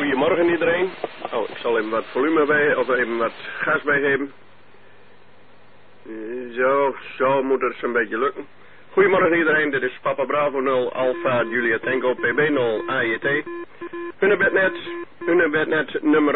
Goedemorgen iedereen. Oh, ik zal even wat volume bij, of even wat gas bijgeven. Zo moet het zo'n beetje lukken. Goedemorgen iedereen, dit is Papa Bravo 0 Alpha Julia Tango PB 0 AJT. Hunebednet nummer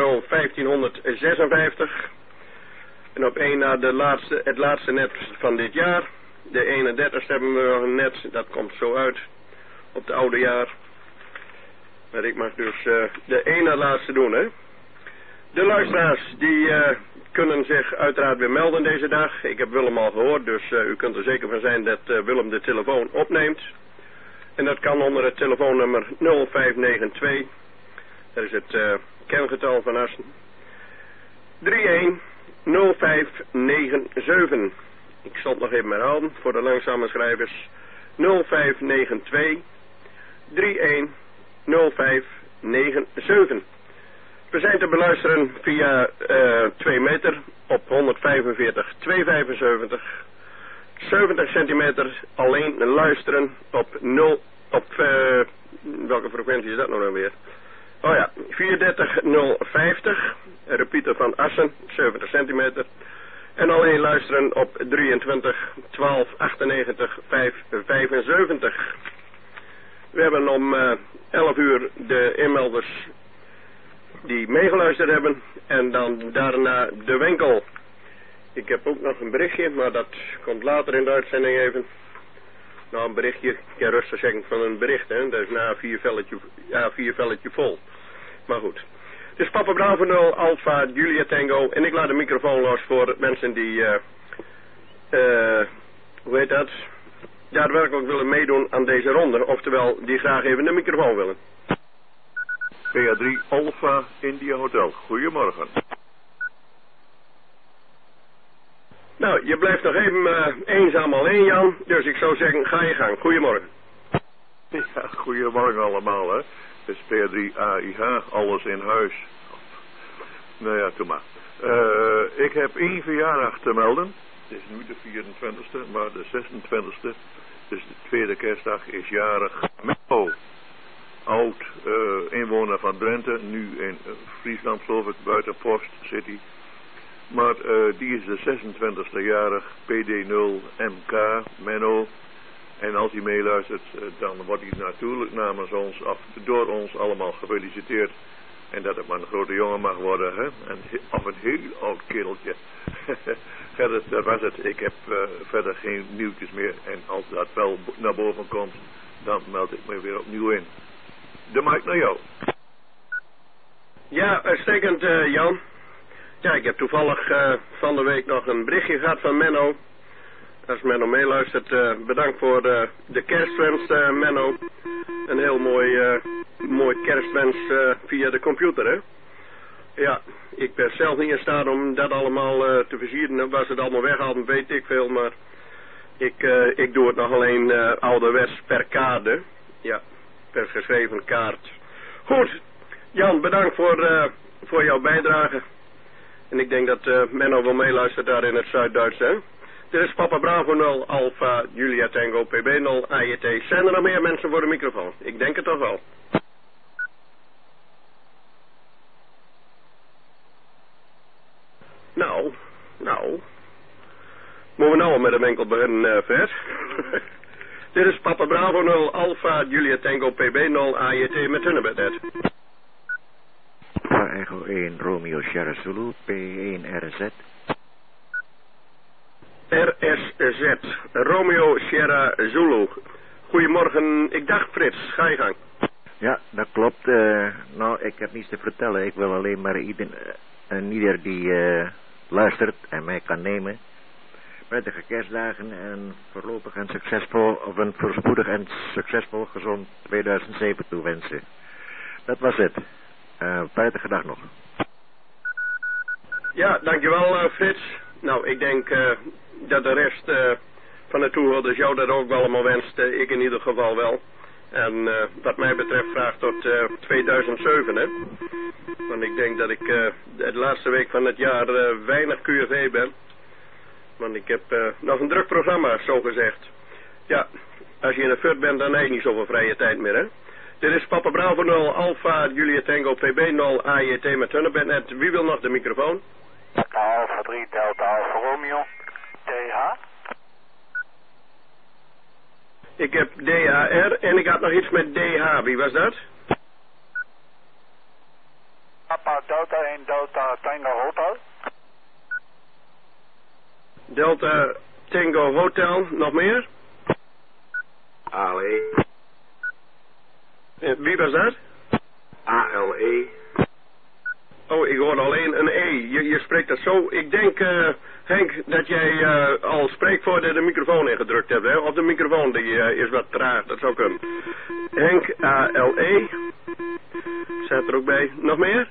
1556. En op 1 na het laatste net van dit jaar. De 31ste hebben we nog een net, dat komt zo uit op de oude jaar. Maar ik mag dus de ene laatste doen, hè. De luisteraars, die kunnen zich uiteraard weer melden deze dag. Ik heb Willem al gehoord, dus u kunt er zeker van zijn dat Willem de telefoon opneemt. En dat kan onder het telefoonnummer 0592. Dat is het kerngetal van Assen. 310597. Ik zal het nog even herhalen voor de langzame schrijvers. 0592 310597. We zijn te beluisteren via 2 meter op 145 275. 70 centimeter alleen luisteren op 0 op welke frequentie is dat nou dan weer? Oh ja, 43050. Repeater van Assen, 70 centimeter. En alleen luisteren op 23 12 98 575. We hebben om 11 uur de inmelders die meegeluisterd hebben. En dan daarna de winkel. Ik heb ook nog een berichtje, maar dat komt later in de uitzending even. Nou, een berichtje, ik kan rustig zeggen van een bericht, hè. Dat is na 4 velletje vol. Maar goed. Het is Papa Bravo 0 Alpha Julia Tango. En ik laat de microfoon los voor mensen die, hoe heet dat? Daadwerkelijk willen meedoen aan deze ronde. Oftewel, die graag even de microfoon willen. PA3 Alpha India Hotel. Goedemorgen. Nou, je blijft nog even eenzaam alleen, Jan. Dus ik zou zeggen, ga je gang. Goedemorgen. Ja, goedemorgen allemaal, hè. Het is PA3 AIH, alles in huis. Nou ja, doe maar. Ik heb 1 verjaardag te melden. Het is nu de 24e, maar de 26e, dus de tweede kerstdag, is jarig Menno. Oud inwoner van Drenthe, nu in Friesland geloof ik, buiten Post City. Maar die is de 26e jarig, PD0 MK, Menno. En als hij meeluistert, dan wordt hij natuurlijk namens ons, door ons allemaal gefeliciteerd. En dat het maar een grote jongen mag worden, hè. Of een heel oud kereltje. Verder, dat was het. Ik heb verder geen nieuwtjes meer. En als dat wel naar boven komt, dan meld ik me weer opnieuw in. De mic naar jou. Ja, uitstekend Jan. Ja, ik heb toevallig van de week nog een berichtje gehad van Menno. Als Menno meeluistert, bedankt voor de kerstwens, Menno. Een heel mooi kerstwens via de computer, hè. Ja, ik ben zelf niet in staat om dat allemaal te versieren. Was het allemaal weggehaald, weet ik veel, maar ik doe het nog alleen ouderwets per kaarde. Ja, per geschreven kaart. Goed, Jan, bedankt voor jouw bijdrage. En ik denk dat Menno wel meeluistert daar in het Zuid-Duits, hè. Dit is Papa Bravo 0 Alpha Julia Tango PB 0 AJT. Zijn er nog meer mensen voor de microfoon? Ik denk het toch wel. Nou. Moeten we nou al met de winkel beginnen, Fred? Dit is Papa Bravo 0 Alpha Julia Tango PB 0 AJT met Hunebednet. Echo 1 Romeo Sierra Zulu P1 RZ. RSZ, Romeo Sierra Zulu. Goedemorgen, ik dacht Frits, ga je gang. Ja, dat klopt. Nou, ik heb niets te vertellen. Ik wil alleen maar ieder die luistert en mij kan nemen. Prettige kerstdagen en voorlopig en succesvol, of een voorspoedig en succesvol gezond 2007 toewensen. Dat was het. Prettige dag nog. Ja, dankjewel Frits. Nou, ik denk dat de rest van de toehoorders jou dat ook wel allemaal wenst. Ik in ieder geval wel. En wat mij betreft vraag tot 2007, hè. Want ik denk dat ik de laatste week van het jaar weinig QV ben. Want ik heb nog een druk programma, zo gezegd. Ja, als je in de fut bent, dan heb je niet zoveel vrije tijd meer, hè. Dit is Papa Bravo 0, Alpha, Julia Tango, PB 0, AJT met Hunnebednet. Wie wil nog de microfoon? Alpha 3, Delta Alpha Romeo, DH. Ik heb DHR en ik had nog iets met DH. Wie was dat? Papa Delta 1, Delta Tango Hotel. Delta Tango Hotel, nog meer? ALE. Wie was dat? ALE. Oh, ik hoor alleen een E. Je spreekt dat zo. Ik denk, Henk, dat jij al spreekt voordat de microfoon ingedrukt hebt, hè? Of de microfoon die is wat traag, dat zou kunnen. Henk, ALE. Staat er ook bij. Nog meer?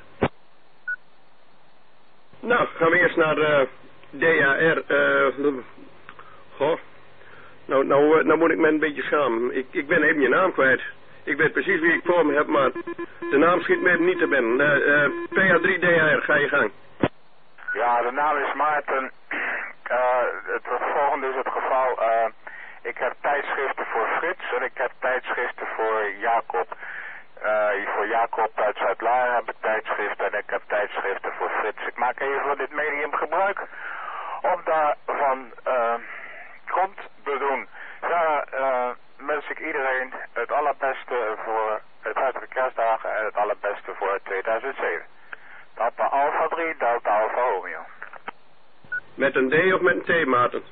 Nou, gaan we eerst naar DHR. Goh. Nou moet ik me een beetje schamen. Ik ben even je naam kwijt. Ik weet precies wie ik voor me heb, maar de naam schiet me even niet te binnen. PH3 DHR, ga je gang. Ja, de naam is Maarten. Het volgende is het geval. Ik heb tijdschriften voor Frits en ik heb tijdschriften voor Jacob. Voor Jacob uit Zuid-Laren heb ik tijdschriften en ik heb tijdschriften voor Frits. Ik maak even van dit medium gebruik om daarvan grond te doen. Ja, wens ik iedereen het allerbeste voor het hartelijke kerstdagen en het allerbeste voor 2007. Papa Alpha 3, Delta Alpha Romeo. Met een D of met een T, Maarten?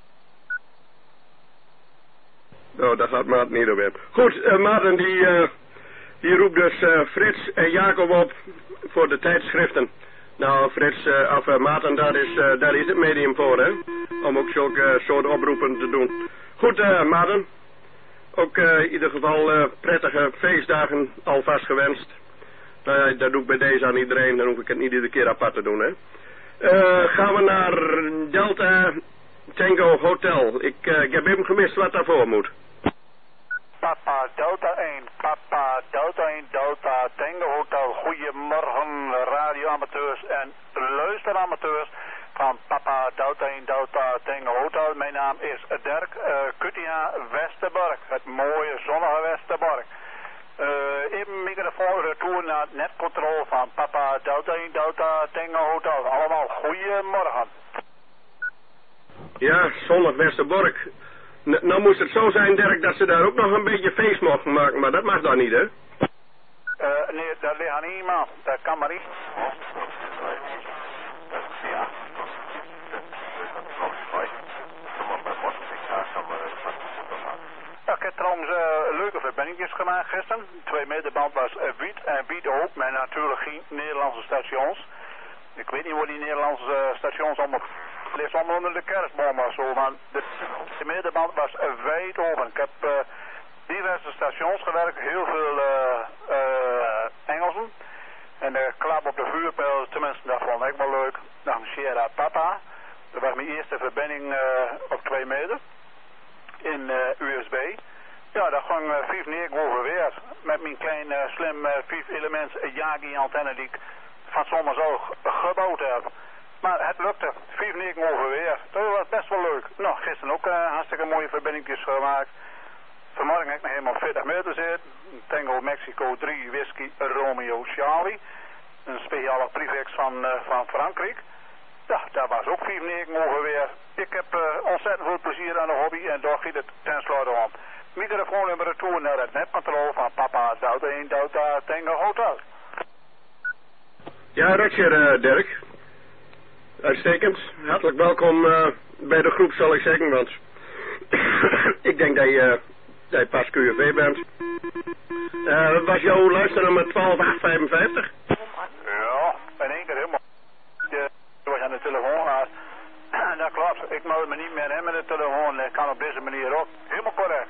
Oh, daar gaat Maarten niet op in. Goed, Maarten die roept dus Frits en Jacob op voor de tijdschriften. Nou, Frits, Maarten, daar is het medium voor, hè? Om ook zulke soort oproepen te doen. Goed, Maarten. Ook in ieder geval prettige feestdagen alvast gewenst. Nou ja, dat doe ik bij deze aan iedereen, dan hoef ik het niet iedere keer apart te doen, hè. Gaan we naar Delta Tango Hotel. Ik heb even gemist wat daarvoor moet. Papa Delta 1, Papa Delta 1, Delta Tango Hotel. Goedemorgen radioamateurs en luisteramateurs van Papa Delta 1, Delta Tango Hotel. Mijn naam is Dirk Kutia Westerbork, het mooie zonnige Westerbork. Even microfoon retour naar het netcontrole van Papa Delta 1, Delta Tango Hotel. Allemaal goedemorgen. Ja, zonnig Westerbork. Nou moest het zo zijn, Dirk, dat ze daar ook nog een beetje feest mochten maken, maar dat mag dan niet, hè? Nee, dat ligt aan iemand. Dat kan maar niet. Ja. Ik heb trouwens leuke verbindingjes gemaakt gisteren. 2 meter band was wiet en wiet ook, met natuurlijk geen Nederlandse stations. Ik weet niet waar die Nederlandse stations allemaal ligt, allemaal onder de kerstboom of zo, maar de middenband was wijd open. Ik heb diverse stations gewerkt, heel veel Engelsen. En de klap op de vuurpijl, tenminste dat vond ik wel leuk. Dan Sierra Papa. Dat was mijn eerste verbinding op 2 meter. In USB. Ja, dat ging 5 neer over weer. Met mijn klein slim 5 elements Yagi antenne die ik van zomers ook gebouwd heb. Maar het lukte. 5 neer over weer. Dat was best wel leuk. Nou, gisteren ook hartstikke mooie verbindingjes gemaakt. Vanmorgen heb ik nog helemaal 40 meter zitten. Tango Mexico 3 Whisky Romeo Charlie. Een speciale prefix van Frankrijk. Ja, dat was ook 5 neer over weer. Ik heb ontzettend veel plezier aan de hobby en daar gaat het tenslotte om. Microfoonnummer retour naar het netcontrole van Papa Delta 1 Delta Tango Hotel. Ja, Roger, Dirk. Uitstekend. Hartelijk welkom bij de groep, zal ik zeggen, want ik denk dat je pas QV bent. Was jouw luisternummer 12855? Ja, in één keer helemaal. Zoals je aan de telefoon gaat. Dat klopt. Ik moet me niet meer hebben met de telefoon. Ik kan op deze manier ook. Helemaal correct.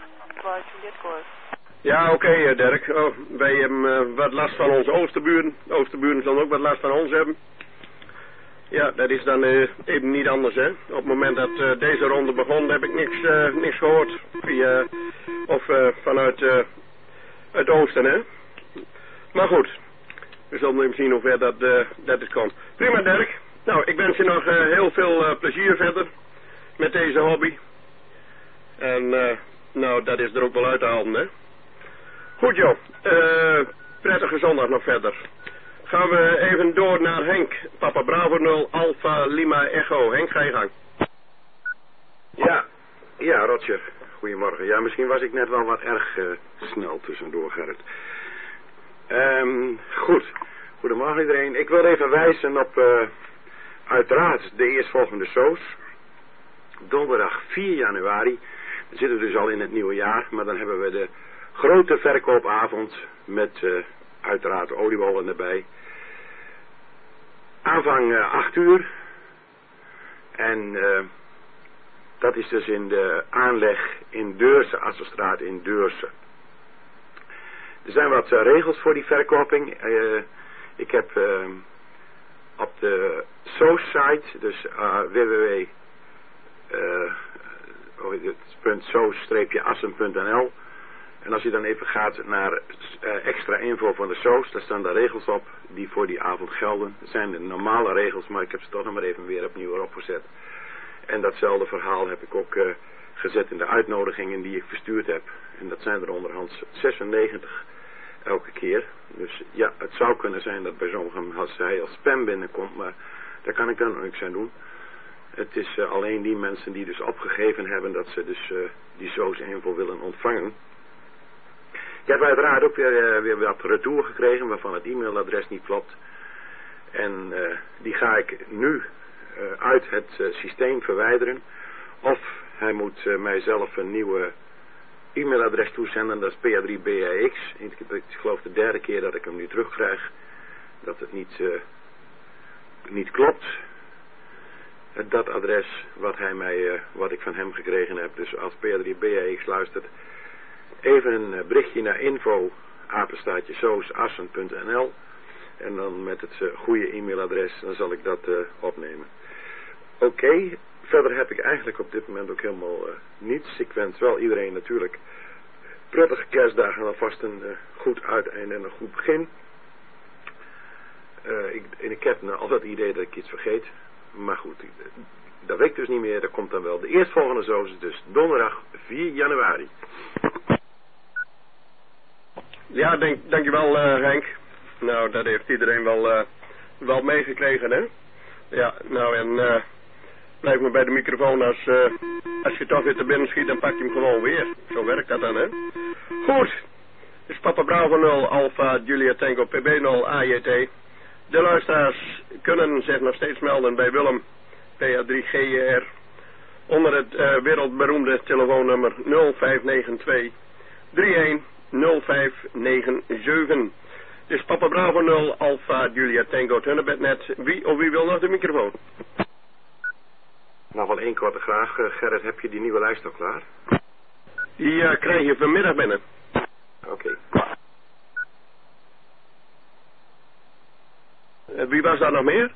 Ja, oké, Dirk. Oh, wij hebben wat last van onze oosterburen. De oosterburen zullen ook wat last van ons hebben. Ja, dat is dan even niet anders, hè. Op het moment dat deze ronde begon, heb ik niks gehoord. Vanuit het oosten, hè. Maar goed, we zullen even zien hoe ver dat het komt. Prima, Dirk. Nou, ik wens je nog heel veel plezier verder met deze hobby. En nou, dat is er ook wel uit te halen, hè. Goed joh, prettige zondag nog verder. Gaan we even door naar Henk. Papa Bravo 0, Alpha Lima Echo. Henk, ga je gang. Ja, Roger. Goedemorgen. Ja, misschien was ik net wel wat erg snel tussendoor, Gerrit. Goed. Goedemorgen iedereen. Ik wil even wijzen op uiteraard de eerstvolgende soos. Donderdag 4 januari. Dan zitten we dus al in het nieuwe jaar. Maar dan hebben we de grote verkoopavond met uiteraard oliebollen erbij. Aanvang 8 uur. En dat is dus in de aanleg in Deurse, Asselstraat in Deurse. Er zijn wat regels voor die verkoping. Ik heb op de SOS-site, dus www.soos-assen.nl. En als je dan even gaat naar extra info van de SOS, daar staan de regels op die voor die avond gelden. Het zijn de normale regels, maar ik heb ze toch nog maar even weer opnieuw erop gezet. En datzelfde verhaal heb ik ook gezet in de uitnodigingen die ik verstuurd heb. En dat zijn er onderhand 96 elke keer. Dus ja, het zou kunnen zijn dat bij sommigen als spam binnenkomt, maar daar kan ik dan nog niks aan doen. Het is alleen die mensen die dus opgegeven hebben dat ze dus die SOS-info willen ontvangen. Ik heb uiteraard ook weer wat retour gekregen waarvan het e-mailadres niet klopt. En die ga ik nu uit het systeem verwijderen. Of hij moet mijzelf een nieuwe e-mailadres toezenden. Dat is PA3BAX. Ik geloof de derde keer dat ik hem nu terugkrijg. Dat het niet klopt. Dat adres wat ik van hem gekregen heb. Dus als PA3BAX luistert. Even een berichtje naar info@soos-assen.nl. En dan met het goede e-mailadres. Dan zal ik dat opnemen. Oké, verder heb ik eigenlijk op dit moment ook helemaal niets. Ik wens wel iedereen natuurlijk prettige kerstdagen en alvast een goed uiteinde en een goed begin. Ik heb nou altijd het idee dat ik iets vergeet. Maar goed, dat weet ik dus niet meer. Dat komt dan wel de eerstvolgende soos, dus donderdag 4 januari. Ja, dankjewel Henk. Nou, dat heeft iedereen wel meegekregen, hè? Ja, nou en blijf maar bij de microfoon. Als je toch weer te binnen schiet, dan pak je hem gewoon weer. Zo werkt dat dan, hè? Goed. Dus Papa Bravo 0, Alpha, Julia Tango, PB 0, AJT. De luisteraars kunnen zich nog steeds melden bij Willem, PA3GR. Onder het wereldberoemde telefoonnummer 0592 310597. Dus Papa Bravo 0, Alpha, Julia Tango, Tunnebednet. Wie wil nog de microfoon? Nog wel één korte vraag. Gerrit, heb je die nieuwe lijst al klaar? Die krijg je vanmiddag binnen. Oké. Wie was daar nog meer?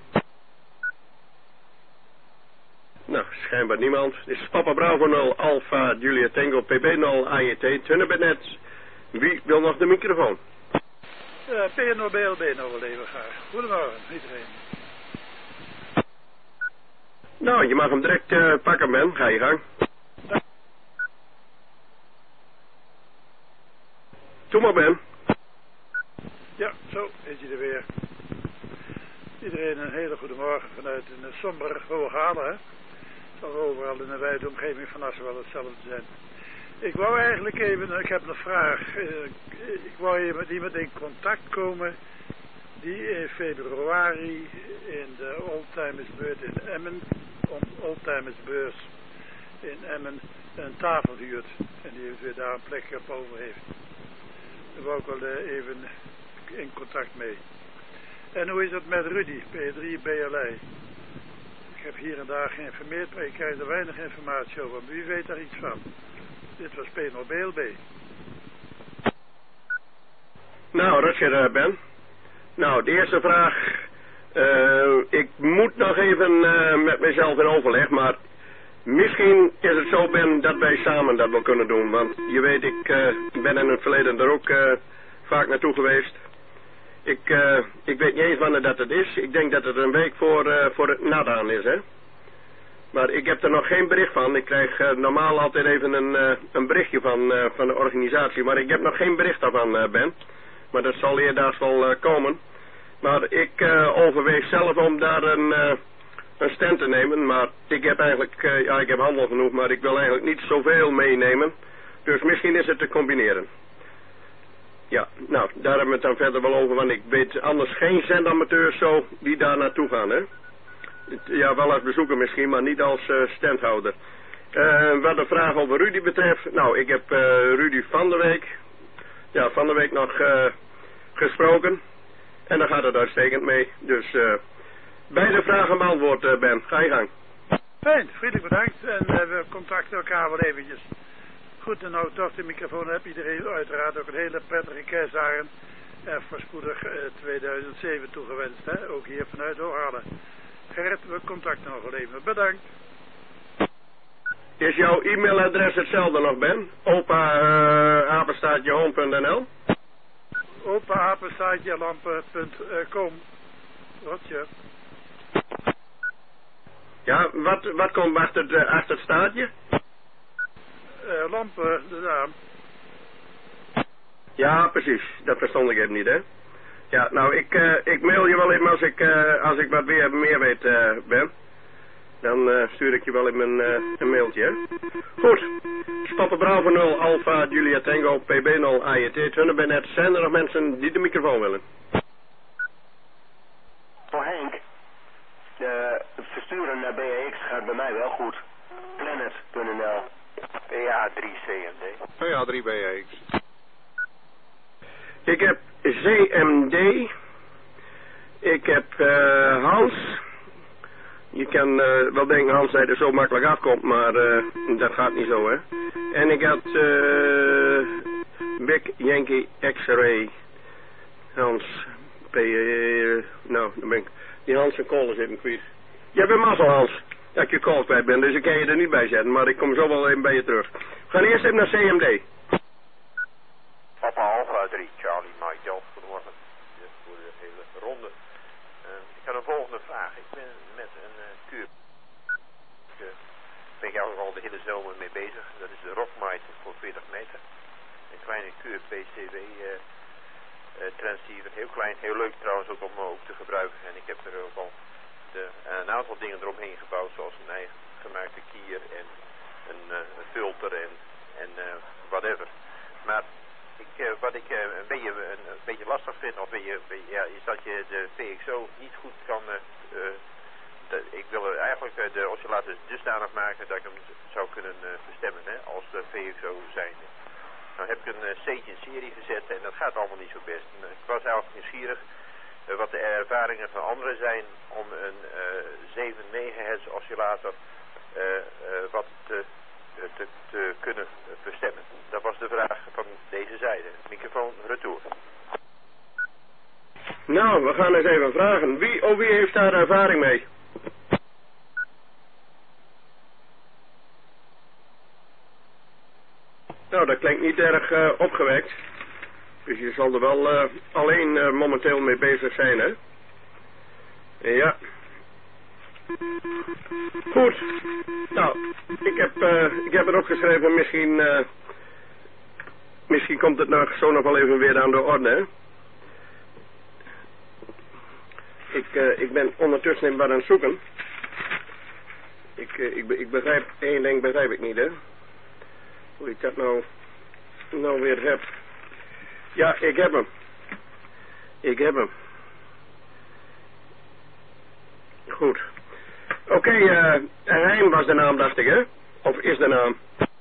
Nou, schijnbaar niemand. Dit is Papa Bravo 0, Alpha, Julia Tango, PB 0, AJT, Tunnebednet. Wie wil nog de microfoon? PNO BLB nog wel even graag. Goedemorgen, iedereen. Nou, je mag hem direct pakken, Ben. Ga je gang. Doe maar, Ben. Ja, zo is hij er weer. Iedereen een hele goede morgen vanuit een somber Hooghalen, hè. Het zal overal in de wijde omgeving van Assen wel hetzelfde zijn. Ik wou eigenlijk even, ik heb een vraag. Ik wou even met iemand in contact komen die in februari in de Oldtimersbeurs in Emmen, Oldtimersbeurs in Emmen, een tafel huurt. En die weer daar een plekje op over heeft. Daar wou ik wel even in contact mee. En hoe is het met Rudy, P3 BLI? Ik heb hier en daar geïnformeerd, maar ik krijg er weinig informatie over. Wie weet daar iets van? Dit was PNO BLB. Nou, Roger, Ben. Nou, de eerste vraag. Ik moet nog even met mezelf in overleg, maar misschien is het zo, Ben, dat wij samen dat wel kunnen doen. Want je weet, ik ben in het verleden er ook vaak naartoe geweest. Ik weet niet eens wanneer dat het is. Ik denk dat het een week voor het Nadaan is, hè. Maar ik heb er nog geen bericht van. Ik krijg normaal altijd even een berichtje van de organisatie. Maar ik heb nog geen bericht daarvan, Ben. Maar dat zal eerdaags wel komen. Maar ik overweeg zelf om daar een stand te nemen. Maar ik heb eigenlijk, ik heb handel genoeg. Maar ik wil eigenlijk niet zoveel meenemen. Dus misschien is het te combineren. Ja, nou, daar hebben we het dan verder wel over. Want ik weet anders geen zendamateurs zo die daar naartoe gaan, hè. Ja, wel als bezoeker misschien, maar niet als standhouder. Wat de vraag over Rudy betreft. Nou, ik heb Rudy van de week nog gesproken. En daar gaat het uitstekend mee. Dus beide vragen beantwoord, Ben. Ga je gang. Fijn, vriendelijk bedankt. En we contacten elkaar wel eventjes. Goed, en nou toch de microfoon heb iedereen uiteraard ook een hele prettige kerstdagen. En voorspoedig 2007 toegewenst, hè? Ook hier vanuit Hooghalen. Gerrit, we contacten nog wel even. Bedankt. Is jouw e-mailadres hetzelfde nog, Ben? opa@home.nl opa@lampen.com. Rotje. Ja, wat komt achter het staartje? Lampen, de naam. Ja, precies. Dat verstond ik even niet, hè? Ja, nou, ik mail je wel even als ik wat meer weet, Ben. Dan stuur ik je wel even een mailtje, hè? Goed. Papa Bravo 0, Alpha, Julia Tango, PB 0, AJT, Tunnebenet. Zijn er nog mensen die de microfoon willen? Voor Henk, versturen naar BAX gaat bij mij wel goed. Planet.nl PA3CMD. PA3BX. Ik heb CMD. Ik heb Hans. Je kan wel denken Hans dat er zo makkelijk afkomt, maar dat gaat niet zo, hè. En ik had Big Yankee X-Ray. Hans. Nou, dan ben ik... Die Hans en Kolen zitten kwijt. Jij bent mazzel, Hans. Dat ik je call kwijt ben, dus ik kan je er niet bij zetten, maar ik kom zo wel even bij je terug. We gaan eerst even naar CMD. Papa Alpha 3, Charlie Mike Delft, goedemorgen. Voor de hele ronde. Ik had een volgende vraag. Ik ben met een kuur. Ben ik eigenlijk al de hele zomer mee bezig. Dat is de Rockmite voor 40 meter. Een kleine kuur PCW transceiver. Heel klein, heel leuk trouwens ook om ook te gebruiken. En ik heb er ook al een aantal dingen eromheen gebouwd, zoals een eigen gemaakte kier en een filter en whatever. Maar wat ik een beetje lastig vind, of is dat je de VXO niet goed kan. Ik wil eigenlijk de oscillator dusdanig maken dat ik hem zou kunnen bestemmen, hè, als de VXO zijnde. Nou heb ik een C'tje in serie gezet en dat gaat allemaal niet zo best. En ik was eigenlijk nieuwsgierig wat de ervaringen van anderen zijn om een 7 MHz oscillator wat te kunnen bestemmen. Dat was de vraag van deze zijde. Microfoon retour. Nou, we gaan eens even vragen. Wie heeft daar ervaring mee? Nou, dat klinkt niet erg opgewekt. Dus je zal er wel alleen momenteel mee bezig zijn, hè? Ja. Goed. Nou, ik heb het opgeschreven. Misschien komt het nog zo nog wel even weer aan de orde, hè? Ik ben ondertussen even wat aan het zoeken. Ik begrijp, één ding begrijp ik niet, hè? Hoe ik dat nou weer heb. Ja, ik heb hem. Goed. Oké, Hein was de naam, dacht ik, hè? Of is de naam?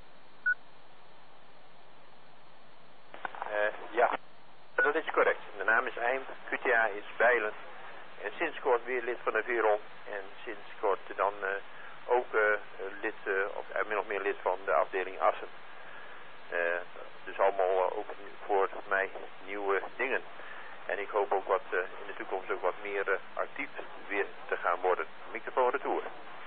Ja, dat is correct. De naam is Eim, QTA is Bijlen. En sinds kort weer lid van de Veron. En sinds kort dan ook lid, of min of meer lid van de afdeling Assen. Dus allemaal ook voor mij nieuwe dingen. En ik hoop ook in de toekomst ook wat meer actief weer te gaan worden. Microfoon retour.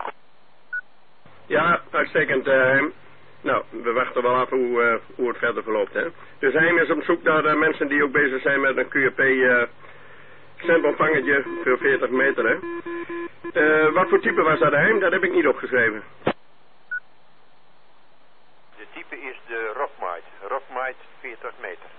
Ja, uitstekend. Nou, we wachten wel af hoe het verder verloopt, hè. Dus hij is op zoek naar mensen die ook bezig zijn met een QRP centontvangertje voor 40 meter, hè. Wat voor type was dat, Heim? Dat heb ik niet opgeschreven. De type is de Rockmite. Rockmite 40 meter.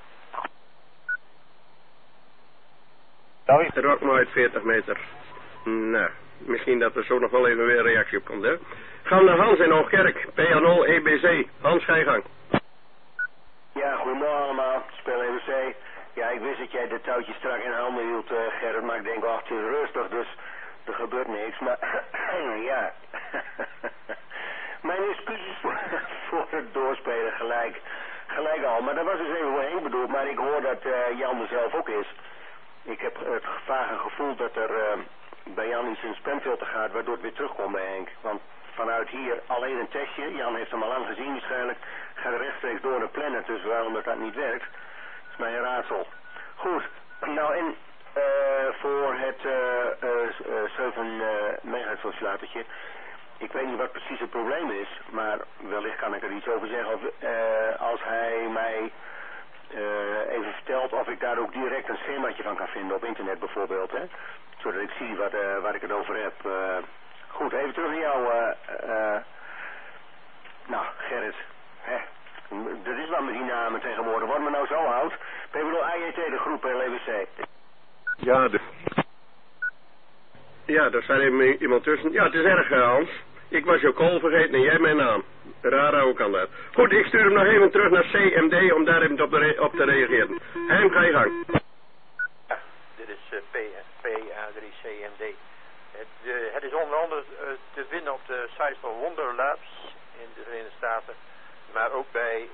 De Rockmite 40 meter. Nou, misschien dat er zo nog wel even weer een reactie op komt, hè. Gaan naar Hans in Hoogkerk, PA0 EBC. Hans, ga je gang. Ja, goedemorgen allemaal. Speel EBC. Ja, ik wist dat jij de touwtjes strak in handen hield, Gerrit, maar ik denk, ach, het is rustig, dus er gebeurt niks. Maar, ja. Mijn excuses voor het doorspelen gelijk al. Maar dat was dus even voor Henk bedoeld, maar ik hoor dat Jan er zelf ook is. Ik heb het vage gevoel dat er bij Jan iets in het spamfilter gaat, waardoor het weer terugkomt bij Henk. Want vanuit hier alleen een testje, Jan heeft hem al lang gezien waarschijnlijk, gaat rechtstreeks door de Planet, dus waarom dat niet werkt, is mij een raadsel. Goed, nou en voor het 7 megahertz oscillatortje, ik weet niet wat precies het probleem is, maar wellicht kan ik er iets over zeggen als hij mij even vertelt of ik daar ook direct een schemaatje van kan vinden op internet bijvoorbeeld, hè? Zodat ik zie waar ik het over heb. Goed, even terug naar jou, nou Gerrit, hè? Dat is wat met die namen tegenwoordig, wordt me nou zo oud. Ben je bedoel AJT, de groep LWC? Ja, Ja, daar staat even iemand tussen. Ja, het is erg, Hans. Ik was je call vergeten en jij mijn naam. Raar ook kan dat. Goed, ik stuur hem nog even terug naar CMD om daar even op te reageren. Heim, ga je gang. Ja, dit is PA3CMD. Het is onder andere te vinden op de site van Wonder Labs in de Verenigde Staten, maar ook bij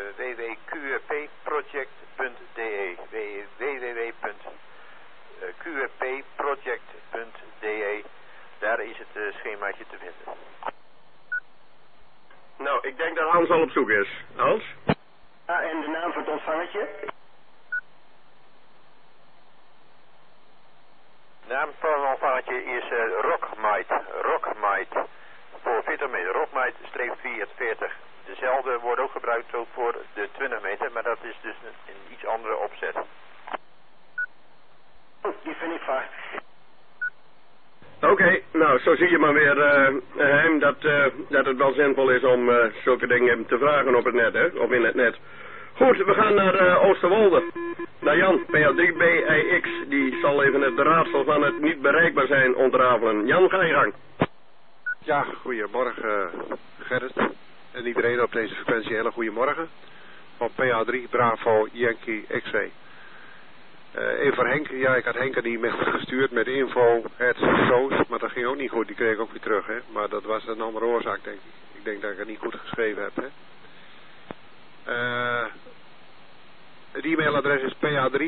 www.qrpproject.de. www.qrpproject.de. Daar is het schemaatje te vinden. Nou, ik denk dat Hans al op zoek is. Hans? Ja, en de naam van het ontvangertje? De naam van het ontvangertje is Rockmite. Rockmite. Voor 40 meter. Rockmite streep 40. Dezelfde wordt ook gebruikt ook voor de 20 meter, maar dat is dus een iets andere opzet. Die vind ik vast. Oké, nou, zo zie je maar weer, Heim, dat het wel zinvol is om zulke dingen te vragen op het net, hè, of in het net. Goed, we gaan naar Oosterwolde. Naar Jan, PA3BIX, die zal even het raadsel van het niet bereikbaar zijn ontrafelen. Jan, ga je gang. Ja, goedemorgen Gerrit en iedereen op deze frequentie, hele goedemorgen. Van PA3 Bravo Yankee XV. Even voor Henk, ja, ik had Henk een e-mail gestuurd met info @soos, maar dat ging ook niet goed, die kreeg ik ook weer terug, hè. Maar dat was een andere oorzaak, denk ik. Ik denk dat ik het niet goed geschreven heb, hè. Het e-mailadres is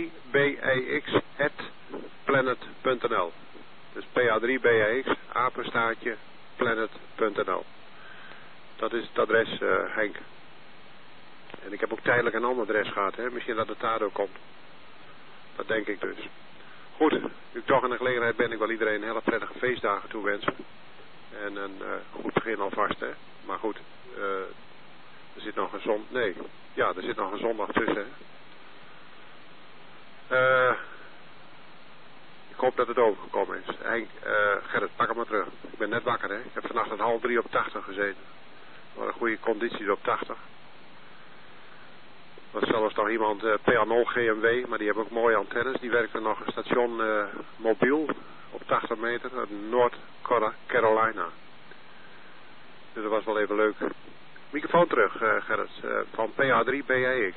pa3bix@planet.nl. Dus pa3bix, apenstaartje, planet.nl. Dat is het adres, Henk. En ik heb ook tijdelijk een ander adres gehad, hè. Misschien dat het daardoor komt. Dat denk ik dus. Goed, nu ik toch in de gelegenheid ben, ik wil iedereen hele prettige feestdagen toewensen. En een goed begin alvast, hè. Maar goed, er zit nog een er zit nog een zondag tussen, hè. Ik hoop dat het overgekomen is. Henk, Gerrit, pak hem maar terug. Ik ben net wakker, hè. Ik heb vannacht 2:30 op 80 gezeten. Wat een goede conditie op 80. Er was zelfs nog iemand, PA0 GMW, maar die hebben ook mooie antennes. Die werkte nog een station mobiel op 80 meter uit North Carolina. Dus dat was wel even leuk. Microfoon terug, Gerrit, van PA3BIX.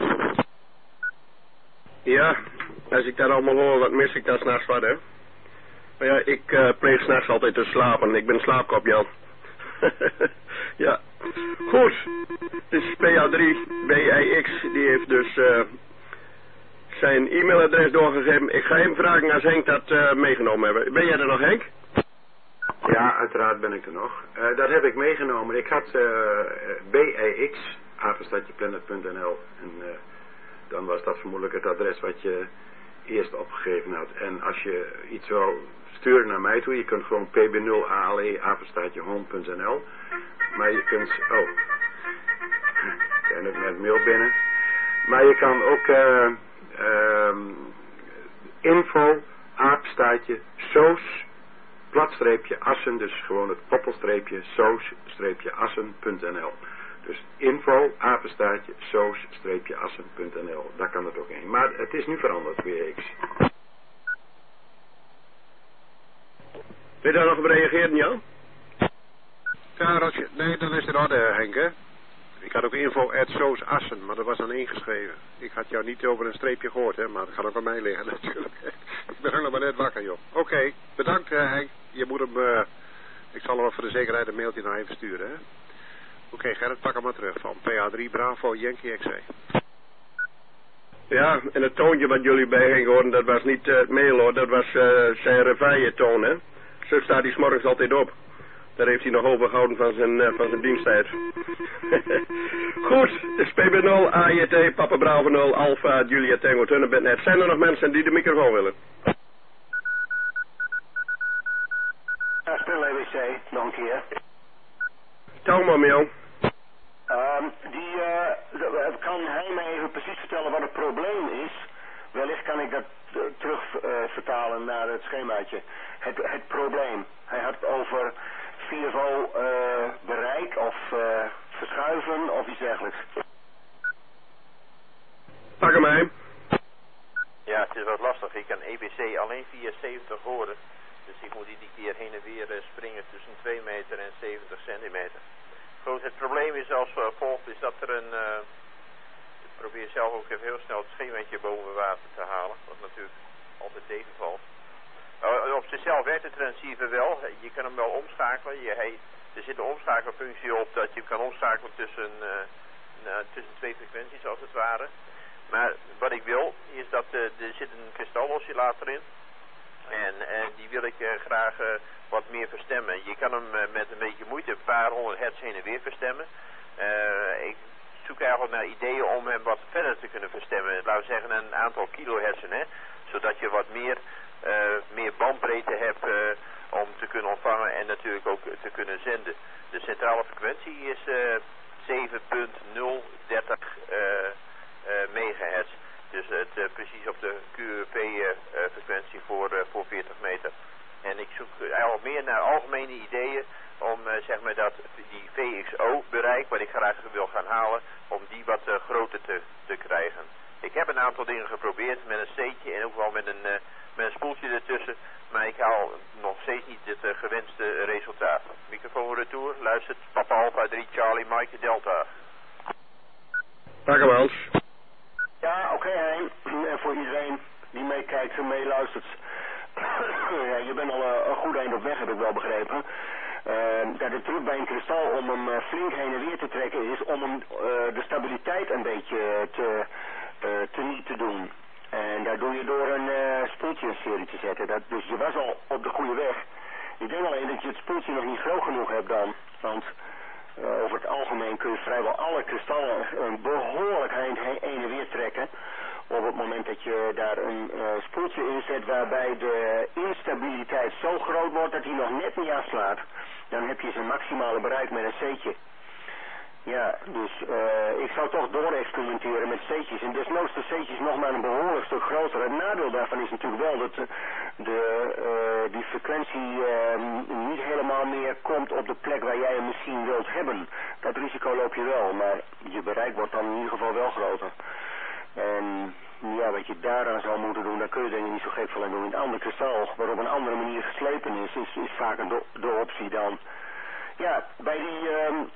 Ja, als ik dat allemaal hoor, wat mis ik daar s'nachts wat, hè. Maar ja, ik pleeg s'nachts altijd te slapen. Ik ben een slaapkop, Jan. Ja, goed. Het is PA3BIX, die heeft dus zijn e-mailadres doorgegeven. Ik ga hem vragen als Henk dat meegenomen hebben. Ben jij er nog, Henk? Ja, uiteraard ben ik er nog. Dat heb ik meegenomen. Ik had BIX, apenstaatjeplanet.nl, en dan was dat vermoedelijk het adres wat je eerst opgegeven had. En als je iets wil sturen naar mij toe, je kunt gewoon pb0ale apenstaatjehome.nl, maar je kunt, er zijn ook net mail binnen, maar je kan ook info apenstaatje soos platstreepje Assen, dus gewoon het koppelstreepje soos-assen.nl. Dus info, apenstaartje, soos-assen.nl. Daar kan het ook in. Maar het is nu veranderd, WX. Wil je daar nog op reageren, Jan? Ja, Roger. Nee, dan is het in orde, Henk, hè? Ik had ook info@soosassen, maar dat was dan ingeschreven. Ik had jou niet over een streepje gehoord, hè, maar dat kan ook aan mij liggen natuurlijk. Ik ben ook nog maar net wakker, joh. Oké, bedankt, Henk. Je moet hem, ik zal hem voor de zekerheid een mailtje nog even sturen, hè. Oké, Gerrit, pak hem maar terug van PA3 Bravo Yankee XC. Ja, en het toontje wat jullie bij gingen horen, dat was niet het mail, hoor. Dat was zijn reveille toon, hè. Zo staat hij 's morgens altijd op. Daar heeft hij nog overgehouden van zijn diensttijd. Goed, de PB0, AJT, Papa Bravo 0, Alpha, Julia Tango, Tunnebed. Zijn er nog mensen die de microfoon willen? Ja, speel EWC, nog een keer. Touw maar, Mio. Kan hij mij even precies vertellen wat het probleem is? Wellicht kan ik dat terug vertalen naar het schemaatje. Het probleem. Hij had het over VFO bereik of verschuiven of iets dergelijks. Pak hem mee. Ja, het is wat lastig. Ik kan EBC alleen via 70 horen. Dus ik moet iedere keer heen en weer springen tussen 2 meter en 70 centimeter. Goed, het probleem is als volgt, is dat er een... ik probeer zelf ook even heel snel het schemaatje boven water te halen. Wat natuurlijk altijd tegenvalt. Op zichzelf werkt de transceiver wel. Je kan hem wel omschakelen. Er zit een omschakelfunctie op dat je kan omschakelen tussen 2 frequenties als het ware. Maar wat ik wil is dat er zit een kristaloscillator in. En die wil ik graag wat meer verstemmen. Je kan hem met een beetje moeite een paar 100 hertz heen en weer verstemmen. Ik zoek eigenlijk naar ideeën om hem wat verder te kunnen verstemmen. Laten we zeggen een aantal kilohertzen, hè. Zodat je wat meer bandbreedte hebt om te kunnen ontvangen en natuurlijk ook te kunnen zenden. De centrale frequentie is 7.030 megahertz. Dus het precies op de QRP-frequentie voor 40 meter. En ik zoek eigenlijk meer naar algemene ideeën om zeg maar die VXO-bereik, wat ik graag wil gaan halen, om die wat groter te krijgen. Ik heb een aantal dingen geprobeerd met een steentje en ook wel met een spoeltje ertussen, maar ik haal nog steeds niet het gewenste resultaat. Microfoon retour, luistert, Papa Alpha 3 Charlie Mike Delta. Pak hem eens. Ja, oké, Hein. En voor iedereen die meekijkt en meeluistert. Ja, je bent al een goed eind op weg, heb ik wel begrepen. Dat de truc bij een kristal om hem flink heen en weer te trekken is om hem de stabiliteit een beetje teniet te doen. En dat doe je door een spoeltje in serie te zetten. Dus je was al op de goede weg. Ik denk alleen dat je het spoeltje nog niet groot genoeg hebt dan. Want over het algemeen kun je vrijwel alle kristallen een behoorlijk heen en weer trekken. Op het moment dat je daar een spoeltje in zet waarbij de instabiliteit zo groot wordt dat hij nog net niet afslaat. Dan heb je zijn maximale bereik met een C'tje. Ja, dus ik zou toch doorexperimenteren met C'tjes. En desnoods de C'tjes nog maar een behoorlijk stuk groter. Het nadeel daarvan is natuurlijk wel dat die frequentie niet helemaal meer komt op de plek waar jij hem misschien wilt hebben. Dat risico loop je wel, maar je bereik wordt dan in ieder geval wel groter. En ja, wat je daaraan zou moeten doen, daar kun je denk ik niet zo gek veel aan doen. Een ander kristal, waarop een andere manier geslepen is vaak de optie dan. Ja, bij die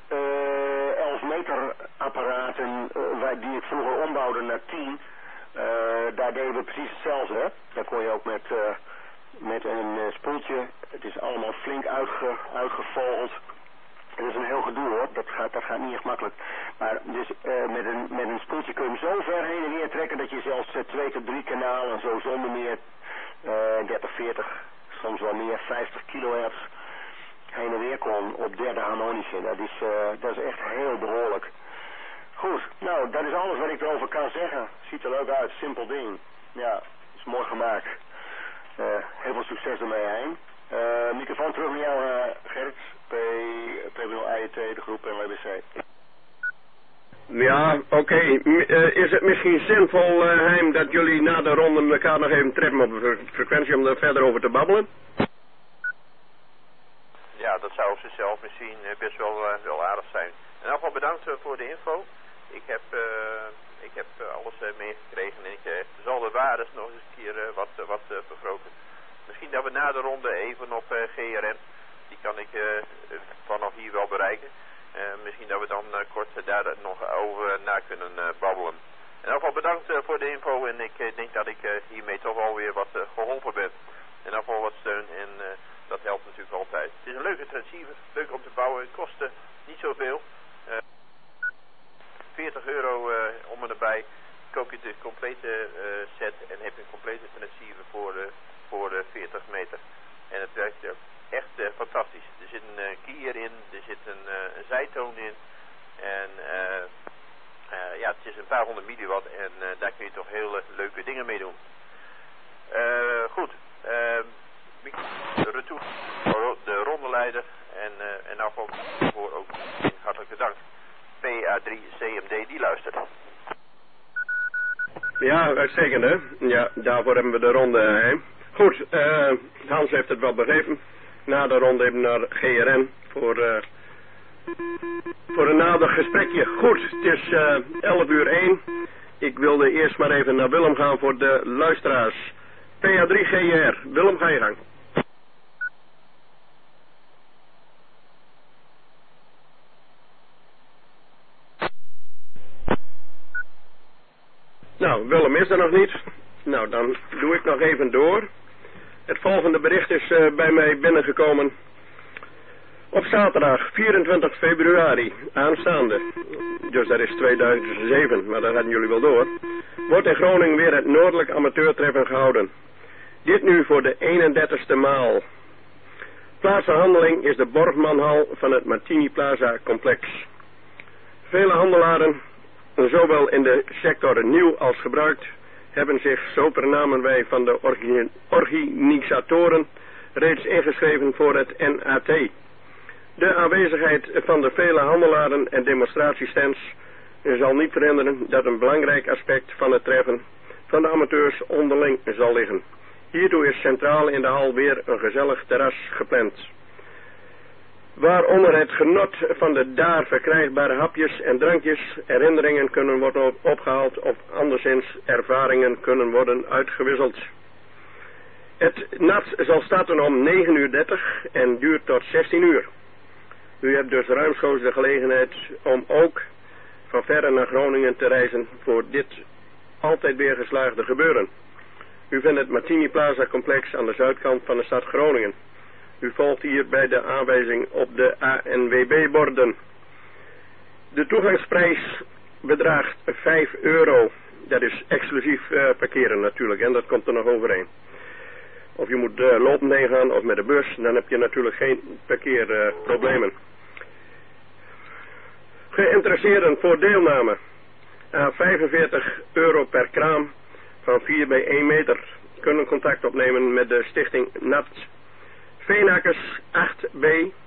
11 meter apparaten die ik vroeger ombouwde naar 10, daar deden we precies hetzelfde. Daar kon je ook met een spoeltje, het is allemaal flink uitgevogeld. Dat is een heel gedoe hoor, dat gaat niet echt makkelijk. Maar dus met een spoeltje kun je hem zo ver heen en weer trekken dat je zelfs 2 tot 3 kanalen zo zonder meer 30, 40, soms wel meer 50 kilohertz heen en weer kon op derde harmonische. Dat is echt heel behoorlijk. Goed, nou dat is alles wat ik erover kan zeggen. Ziet er leuk uit, simpel ding. Ja, is mooi gemaakt. Heel veel succes ermee heen. Microfoon terug naar jou, Gert. PBL-IET, de groep en LBC. Ja, oké. Is het misschien zinvol, Heim, dat jullie na de ronde elkaar nog even treffen op de frequentie om er verder over te babbelen? ze zelf misschien best wel aardig zijn. In ieder geval bedankt voor de info. Ik heb alles meegekregen en ik zal de waardes nog eens een keer wat vergroten. Misschien dat we na de ronde even op GRN, die kan ik vanaf hier wel bereiken. Misschien dat we dan kort daar nog over na kunnen babbelen. In ieder geval bedankt voor de info en ik denk dat ik hiermee toch alweer wat geholpen ben. In ieder geval wat steun en dat helpt natuurlijk altijd. Het is een leuke transceiver, leuk om te bouwen, het kost niet zoveel. €40 om en erbij. Koop je de complete set en heb je een complete transceiver voor 40 meter. En het werkt echt fantastisch. Er zit een kier in, er zit een zijtoon in. En ja, het is een paar 100 milliwatt en daar kun je toch hele leuke dingen mee doen. Goed. Retour, de rondeleider en nou voor ook hartelijke dank. PA3CMD die luistert. Ja, uitstekend hè. Ja, daarvoor hebben we de ronde. Hè. Goed, Hans heeft het wel begrepen. Na de ronde even naar GRN voor een nader gesprekje. Goed, het is 11:01. Ik wilde eerst maar even naar Willem gaan voor de luisteraars. PA3GR. Willem, ga je gang. Nou, Willem is er nog niet. Nou, dan doe ik nog even door. Het volgende bericht is bij mij binnengekomen. Op zaterdag 24 februari aanstaande, dus dat is 2007, maar daar gaan jullie wel door, wordt in Groningen weer het Noordelijk Amateurtreffen gehouden. Dit nu voor de 31ste maal. Plaats van handeling is de Borgmanhal van het Martini Plaza complex. Vele handelaren, zowel in de sector nieuw als gebruikt, hebben zich, zo vernamen wij van de organisatoren, reeds ingeschreven voor het NAT. De aanwezigheid van de vele handelaren en demonstratiestands zal niet verhinderen dat een belangrijk aspect van het treffen van de amateurs onderling zal liggen. Hiertoe is centraal in de hal weer een gezellig terras gepland, waaronder het genot van de daar verkrijgbare hapjes en drankjes, herinneringen kunnen worden opgehaald of anderszins ervaringen kunnen worden uitgewisseld. Het NAT zal starten om 9:30 en duurt tot 16 uur. U hebt dus ruimschoots de gelegenheid om ook van verre naar Groningen te reizen voor dit altijd weer geslaagde gebeuren. U vindt het Martini Plaza complex aan de zuidkant van de stad Groningen. U volgt hier bij de aanwijzing op de ANWB-borden. De toegangsprijs bedraagt €5. Dat is exclusief parkeren natuurlijk en dat komt er nog overheen. Of je moet lopend heen gaan of met de bus, dan heb je natuurlijk geen parkeerproblemen. Geïnteresseerden voor deelname aan €45 per kraam van 4 bij 1 meter kunnen contact opnemen met de stichting NAT. Veenakkers 8B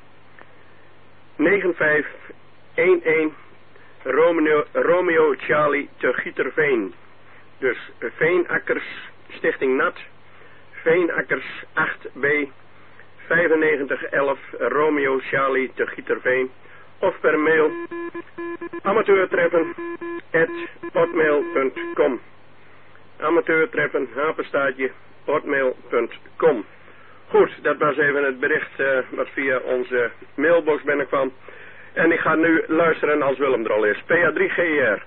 9511 Romeo Charlie te Gieterveen. Dus Veenakkers stichting NAT, Veenakkers 8B 9511 Romeo Charlie te Gieterveen. Of per mail amateurtreffen@hotmail.com. Amateurtreffen, hotmail.com. Goed, dat was even het bericht wat via onze mailbox binnenkwam. En ik ga nu luisteren als Willem er al is. PA3GR.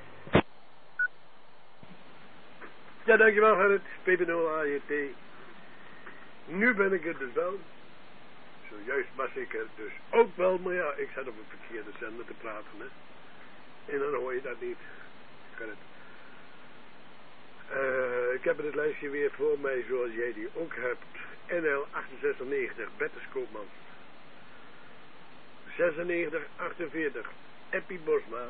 Ja, dankjewel Gerrit. PP0AJT. Nu ben ik er dus wel. Zojuist was ik er dus ook wel, maar ja, ik zat op een verkeerde zender te praten, hè. En dan hoor je dat niet. Gerrit. Ik heb het lijstje weer voor mij zoals jij die ook hebt. NL 6890, Bertus Koopman. 9648, Eppie Bosma.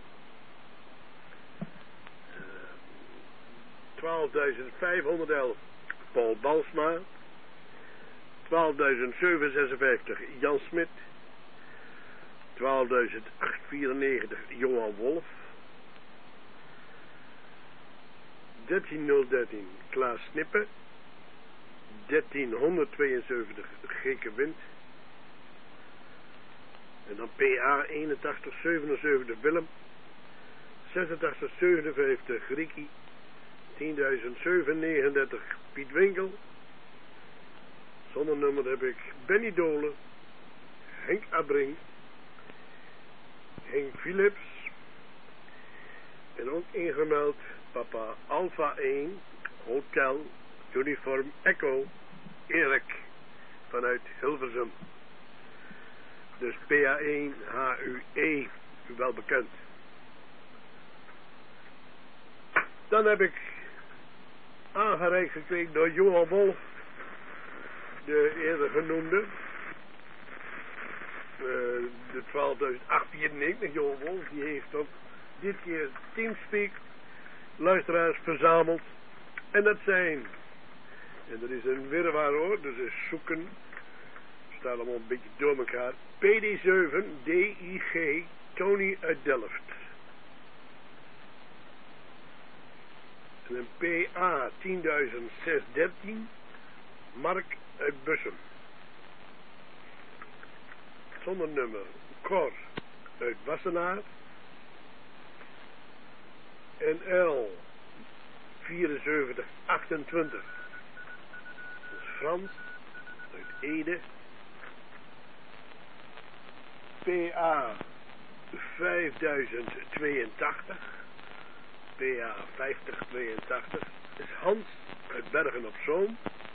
12.511, Paul Balsma. 12.756, Jan Smit. 12.894, Johan Wolf. 13.013, Klaas Snippen. 13.172, Geke Wind. En dan PA 8177 Willem. 8657 Griekie. 10.739 Piet Winkel. Zonnenummer heb ik Benny Dolen. Henk Abring. Henk Philips. En ook ingemeld Papa Alpha 1 Hotel Uniform Echo Erik vanuit Hilversum. Dus PA1 HUE, u wel bekend. Dan heb ik aangereikt gekregen door Johan Wolf, de eerder genoemde. De 12.894, Johan Wolf, die heeft ook dit keer Teamspeak luisteraars verzameld. En dat zijn, en dat is een wirwar hoor, dus is zoeken, het staat allemaal een beetje door elkaar. PD7 DIG Tony uit Delft. En een PA 10.613 Mark uit Bussum. Zonder nummer Cor uit Wassenaar. NL 7428. Dat is Frans uit Ede. PA 5082. PA 5082 is Hans uit Bergen op Zoom.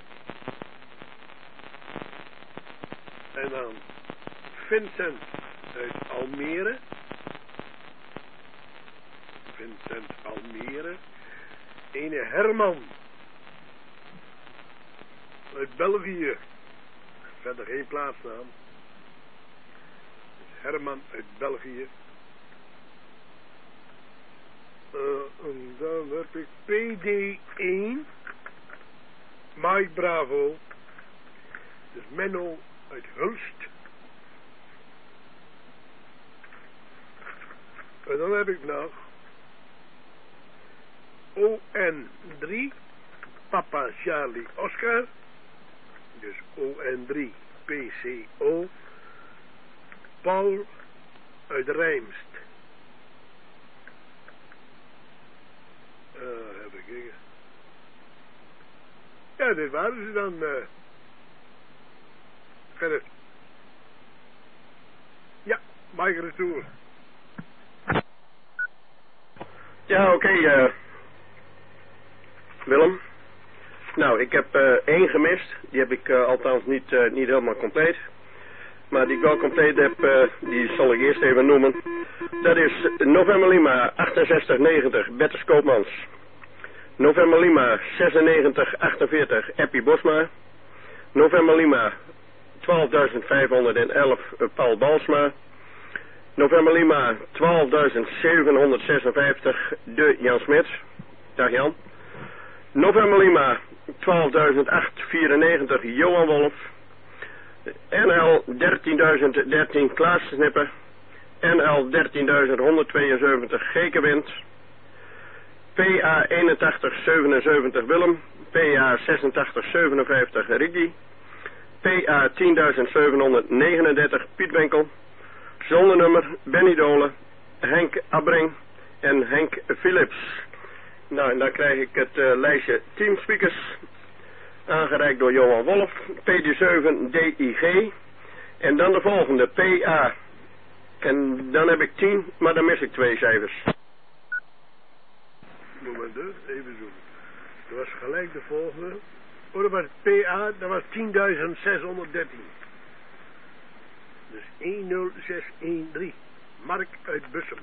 En dan Vincent uit Almere. Vincent Almere. Ene Herman uit België. Verder geen plaatsnaam. Herman uit België. En dan heb ik PD1 Mike Bravo. Dus Menno uit Hulst. En dan heb ik nog ON3 Papa Charlie Oscar. Dus ON3 PCO Paul uit Rijmst. Even kijken. Ja, dit waren ze dan. Verder. Ja, Mike Retour. Ja, oké, Willem. Nou, ik heb 1 gemist. Die heb ik althans niet helemaal compleet. Maar die ik wel compleet heb, die zal ik eerst even noemen. Dat is November Lima 6890 Bertus Koopmans. November Lima 9648 Eppie Bosma. November Lima 12.511 Paul Balsma. November Lima 12.756 de Jan Smits. Dag Jan. November Lima 12.894 Johan Wolf. NL 13.013 Klaas Snipper. NL 13.172 Gekenwind. PA 8177 Willem. PA 8657 Riggy. PA 10.739 Piet Winkel. Zonnenummer Benny Dolen, Henk Abring en Henk Philips. Nou, en dan krijg ik het lijstje teamspeakers. Aangereikt door Johan Wolf, PD7 DIG. En dan de volgende, PA. En dan heb ik 10, maar dan mis ik 2 cijfers. Moment, even zoeken. Dat was gelijk de volgende. Oh, dat was PA, dat was 10.613. Dus 10613. Mark uit Bussum.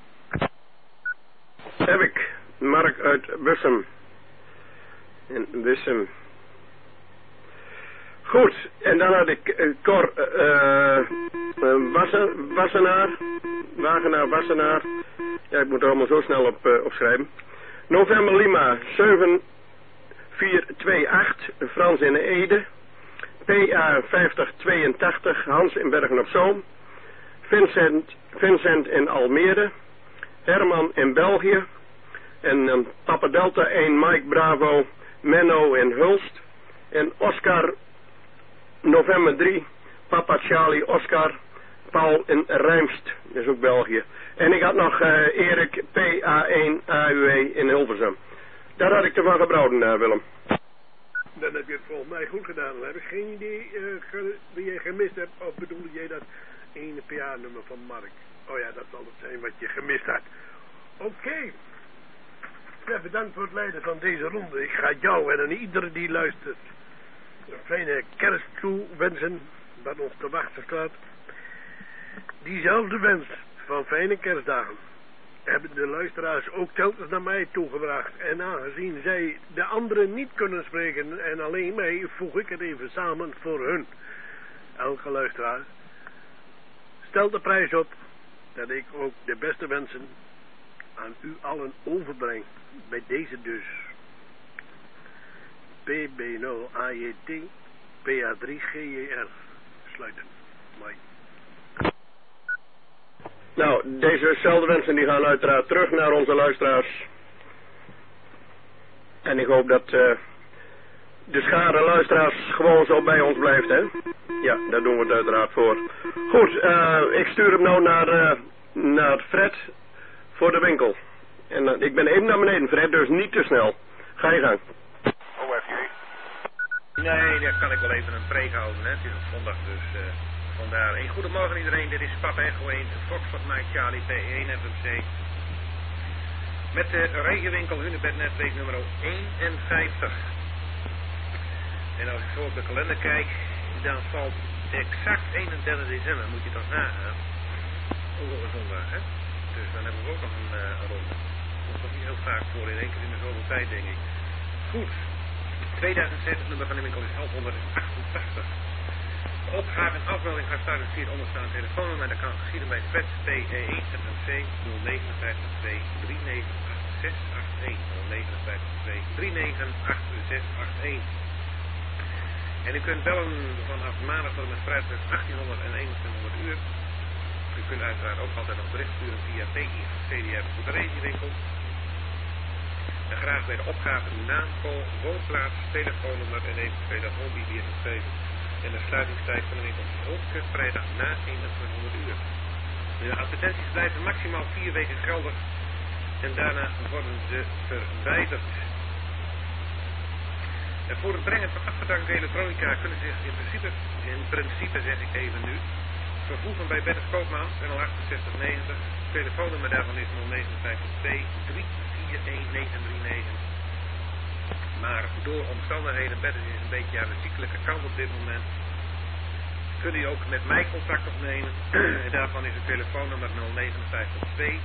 Heb ik. Mark uit Bussum. En Bussum. Goed. En dan had ik Cor Wassenaar. Wagenaar Wassenaar. Ja, ik moet er allemaal zo snel op opschrijven. November Lima 7428. Frans in Ede. PA 5082 Hans in Bergen op Zoom. Vincent in Almere. Herman in België. En Papa Delta 1 Mike Bravo Menno in Hulst. En Oscar November 3 Papa Charlie Oscar Paul in Rijmst, dat is ook België. En ik had nog Erik PA1AUE in Hilversum. Daar had ik ervan gebrouwen, Willem. Dan heb je het volgens mij goed gedaan. Dan heb ik geen idee wie jij gemist hebt. Of bedoelde jij dat ene PA-nummer van Mark? Oh ja, dat zal het zijn wat je gemist had. Oké. Ja, bedankt voor het leiden van deze ronde. Ik ga jou en aan iedereen die luistert een fijne kerst toewensen. Wat ons te wachten staat. Diezelfde wens van fijne kerstdagen hebben de luisteraars ook telkens naar mij toegebracht. En aangezien zij de anderen niet kunnen spreken en alleen mij, voeg ik het even samen voor hun. Elke luisteraar stelt de prijs op dat ik ook de beste wensen aan u allen overbreng. Bij deze dus. PB0AJT PA3GJR. Sluiten. Mooi. Nou, dezezelfde wensen die gaan uiteraard terug naar onze luisteraars. En ik hoop dat de schare luisteraars gewoon zo bij ons blijft, hè. Ja, daar doen we het uiteraard voor. Goed, ik stuur hem nou naar Fred voor de winkel. En ik ben even naar beneden, Fred, dus niet te snel. Ga je gang. OFJ. Nee, daar kan ik wel even een preek houden, hè. Het is op zondag, dus vandaar. Een goedemorgen iedereen, dit is Papa Echo 1, Foxtrot Mike Charlie P1 FMC. Met de regenwinkel Hunebednetwerk nummer 51. En als ik zo op de kalender kijk, dan valt exact 31 december, moet je toch nagaan. Ook op een zondag, hè. Dus dan hebben we ook nog een ronde. Dat komt nog niet heel vaak voor, in één keer in de zoveel tijd, denk ik. Goed. 2007 nummer van de winkel is 1188. Opgave en afmelding gaat starten via het onderstaande telefoonnummer. Dat kan geschieden bij Fred PE1 FMC 059 398681 059 398681. En u kunt bellen vanaf maandag tot en met vrijdag tussen 1800 en 2100 uur. U kunt uiteraard ook altijd nog bericht sturen via PI CDR voor de regiewinkel. En graag bij de opgave uw naam, woonplaats, telefoonnummer en eventueel dat home geven. En de sluitingstijd van de winkel is ook vrijdag na 2100 uur. De advertenties blijven maximaal 4 weken geldig en daarna worden ze verwijderd. En voor het brengen van afgedankte elektronica kunnen zich in principe zeg ik even nu, vervoegen bij Bertus Koopmans 06890. Telefoonnummer daarvan is 059 341 Maar door omstandigheden, Bertus is een beetje aan de ziekelijke kant op dit moment, kunt u ook met mij contact opnemen. En daarvan is het telefoonnummer 059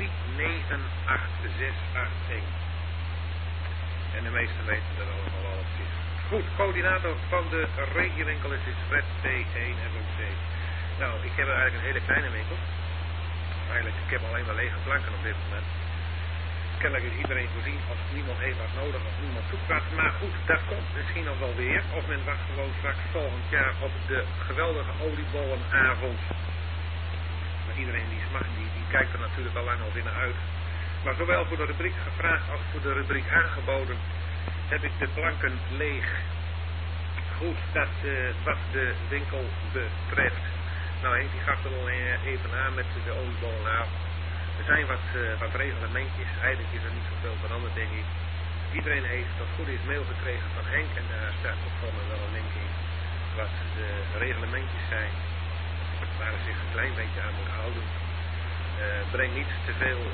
398681. En de meesten weten dat allemaal al op zich. Goed, coördinator van de regiewinkel is Fred P1 FMC. Nou, ik heb eigenlijk een hele kleine winkel. Eigenlijk, ik heb alleen maar lege planken op dit moment. Kennelijk is iedereen voorzien als niemand heeft wat nodig of niemand zoekt wat. Maar goed, dat komt misschien nog wel weer. Of men wacht gewoon straks volgend jaar op de geweldige oliebollenavond. Maar iedereen die kijkt er natuurlijk al lang al weer naar uit. Maar zowel voor de rubriek gevraagd als voor de rubriek aangeboden heb ik de planken leeg. Goed, dat wat de winkel betreft. Nou, Henk die gaf er al even aan met de oliebollenavond. Er zijn wat reglementjes, eigenlijk is er niet zoveel veranderd, denk ik. Iedereen heeft, als het goed is, mail gekregen van Henk en daar staat ook voor me wel een link in wat de reglementjes zijn, waar hij zich een klein beetje aan moet houden. Breng niet te veel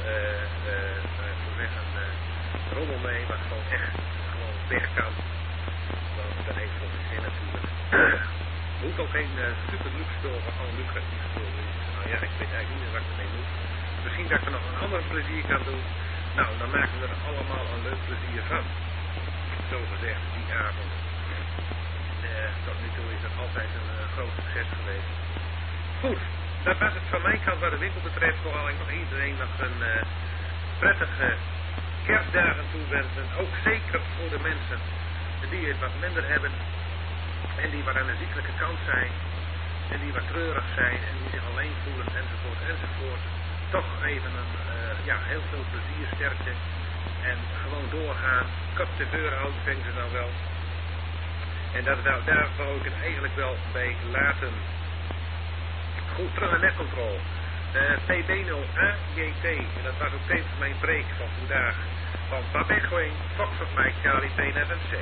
rommel mee, wat gewoon echt weg kan. Want dat heeft voor de zin natuurlijk. Moet ook geen super luxe spul, maar gewoon lucratief spul is. Nou ja, ik weet eigenlijk niet meer wat ik ermee moet. Misschien dat ik er nog een ander plezier kan doen. Nou, dan maken we er allemaal een leuk plezier van. Zo gezegd, die avond. Tot nu toe is het altijd een groot succes geweest. Goed, dat was het van mijn kant wat de winkel betreft. Vooral ik nog iedereen nog een prettige kerstdagen toewensen. Ook zeker voor de mensen die het wat minder hebben. En die wat aan de ziekelijke kant zijn. En die wat treurig zijn. En die zich alleen voelen enzovoort enzovoort. Toch even heel veel plezier, sterkte. En gewoon doorgaan. Kop de deur houden, denken ze nou wel. En daar wou ik het eigenlijk wel bij laten. Goed, terug naar netcontrole. PB0AJT, en dat was ook tevens mijn preek van vandaag. Van Papa Echo 1, Foxtrot Mike Charlie PNFMC.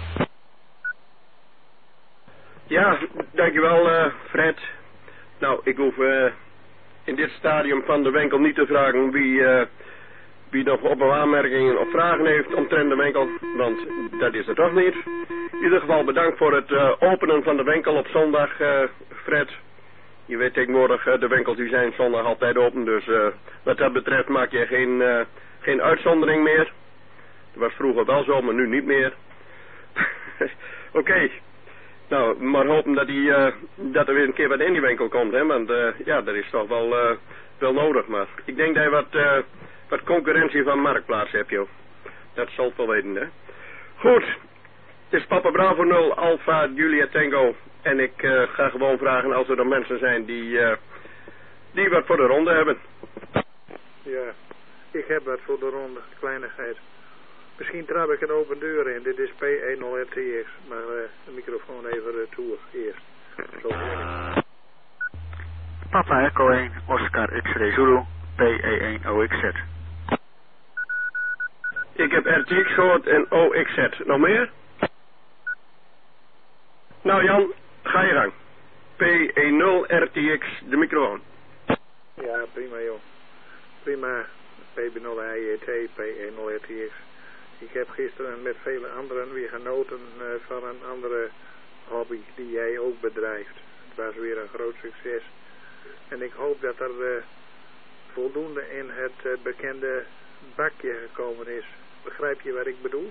Ja, dankjewel Fred. Nou, ik hoef in dit stadium van de winkel niet te vragen wie nog op- of aanmerkingen of vragen heeft omtrent de winkel, want dat is er toch niet. In ieder geval bedankt voor het openen van de winkel op zondag, Fred. Je weet tegenwoordig, de winkels die zijn zondag altijd open, dus wat dat betreft maak je geen uitzondering meer. Dat was vroeger wel zo, maar nu niet meer. Oké. Nou, maar hopen dat er weer een keer wat in die winkel komt, hè, want ja, dat is toch wel nodig, maar ik denk dat je wat concurrentie van Marktplaats hebt, joh. Dat zal het wel weten, hè. Goed, het is Papa Bravo 0, Alpha, Julia Tango, en ik ga gewoon vragen als er dan mensen zijn die wat voor de ronde hebben. Ja, ik heb wat voor de ronde, kleinigheid. Misschien trap ik een open deur in. Dit is P10RTX, maar de microfoon even retour eerst. Zo Papa Echo 1, Oscar X-Ray Zulu, PE1OXZ. Ik heb RTX gehoord en OXZ. Nog meer? Nou Jan, ga je gang. P10RTX, de microfoon. Ja, prima joh. Prima. PB0AJT, P10RTX. Ik heb gisteren met vele anderen weer genoten van een andere hobby die jij ook bedrijft. Het was weer een groot succes. En ik hoop dat er voldoende in het bekende bakje gekomen is. Begrijp je wat ik bedoel?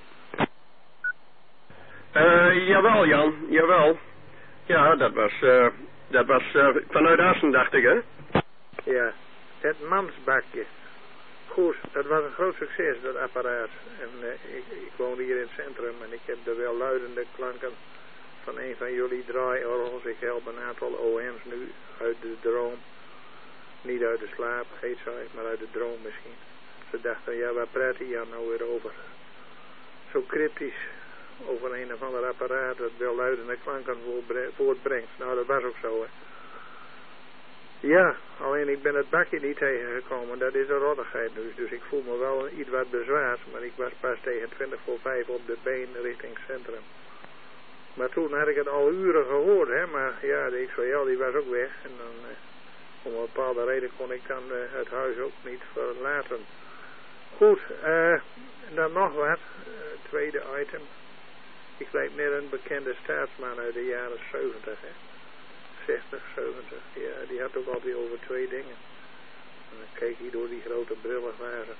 Jawel Jan, jawel. Ja, dat was vanuit Assen, dacht ik, hè? Ja, het mansbakje. Goed, dat was een groot succes, dat apparaat. En ik woon hier in het centrum en ik heb de welluidende klanken van een van jullie draaiorgels. Ik help een aantal OM's nu uit de droom. Niet uit de slaap, heet zij, maar uit de droom misschien. Ze dachten, ja, waar praat hij Jan nou weer over? Zo cryptisch over een of ander apparaat dat welluidende klanken voortbrengt. Nou, dat was ook zo, hè. Ja, alleen ik ben het bakje niet tegengekomen. Dat is een rottigheid dus ik voel me wel iets wat bezwaard. Maar ik was pas tegen 5:20 op de been richting het centrum. Maar toen had ik het al uren gehoord, hè. Maar ja, de XVL die was ook weg. En dan, om een bepaalde reden kon ik dan het huis ook niet verlaten. Goed, dan nog wat. Tweede item. Ik lijk net een bekende staatsman uit de jaren 70, hè. 60, 70, ja, die had ook altijd over twee dingen. En dan keek hij door die grote brillenglazen.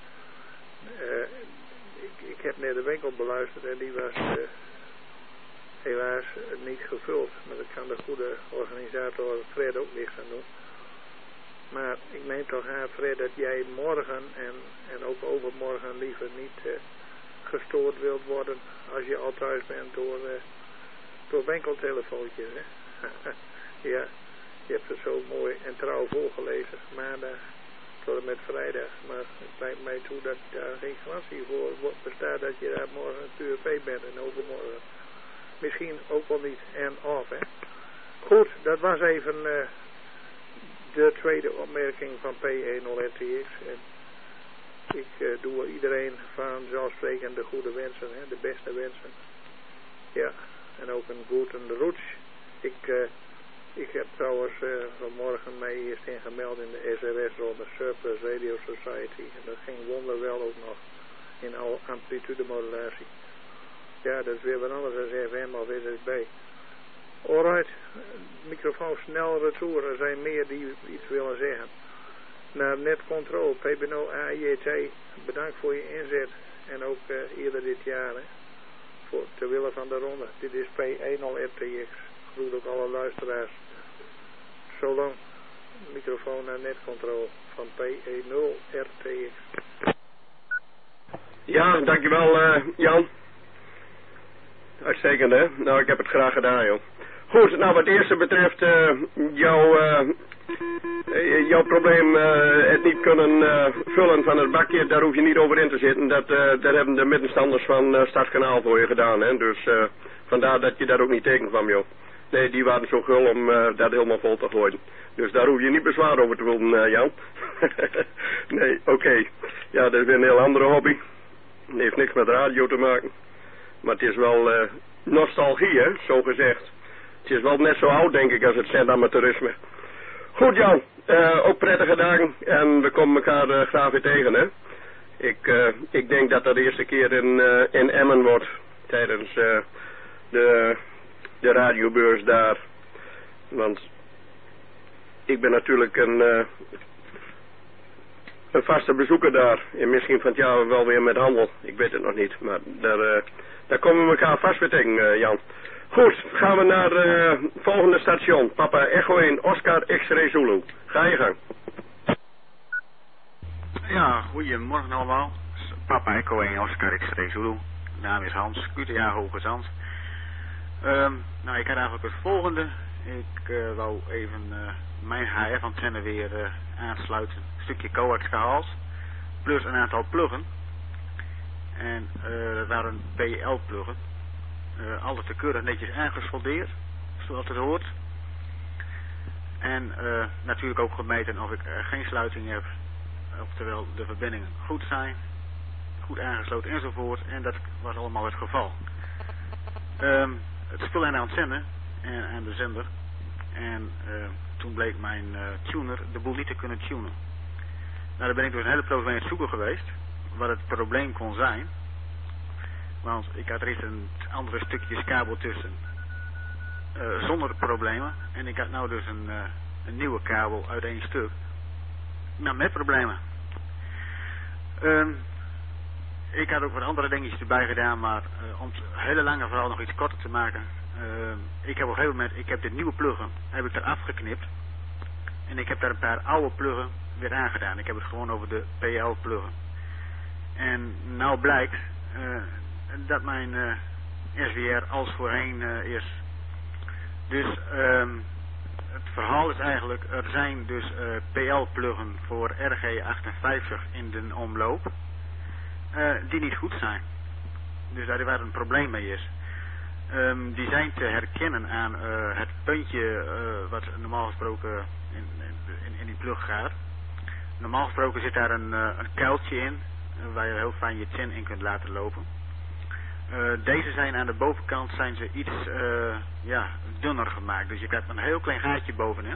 Ik heb net de winkel beluisterd en die was helaas niet gevuld. Maar dat kan de goede organisator Fred ook niks aan doen. Maar ik neem toch aan, Fred, dat jij morgen en ook overmorgen liever niet gestoord wilt worden als je al thuis bent door winkeltelefoontjes, hè. Ja, je hebt het zo mooi en trouw volgelezen, maandag tot en met vrijdag. Maar het lijkt mij toe dat daar geen garantie voor bestaat dat je daar morgen een uur bij bent en overmorgen. Misschien ook wel niet en of, hè. Goed, dat was even de tweede opmerking van P10RTX. En ik doe iedereen vanzelfsprekend de goede wensen, hè, de beste wensen. Ja, en ook een guten rutsch. Ik heb trouwens vanmorgen mij eerst ingemeld in de SRS-ronde, Surplus Radio Society. En dat ging wonderwel ook nog in al amplitudemodulatie. Ja, dat is weer wat anders dan FM of SSB. Alright, microfoon snel retour. Er zijn meer die iets willen zeggen. Naar netcontrol, PB0AJT, bedankt voor je inzet. En ook eerder dit jaar, hè, ter wille van de ronde. Dit is P10RTX. Groet ook alle luisteraars. Zolang microfoon naar netcontrol van P10RTX. Ja, dankjewel Jan. Uitstekend, hè? Nou, ik heb het graag gedaan, joh. Goed, nou wat het eerste betreft jouw probleem het niet kunnen vullen van het bakje, daar hoef je niet over in te zitten. Dat hebben de middenstanders van Stadskanaal voor je gedaan, hè. Dus vandaar dat je daar ook niet tegen kwam, joh. Nee, die waren zo gul om dat helemaal vol te gooien. Dus daar hoef je niet bezwaar over te willen, Jan. Nee, oké. Ja, dat is weer een heel andere hobby. Het heeft niks met radio te maken. Maar het is wel nostalgie, hè, zo gezegd. Het is wel net zo oud, denk ik, als het zendamateurisme. Goed, Jan. Ook prettige dagen. En we komen elkaar graag weer tegen, hè. Ik denk dat dat de eerste keer in Emmen wordt. Tijdens de radiobeurs daar. Want ik ben natuurlijk een vaste bezoeker daar. En misschien van het jaar wel weer met handel. Ik weet het nog niet. Maar daar komen we elkaar vast weer tegen, Jan. Goed, gaan we naar het volgende station. Papa Echo 1, Oscar X-Ray Zulu. Ga je gang. Ja, goedemorgen allemaal. Papa Echo 1, Oscar X-Ray Zulu. De naam is Hans, QTA Hoge Zand. Nou, ik had eigenlijk het volgende. Ik wou even mijn HF-antenne weer aansluiten. Een stukje coax gehaald. Plus een aantal pluggen. En dat waren PL-pluggen. Alles te keurig netjes aangesoldeerd. Zoals het hoort. En natuurlijk ook gemeten of ik geen sluiting heb. Oftewel de verbindingen goed zijn. Goed aangesloten enzovoort. En dat was allemaal het geval. Het spul aan de antenne en aan de zender. En toen bleek mijn tuner de boel niet te kunnen tunen. Nou, daar ben ik dus een hele poos mee aan het zoeken geweest. Wat het probleem kon zijn. Want ik had er eerst een andere stukjes kabel tussen. Zonder problemen. En ik had nou dus een nieuwe kabel uit één stuk. Nou, met problemen. Ik had ook wat andere dingetjes erbij gedaan, maar om het hele lange verhaal nog iets korter te maken. Ik heb op een gegeven moment, ik heb de nieuwe pluggen, heb ik eraf geknipt. En ik heb daar een paar oude pluggen weer aangedaan. Ik heb het gewoon over de PL pluggen. En nou blijkt dat mijn SWR als voorheen is. Dus het verhaal is eigenlijk, er zijn dus PL pluggen voor RG58 in de omloop. Die niet goed zijn. Dus daar waar een probleem mee is. Die zijn te herkennen aan het puntje wat normaal gesproken in die plug gaat. Normaal gesproken zit daar een kuiltje in waar je heel fijn je tin in kunt laten lopen. Deze zijn aan de bovenkant zijn ze iets dunner gemaakt. Dus je krijgt een heel klein gaatje bovenin.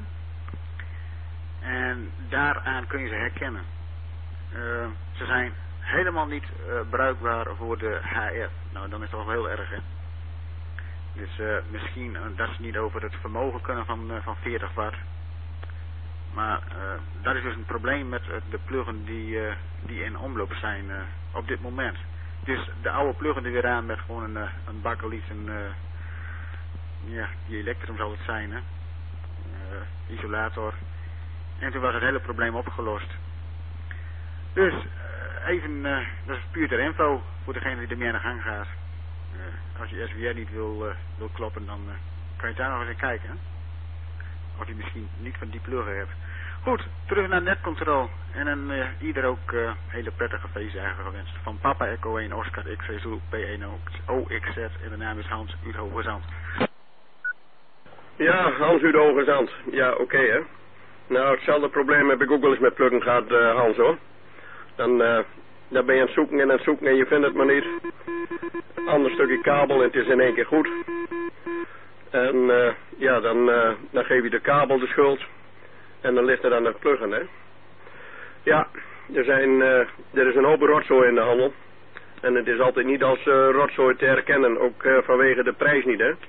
En daaraan kun je ze herkennen. Ze zijn helemaal niet bruikbaar voor de HF. Nou, dan is het wel heel erg, hè. Dus misschien dat ze niet over het vermogen kunnen van 40 watt. Maar dat is dus een probleem met de pluggen die in omloop zijn op dit moment. Dus de oude pluggen die weer aan met gewoon een bakkeliet, die elektrum zal het zijn, hè. Isolator. En toen was het hele probleem opgelost. Dus even, dat is puur ter info voor degene die ermee aan de gang gaat. Als je SWR niet wil kloppen, dan kan je daar nog eens in kijken. Hè? Of je misschien niet van die pluggen hebt. Goed, terug naar netcontrol. En ieder ook hele prettige feestdagen gewenst. Van Papa Echo 1, Oscar X-Ray Zulu, P1 OXZ. En de naam is Hans uit Hoge Zand. Ja, Hans uit Hoge Zand. Ja, oké, hè. Nou, hetzelfde probleem heb ik ook wel eens met pluggen gehad, Hans, hoor. Dan ben je aan het zoeken en je vindt het maar niet. Ander stukje kabel en het is in één keer goed. En dan geef je de kabel de schuld. En dan ligt het aan de pluggen, hè. Ja, er is een hoop rotzooi in de handel. En het is altijd niet als rotzooi te herkennen, ook vanwege de prijs niet, hè.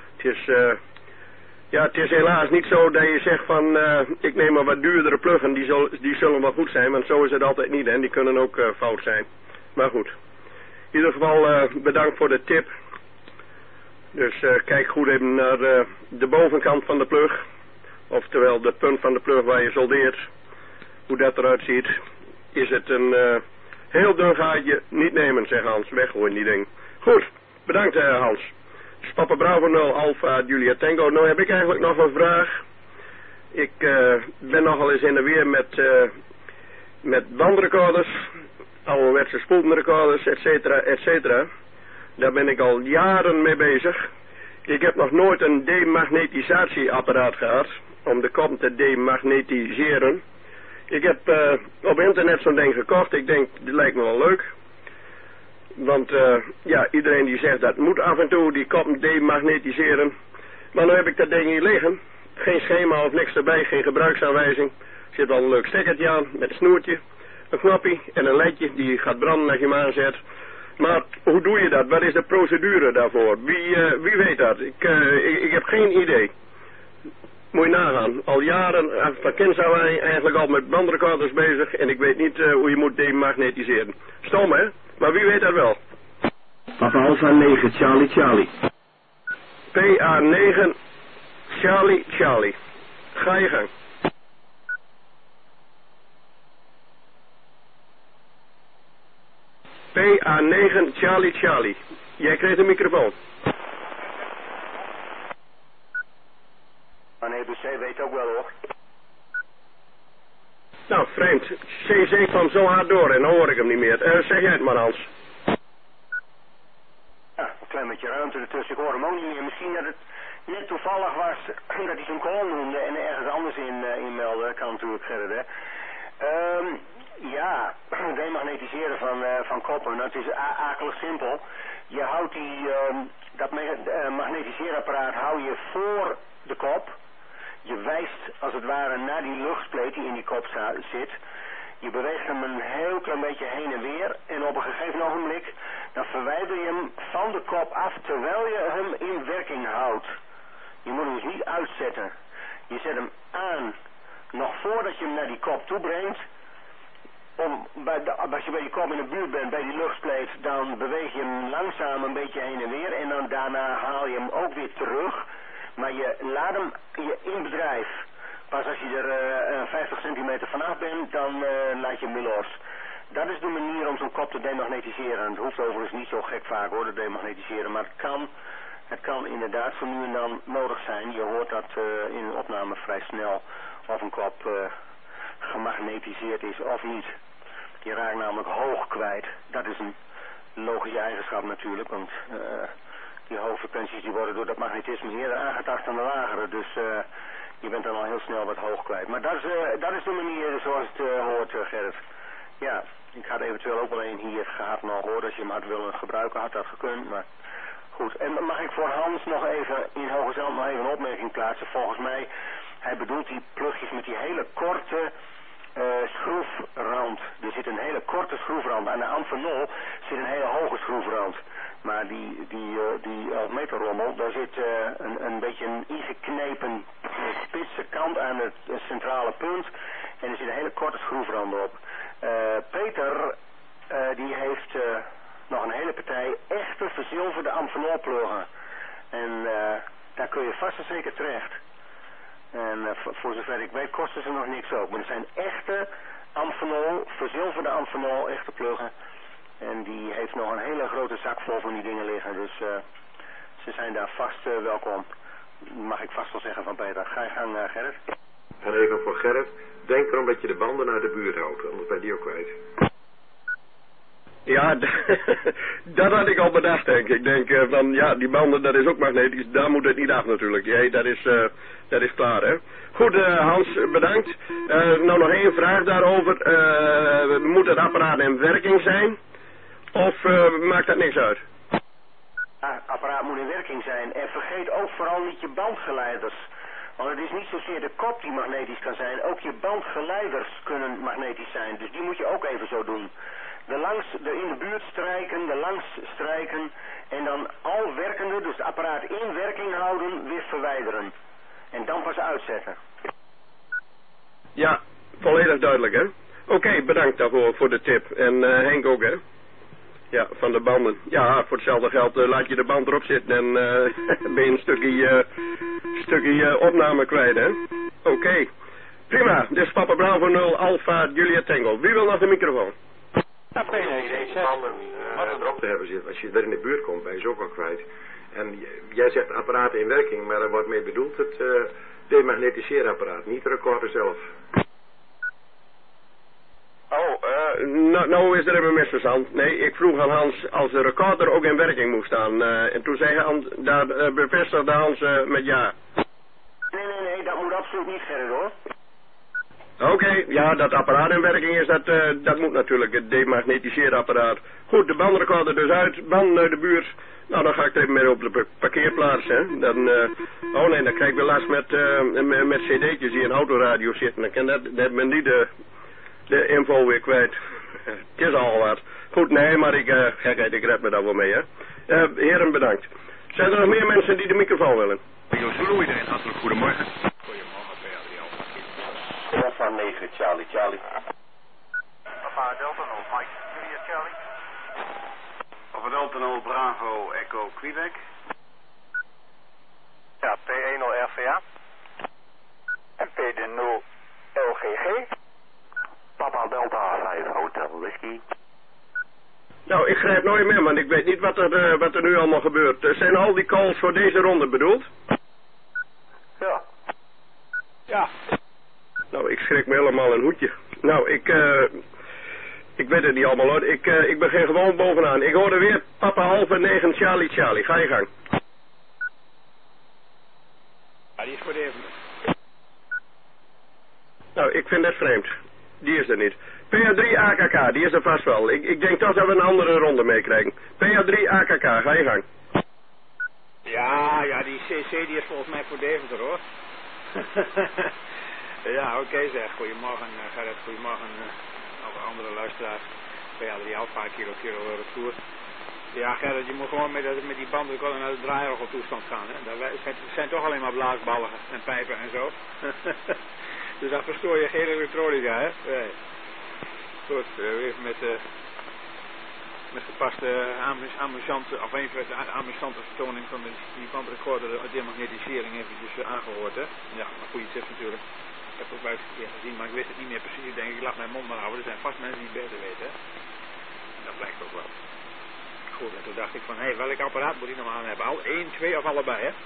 Het is helaas niet zo dat je zegt van, ik neem maar wat duurdere pluggen, die zullen wel goed zijn, want zo is het altijd niet, hè. Die kunnen ook fout zijn. Maar goed. In ieder geval bedankt voor de tip. Dus kijk goed even naar de bovenkant van de plug. Oftewel de punt van de plug waar je soldeert. Hoe dat eruit ziet. Is het een heel dun gaatje? Niet nemen, zegt Hans. Weggooien die ding. Goed, bedankt Hans. Papa Bravo 0 Alpha Julia Tango. Nou heb ik eigenlijk nog een vraag. Ik ben nogal eens in de weer met bandrecorders. Ouderwetse spoeldenrecorders, et cetera, et cetera. Daar ben ik al jaren mee bezig. Ik heb nog nooit een demagnetisatieapparaat gehad, om de kop te demagnetiseren. Ik heb op internet zo'n ding gekocht. Ik denk, dit lijkt me wel leuk. Want ja, iedereen die zegt dat moet af en toe die kop demagnetiseren. Maar nu heb ik dat ding hier liggen. Geen schema of niks erbij, geen gebruiksaanwijzing. Er zit wel een leuk stekkertje aan met een snoertje, een knopje en een ledje die gaat branden als je hem aanzet. Maar hoe doe je dat? Wat is de procedure daarvoor? Wie weet dat? Ik heb geen idee. Moet je nagaan. Al jaren, van kind zijn wij eigenlijk al met bandrecorders bezig en ik weet niet hoe je moet demagnetiseren. Stom hè? Maar wie weet dat wel? Papa Alpha 9, Charlie Charlie. PA9, Charlie Charlie. Ga je gang. PA9, Charlie Charlie. Jij kreeg de microfoon. Nee, BC weet ook wel hoor. Nou, vreemd. CC kwam zo hard door en dan hoor ik hem niet meer. Zeg jij het maar, Hans. Ja, een klein beetje ruimte ertussen. Ik hoor hem ook niet meer. Misschien dat het net toevallig was dat hij zijn call noemde en ergens anders in meldde. Kan natuurlijk, Gerrit, hè. Ja, demagnetiseren van koppen. Nou, het is akelig simpel. Je houdt dat magnetiseerapparaat hou je voor de kop. Je wijst als het ware naar die luchtspleet die in die kop zit. Je beweegt hem een heel klein beetje heen en weer. En op een gegeven ogenblik dan verwijder je hem van de kop af terwijl je hem in werking houdt. Je moet hem dus niet uitzetten. Je zet hem aan nog voordat je hem naar die kop toe brengt. Als je bij die kop in de buurt bent, bij die luchtspleet, dan beweeg je hem langzaam een beetje heen en weer. En dan daarna haal je hem ook weer terug. Maar je laat hem in bedrijf. Pas als je er 50 centimeter vanaf bent, dan laat je hem weer los. Dat is de manier om zo'n kop te demagnetiseren. Het hoeft overigens niet zo gek vaak hoor, te demagnetiseren. Maar het kan inderdaad voor nu en dan nodig zijn. Je hoort dat in een opname vrij snel of een kop gemagnetiseerd is of niet. Je raakt namelijk hoog kwijt. Dat is een logische eigenschap natuurlijk, want die hoge frequenties die worden door dat magnetisme eerder aangetast dan de lagere. Dus je bent dan al heel snel wat hoog kwijt. Maar dat is de manier zoals het hoort, Gerrit. Ja, ik had eventueel ook wel een hier gehad nog hoor. Als je hem had willen gebruiken had dat gekund, maar goed. En mag ik voor Hans nog even in Hoge Zand nog even een opmerking plaatsen. Volgens mij, hij bedoelt die plugjes met die hele korte schroefrand. Er zit een hele korte schroefrand. Aan de Amphenol zit een hele hoge schroefrand. Maar die 11 meter rommel, daar zit een beetje een ingeknepen spitse kant aan het centrale punt. En er zit een hele korte schroefrand op. Peter, die heeft nog een hele partij echte verzilverde Amphenol pluggen. En daar kun je vast en zeker terecht. En voor zover ik weet kosten ze nog niks ook. Maar het zijn echte Amphenol, verzilverde Amphenol, echte pluggen. En die heeft nog een hele grote zak vol van die dingen liggen. Dus ze zijn daar vast welkom. Mag ik vast wel zeggen van Peter. Ga je gang, Gerrit. En even voor Gerrit. Denk erom dat je de banden naar de buurt houdt. Anders ben je die ook kwijt. Ja, dat had ik al bedacht, denk ik. Ik denk van, ja, die banden, dat is ook magnetisch. Daar moet het niet af natuurlijk. Ja, dat is klaar, hè. Goed, Hans, bedankt. Nou, nog één vraag daarover. Moet het apparaat in werking zijn? Of maakt dat niks uit? Het apparaat moet in werking zijn. En vergeet ook vooral niet je bandgeleiders. Want het is niet zozeer de kop die magnetisch kan zijn. Ook je bandgeleiders kunnen magnetisch zijn. Dus die moet je ook even zo doen. In de buurt strijken, de langs strijken. En dan al werkende, dus het apparaat in werking houden, weer verwijderen. En dan pas uitzetten. Ja, volledig duidelijk, hè. Oké, bedankt daarvoor voor de tip. En Henk ook, hè. Ja, van de banden. Ja, voor hetzelfde geld laat je de band erop zitten en ben je een stukje opname kwijt, hè. Oké. Prima, dit is Papa Bravo 0 Alpha Juliet Tango. Wie wil nog de microfoon? Ja, banden erop te hebben zitten. Als je er in de buurt komt, ben je ze ook al kwijt. En jij zegt apparaten in werking, maar er wordt mee bedoeld het demagnetiserapparaat, niet de recorder zelf. Oh, nou is er even een misverstand. Nee, ik vroeg aan Hans als de recorder ook in werking moest staan. En toen zei Hans, daar bevestigde Hans met ja. Nee, dat moet absoluut niet verder hoor. Oké, ja, dat apparaat in werking is, dat moet natuurlijk, het demagnetiseerapparaat. Goed, de bandrecorder dus uit, banden uit de buurt. Nou, dan ga ik er even mee op de parkeerplaats, hè. Dan krijg ik weer last met cd'tjes die in autoradio zitten. Dan kan dat men niet de info weer kwijt. Het is al wat. Goed, nee, maar ik red me daar wel mee, hè. Heren, bedankt. Zijn er nog meer mensen die de microfoon willen? Joost Zulu, iedereen hartelijk goedemorgen. Goedemorgen, PA3 Alpha. Alpha 9, Charlie. Alpha Delta 0, Mike, Julia Charlie. Alpha Delta 0, Bravo, Echo, Quebec. Ja, P10 RVA. En P0 LGG. Papa Delta 5 Hotel Whiskey. Nou, ik grijp nooit meer, want ik weet niet wat er nu allemaal gebeurt. Zijn al die calls voor deze ronde bedoeld? Ja. Ja. Nou, ik schrik me helemaal een hoedje. Nou, ik weet het niet allemaal hoor. Ik begin gewoon bovenaan. Ik hoorde weer Papa Alpha 9 Charlie. Ga je gang. Ja, die is voor de Nou, ik vind dat vreemd. Die is er niet. PA3 AKK, die is er vast wel. Ik denk toch dat we een andere ronde meekrijgen. PA3 AKK, ga je gang. Ja, die CC die is volgens mij voor Deventer hoor. Ja, oké zeg. Goedemorgen Gerrit, goedemorgen alle andere luisteraars. PA3 Alpha, kilo retour. Ja Gerrit, je moet gewoon met die bandrecorder naar de draaiorgeltoestand gaan. Hè. Het zijn toch alleen maar blaasballen en pijpen en zo. Dus daar verstoor je geen elektronica, hè. Nee. Goed, even met gepaste amusante vertoning van die bandrecorder de demagnetisering even dus aangehoord, hè. Ja, een goede tip natuurlijk. Ik heb het ook bij het keer gezien, maar ik wist het niet meer precies. Ik denk, ik laat mijn mond maar houden. Er zijn vast mensen die het beter weten, hè. En dat blijkt ook wel. Goed, en toen dacht ik van, hé, welk apparaat moet ik nou aan hebben? Al 1, 2 of allebei, hè.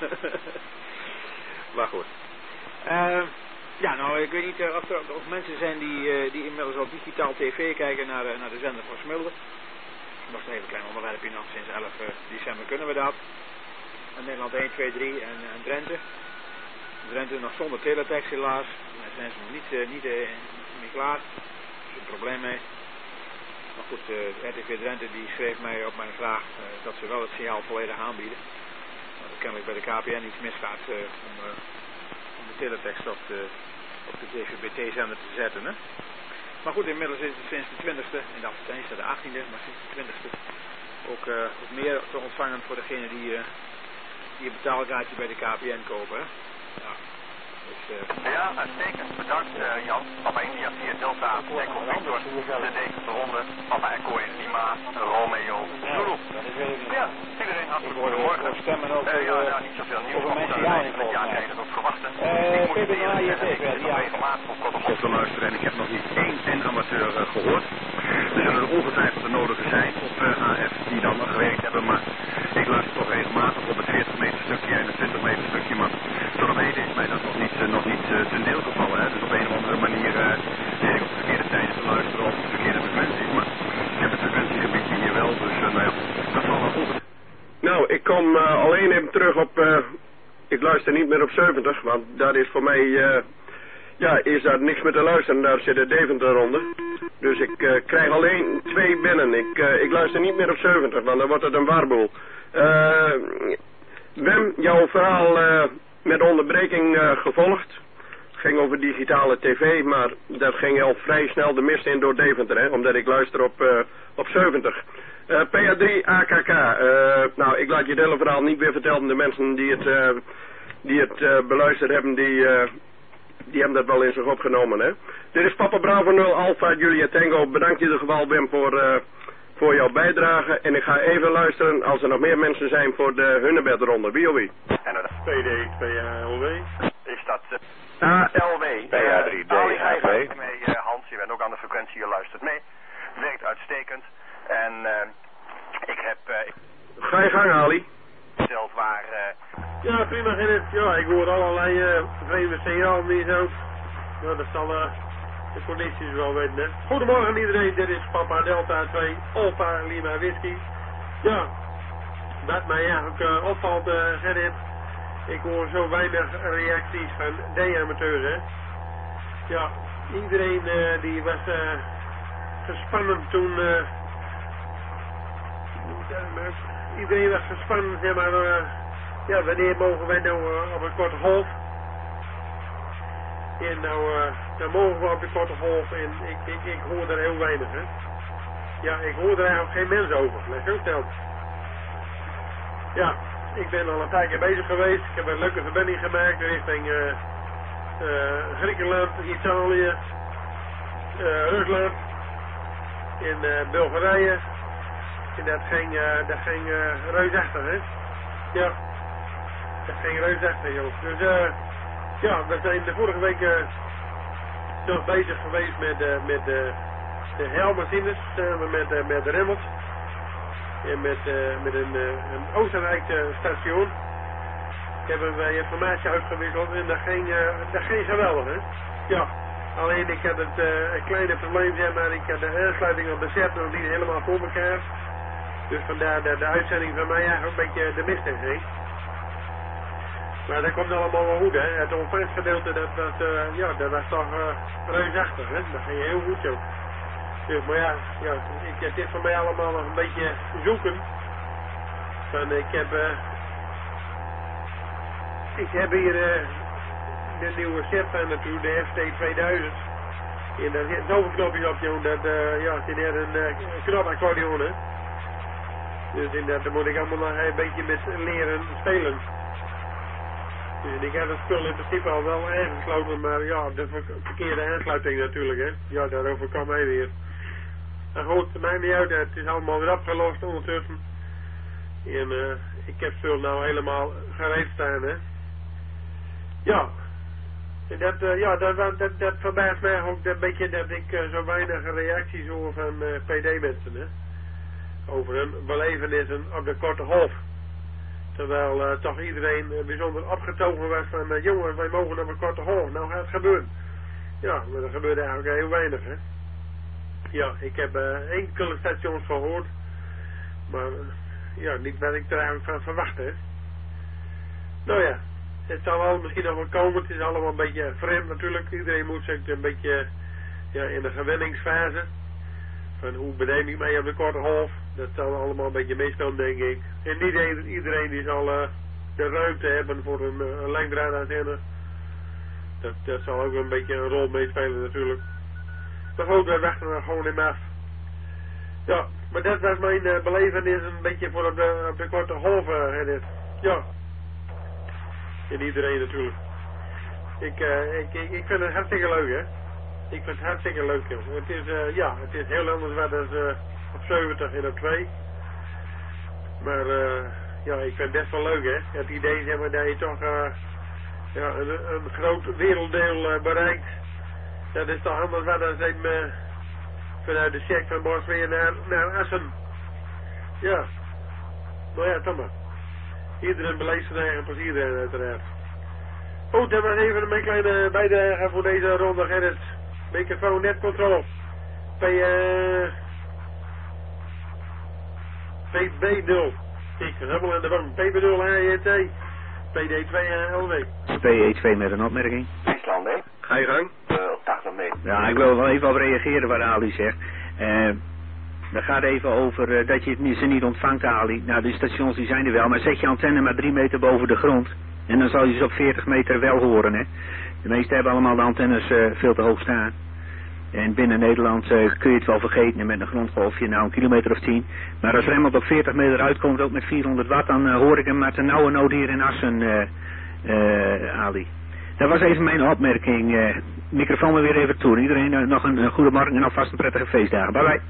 Maar goed. Ja, nou, ik weet niet of mensen zijn die inmiddels al digitaal tv kijken naar de zender van Smilde. Dat is een heel klein onderwerpje nog, sinds 11 december kunnen we dat. En Nederland 1, 2, 3 en Drenthe. Drenthe nog zonder teletext helaas. Daar zijn ze nog niet mee klaar. Er is een probleem mee. Maar goed, RTV Drenthe die schreef mij op mijn vraag dat ze wel het signaal volledig aanbieden. Dat er kennelijk bij de KPN iets misgaat om de teletext op de DVB-T-zender te zetten. Hè? Maar goed, inmiddels is het sinds de 20e, en dat is de 18e, maar sinds de 20e ook meer te ontvangen voor degene die een betaalkaartje bij de KPN kopen. Hè? Ja. Dus, ja, uitstekend. Bedankt Jan. Papa India 4 Delta, Echo Victor, de Deventer ronde, Papa Echo in Lima, Romeo, Zulu. Ja, iedereen hartelijk goedemorgen. Ja, niet zoveel nieuws. Ja, kan je dat ook verwachten. Ik moet regelmatig op Of te luisteren en ik heb nog niet één amateur gehoord. Er zullen ongetwijfeld de nodige zijn op AF die dan gewerkt hebben, maar ik luister toch regelmatig op het 40 meter stukje en het 20 meter stukje, maar tot op heden is mij dat nog niet ten deel gevallen. Hè. Dus op een of andere manier zit ik op de verkeerde tijden te luisteren of op de verkeerde frequenties, maar ik heb het frequentiegebiedje hier wel, dus nou ja, dat zal wel goed. Nou, ik kom alleen even terug op, ik luister niet meer op 70, want daar is voor mij, is daar niks meer te luisteren, daar zit de Deventer onder. Dus ik krijg alleen 2 binnen, ik luister niet meer op 70, want dan wordt het een warboel. Wim, jouw verhaal met onderbreking gevolgd. Het ging over digitale tv, maar dat ging al vrij snel de mist in door Deventer, hè, omdat ik luister op 70. PA3 AKK, nou ik laat je het hele verhaal niet weer vertellen. De mensen die het beluisterd hebben, die hebben dat wel in zich opgenomen, hè. Dit is Papa Bravo 0 Alpha Julia Tango. Bedankt in ieder geval Wim voor jouw bijdrage. En ik ga even luisteren als er nog meer mensen zijn voor de Hunnebedronde. Wie of wie? En dat PD, PLW. Is dat LW? PA3D, Ali mee, Hans, je bent ook aan de frequentie, je luistert mee. Werkt uitstekend. En ik heb... Ga je gang, Ali. Zelf waar... Ja, prima Gerrit. Ja, ik hoor allerlei vreemde signalen hier zo. Ja, dat zal de condities wel weten, hè. Goedemorgen iedereen, dit is Papa Delta 2, Alpha Lima Whisky. Ja, wat mij eigenlijk opvalt, Gerrit, ik hoor zo weinig reacties van D-amateurs, hè. Ja, iedereen die was gespannen toen, iedereen was gespannen, zeg maar, ja, wanneer mogen wij nou op een korte golf? En nou mogen we op de korte golf en ik hoor er heel weinig, hè. Ja, ik hoor er eigenlijk geen mens over, dat is ook telt. Ja, ik ben al een paar keer bezig geweest, ik heb een leuke verbinding gemaakt richting Griekenland, Italië, Rusland, in Bulgarije. En dat ging reusachtig, hè. Ja, dat ging reusachtig, joh. Dus ja, we zijn de vorige week nog bezig geweest met de helmachines, samen met de Remmels. En met een Oostenrijkse station. Ik heb een informatie uitgewisseld en dat ging geweldig, hè. Ja, alleen ik had een kleine probleem, zeg maar, ik had de aansluiting op de set nog niet helemaal voor elkaar. Dus vandaar de uitzending van mij eigenlijk een beetje de mist in ging. Maar dat komt allemaal wel goed, hè. Het ontvangstgedeelte, dat was toch reusachtig, hè. Dat ging heel goed zo. Dus, maar ja, het is voor mij allemaal nog een beetje zoeken. Van, ik heb hier de nieuwe set van natuurlijk, de FT 2000. En daar zitten zoveel knopjes op, joh, dat, het is net een knopaccordeon, hè. Dus daar moet ik allemaal nog een beetje met leren spelen. Dus ik heb het spul in principe al wel aangesloten, maar ja, de verkeerde aansluiting natuurlijk, hè. Ja, daarover kwam hij weer. Maar goed, het maakt niet uit, het is allemaal weer opgelost ondertussen. En ik heb het spul nou helemaal gereed staan, hè. Ja. En dat verbaast mij ook een beetje dat ik zo weinig reacties hoor van PD-mensen, hè. Over hun belevenissen op de korte golf. Terwijl toch iedereen bijzonder opgetogen was van jongens, wij mogen op een korte golf, nou gaat het gebeuren. Ja, maar er gebeurde eigenlijk heel weinig, hè. Ja, ik heb enkele stations gehoord, maar ja, niet wat ik er eigenlijk van verwacht, hè. Nou ja, het zal wel misschien nog wel komen, het is allemaal een beetje vreemd natuurlijk. Iedereen moet zich een beetje in de gewenningsfase. Van hoe beneem ik mij op de korte golf. Dat zal allemaal een beetje meespelen, denk ik. En niet iedereen die zal de ruimte hebben voor een lengdraadantenne. Dat zal ook een beetje een rol meespelen natuurlijk. Maar goed, we wachten er gewoon in af. Ja, maar dat was mijn belevenis een beetje voor op de korte golf. Ja. En iedereen natuurlijk. Ik vind het hartstikke leuk, hè. Ik vind het hartstikke leuk, joh. Het is heel anders wat dan op 70 en op 2. Maar ik vind het best wel leuk, hè. Het idee, zeg maar, dat je toch een groot werelddeel bereikt. Dat is toch anders wat dan zijn vanuit de check van Bos weer naar Assen. Ja. Nou ja, toch maar. Iedereen beleeft zijn eigen plezier, uiteraard. Goed, dat was even mijn kleine bijdrage voor deze ronde, Gerrit. Microfoon netcontrole. PB0. Ik hummel aan de wang. PB0 AJT. PD2 LW. PE2 met een opmerking. IJsland, hè? Ga je gang. Op 80 meter. Ja, ik wil wel even op reageren waar Ali zegt. Dat gaat even over dat je ze niet ontvangt, Ali. Nou, de stations die zijn er wel, maar zet je antenne maar 3 meter boven de grond. En dan zal je ze op 40 meter wel horen, hè. De meesten hebben allemaal de antennes veel te hoog staan. En binnen Nederland kun je het wel vergeten met een grondgolfje, nou een kilometer of 10. Maar als Remmelt op 40 meter uitkomt, ook met 400 watt, dan hoor ik hem met de nauwe nood hier in Assen, Ali. Dat was even mijn opmerking. Microfoon maar weer even toe. Iedereen nog een goede morgen en alvast een prettige feestdagen. Bye bye.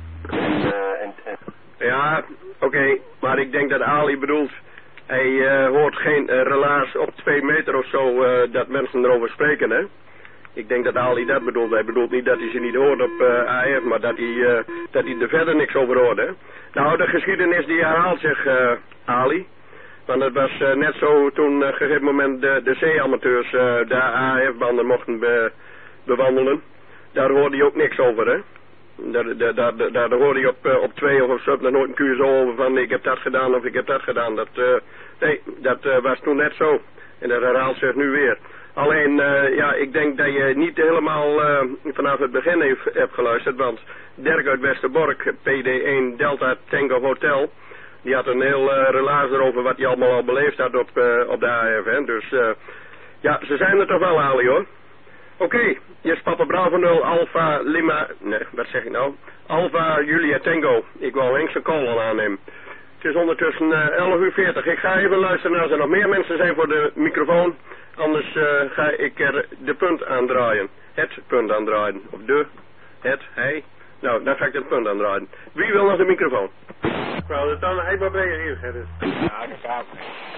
Ja, oké, maar ik denk dat Ali bedoelt, hij hoort geen relaas op 2 meter of zo dat mensen erover spreken, hè. Ik denk dat Ali dat bedoelt. Hij bedoelt niet dat hij ze niet hoort op AF, maar dat hij er verder niks over hoort, hè. Nou, de geschiedenis die herhaalt zich, Ali. Want het was net zo toen op een gegeven moment de C-amateurs de AF-banden mochten bewandelen. daar hoorde je ook niks over, hè. Daar hoorde je op 2 of zo nog nooit een keer zo over van ik heb dat gedaan of ik heb dat gedaan. Nee, dat was toen net zo. En dat herhaalt zich nu weer. Alleen, ja, ik denk dat je niet helemaal vanaf het begin hebt geluisterd, want Dirk uit Westerbork, PD1 Delta Tango Hotel, die had een heel relaas erover wat hij allemaal al beleefd had op de AF, hè. Dus, ja, ze zijn er toch wel, Ali, hoor. Oké, hier is Papa Bravo 0, Alpha Lima, nee, wat zeg ik nou? Alpha Julia Tango. Ik wil links een call al aannemen. Het is ondertussen 11:40. Ik ga even luisteren als er nog meer mensen zijn voor de microfoon. Anders ga ik er de punt aandraaien. Het punt aandraaien. Of hij. Nou, dan ga ik het punt aandraaien. Wie wil nog de microfoon? Wel, het dan helemaal brengen hier, Gerrit. Ja, AKK.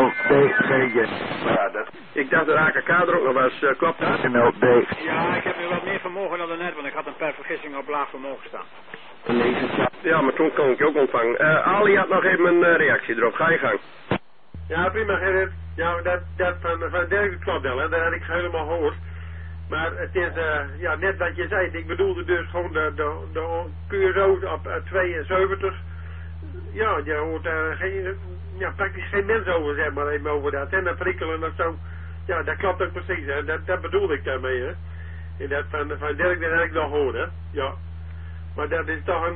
Ja, dat... Ik dacht dat AKK er ook nog was. Klopt dat? Ja, ik heb nu wat meer vermogen dan daarnet, want ik had een per vergissing op laag vermogen staan. Ja, maar toen kon ik je ook ontvangen. Ali had nog even een reactie erop. Ga je gang. Ja, prima, Gerrit. Ja, dat van Dirk klopt wel, hè. Dat had ik helemaal gehoord. Maar het is, ja, net wat je zei. Ik bedoelde dus gewoon de QSO's op 72. Ja, je hoort daar praktisch geen mens over, zeg maar, even over dat. En dat prikkelen of zo. Ja, dat klopt ook precies, hè. Dat bedoelde ik daarmee, hè. En dat van Dirk, dat had ik nog gehoord, hè. Ja. Maar dat is toch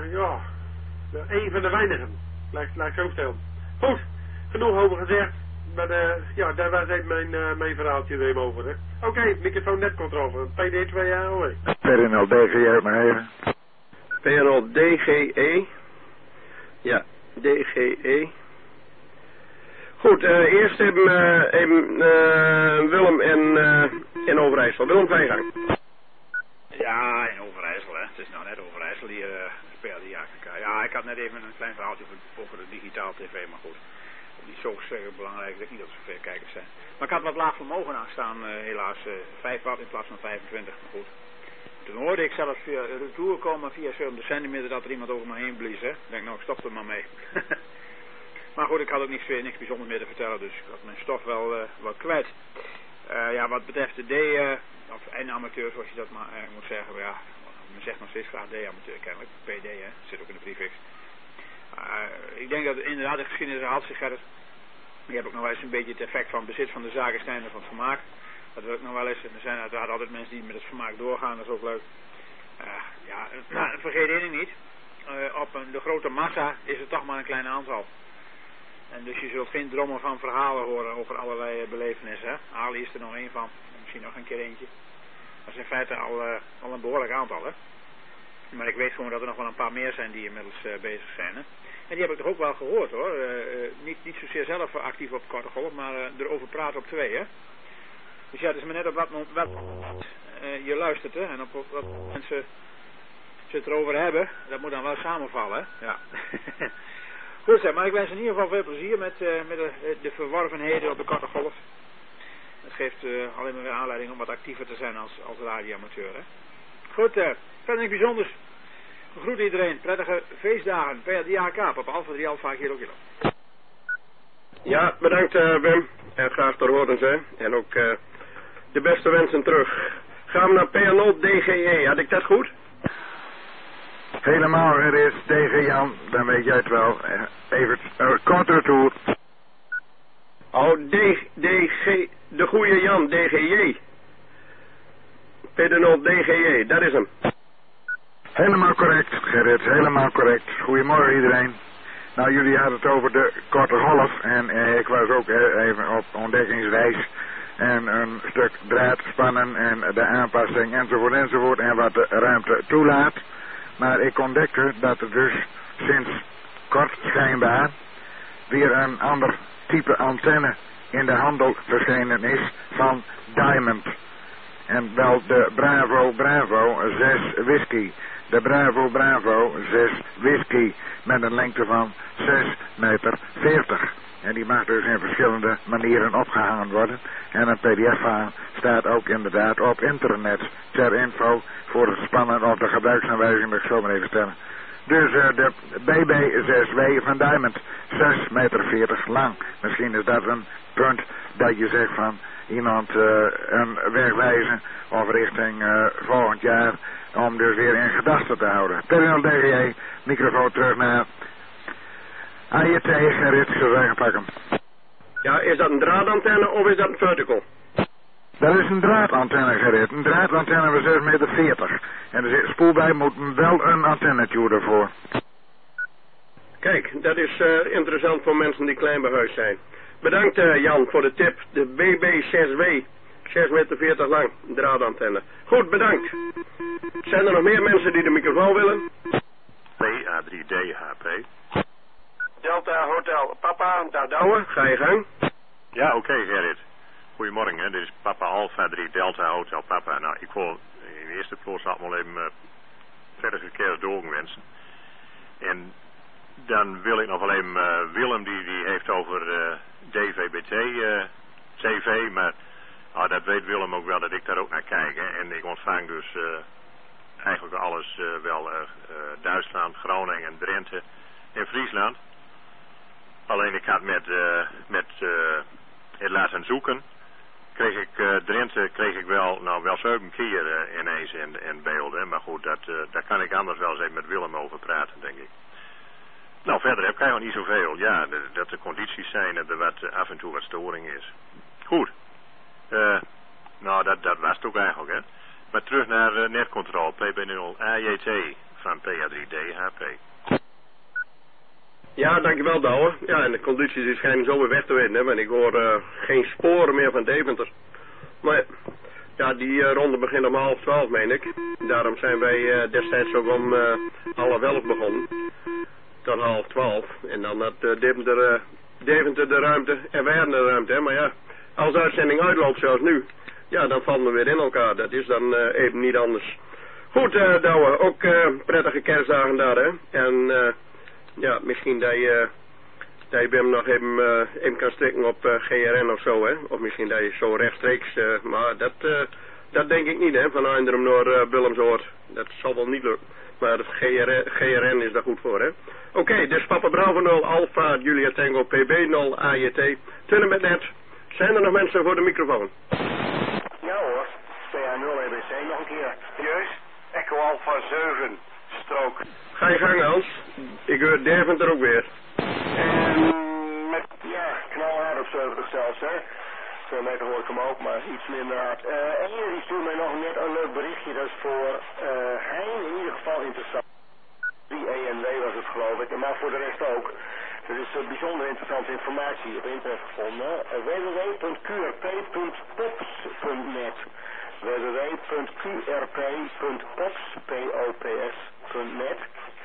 een van de weinigen. Laat ik zo stellen. Goed, genoeg over gezegd. Maar ja, daar was even mijn verhaaltje er even over, hè. Oké, microfoon netcontrole. PD2AOE. PNL DGE, maar even. PNL DGE. Ja, DGE. Goed, eerst even Willem in Overijssel. Willem, ga je gang. Ja, in Overijssel, hè. Het is nou net Overijssel, die speelde die AKK. Ja, ik had net even een klein verhaaltje over de digitaal tv, maar goed. Die zo belangrijk, ik denk niet dat er zoveel kijkers zijn. Maar ik had wat laag vermogen aanstaan, helaas 5 watt in plaats van 25, maar goed. Toen hoorde ik zelfs via retour komen via 70 centimeter dat er iemand over me heen blies, hè. Ik denk, nou, ik stop er maar mee. Maar goed, ik had ook niks bijzonders meer te vertellen, dus ik had mijn stof wel kwijt. Ja, wat betreft de D, of amateur zoals je dat maar moet zeggen, ja, men zegt nog steeds graag D-amateur kennelijk, PD, hè, zit ook in de prefix. Ik denk dat inderdaad de geschiedenis herhaalt zich, Gerrit. Je hebt ook nog wel eens een beetje het effect van bezit van de zaken snijden van het vermaak. Dat wil ook nog wel eens, en er zijn uiteraard altijd mensen die met het vermaak doorgaan, dat is ook leuk. Vergeet één ding niet, op de grote massa is het toch maar een klein aantal. En dus je zult geen dromen van verhalen horen over allerlei belevenissen. Hè? Ali is er nog één van, misschien nog een keer eentje. Dat is in feite al een behoorlijk aantal, hè. Maar ik weet gewoon dat er nog wel een paar meer zijn die inmiddels bezig zijn, hè. En die heb ik toch ook wel gehoord, hoor. Niet zozeer zelf actief op korte golf, maar erover praten op 2, hè. Dus ja, het is maar net op wat je luistert, hè. En op wat mensen ze het erover hebben, dat moet dan wel samenvallen, hè. Ja. Goed zeg, maar ik wens in ieder geval veel plezier met de verworvenheden op de korte golf. Het geeft alleen maar weer aanleiding om wat actiever te zijn als radioamateur, hè. Goed, verder niks bijzonders. Groet iedereen, prettige feestdagen. PADHK, Papa Alpha 3 Alpha Kilo Kilo. Ja, bedankt Wim. En graag te horen zijn. En ook de beste wensen terug. Gaan we naar PNL DGE, had ik dat goed? Helemaal, er is tegen Jan, dan weet jij het wel. Even korte toer. Oh, DG, de goede Jan, DGJ. PNL DGE, dat is hem. Helemaal correct, Gerrit, helemaal correct. Goedemorgen iedereen. Nou, jullie hadden het over de korte golf en ik was ook even op ontdekkingsreis. En een stuk draad spannen en de aanpassing enzovoort en wat de ruimte toelaat. Maar ik ontdekte dat er dus sinds kort schijnbaar weer een ander type antenne in de handel verschenen is van Diamond. En wel de Bravo 6 whisky. De Bravo 6 whisky met een lengte van 6,40 meter. En die mag dus in verschillende manieren opgehangen worden. En een pdf staat ook inderdaad op internet ter info voor het spannen of de gebruiksaanwijzing, dat ik zo maar even stellen. Dus de BB6W van Diamond, 6,40 meter lang. Misschien is dat een punt dat je zegt van iemand een wegwijzen of richting volgend jaar om dus weer in gedachten te houden. Terminal DGJ, microfoon terug naar AJT, Gerrit, zou zeggen, pak hem. Ja, is dat een draadantenne of is dat een vertical? Dat is een draadantenne, Gerrit. Een draadantenne van 6,40 meter. En er zit spoel bij, moet wel een antennetje ervoor. Kijk, dat is interessant voor mensen die klein bij huis zijn. Bedankt Jan voor de tip. De BB6W, 6,40 meter lang, draadantenne. Goed, bedankt. Zijn er nog meer mensen die de microfoon willen? PA3DHP. Delta Hotel Papa, daar Douwe, ga je gang. Ja, oké, Gerrit. Goedemorgen, hè. Dit is Papa Alpha 3 Delta Hotel Papa. Nou, ik wil in de eerste plaats allemaal even verder verkeerde dogen wensen. En dan wil ik nog wel even Willem, die heeft over DVB-T TV, maar dat weet Willem ook wel dat ik daar ook naar kijk. Hè. En ik ontvang dus eigenlijk alles wel Duitsland, Groningen en Drenthe en Friesland. Alleen ik had met het laten zoeken, kreeg ik Drenthe wel 7 keer ineens in beelden. Maar goed, daar kan ik anders wel eens even met Willem over praten, denk ik. Nou, verder heb ik eigenlijk niet zoveel. Ja, dat de condities zijn dat er af en toe wat storing is. Goed. Nou, dat was het ook eigenlijk, hè. Maar terug naar netcontrole, PB0 AJT van PA3DHP. Ja, dankjewel Douwe. Ja, en de condities die schijnen zo weer weg te winnen, hè, want ik hoor geen sporen meer van Deventer. Maar ja, die ronde begint om 11:30, meen ik. Daarom zijn wij destijds ook om 11:30 begonnen. Tot 11:30. En dan had Deventer de ruimte en wij de ruimte, hè. Maar ja, als de uitzending uitloopt zoals nu, ja, dan vallen we weer in elkaar. Dat is dan even niet anders. Goed, Douwe, ook prettige kerstdagen daar, hè. En ja, misschien dat je hem nog even kan strikken op GRN of zo, hè. Of misschien dat je zo rechtstreeks, maar dat denk ik niet, hè, van Eindrum naar Willemsoord. Dat zal wel niet lukken. Maar het GRN is daar goed voor, hè. Oké, dus Papa Bravo 0, Alpha, Julia Tango, PB 0, AJT. Tunnen met net. Zijn er nog mensen voor de microfoon? Ja hoor, PA0 EBC nog een keer. Juist, Echo Alpha 7, strook. Ga je gang, Hans. Ik hoor Deventer ook weer. Ja, knalhard op 70 zelfs, hè. 2 meter hoor ik hem ook, maar iets minder hard. En hier die stuurt mij nog net een leuk berichtje. Dat is voor Hein in ieder geval interessant. Die ENW was het, geloof ik, maar voor de rest ook. Dat is bijzonder interessante informatie op internet gevonden. www.qrp.pops.net www.qrp.pops.net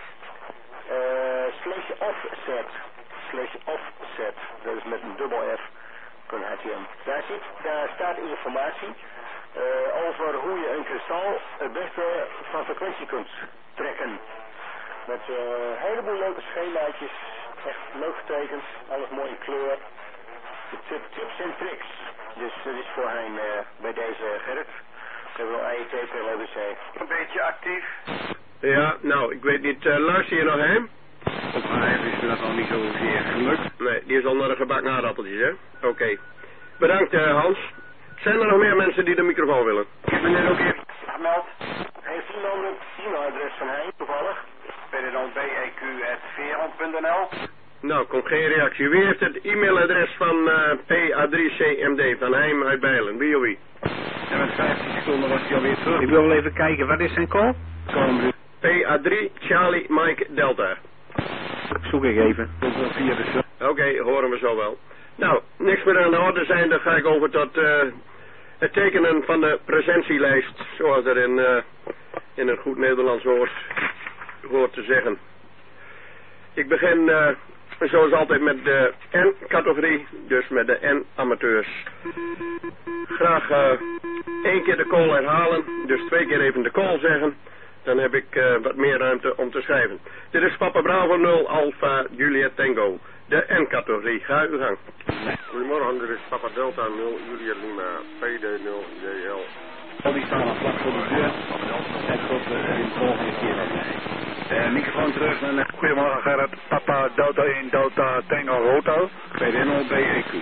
/offset, dat is met een dubbel F, .htm. Daar staat informatie over hoe je een kristal het beste van frequentie kunt trekken. Met een heleboel leuke schemaatjes, echt leuk getekend, alles mooi in kleur. De tips en tricks. Dus dat is voor hen bij deze Gerrit. We hebben wel AJT PLBC. Een beetje actief. Ja, nou, ik weet niet, luister je nog heen? Op AF is dat al niet zozeer gelukt. Nee, die is al naar de gebakken aardappeltjes, hè? Oké. Bedankt, Hans. Zijn er nog meer mensen die de microfoon willen? Ik heb me net ook even gemeld. Heeft iemand het e-mailadres van hij toevallig? Ben je dan beq@veron.nl? Nou, komt geen reactie. Wie heeft het e-mailadres van PA3CMD van Heim uit Bijlen? Wie of wie? Ja, met 15 seconden was hij alweer terug. Ik wil wel even kijken, wat is zijn call? PA3 Charlie Mike Delta. Zoek ik even. Oké, horen we zo wel. Nou, niks meer aan de orde zijn, dan ga ik over tot het tekenen van de presentielijst, zoals er in een goed Nederlands hoort te zeggen. Ik begin zoals altijd met de N-categorie, dus met de N-amateurs. Graag 1 keer de call herhalen, dus 2 keer even de call zeggen. Dan heb ik wat meer ruimte om te schrijven. Dit is Papa Bravo 0, Alpha, Juliet Tango. De N-categorie. Ga uw gang. Goedemorgen, dit is Papa Delta 0, Juliet Lima, PD 0, JL. Die staan al vlak voor de deur. En tot de volgende keer. Microfoon terug. Goedemorgen Gerrit. Papa Delta 1 Delta Tango Hotel. PD0 BEQ.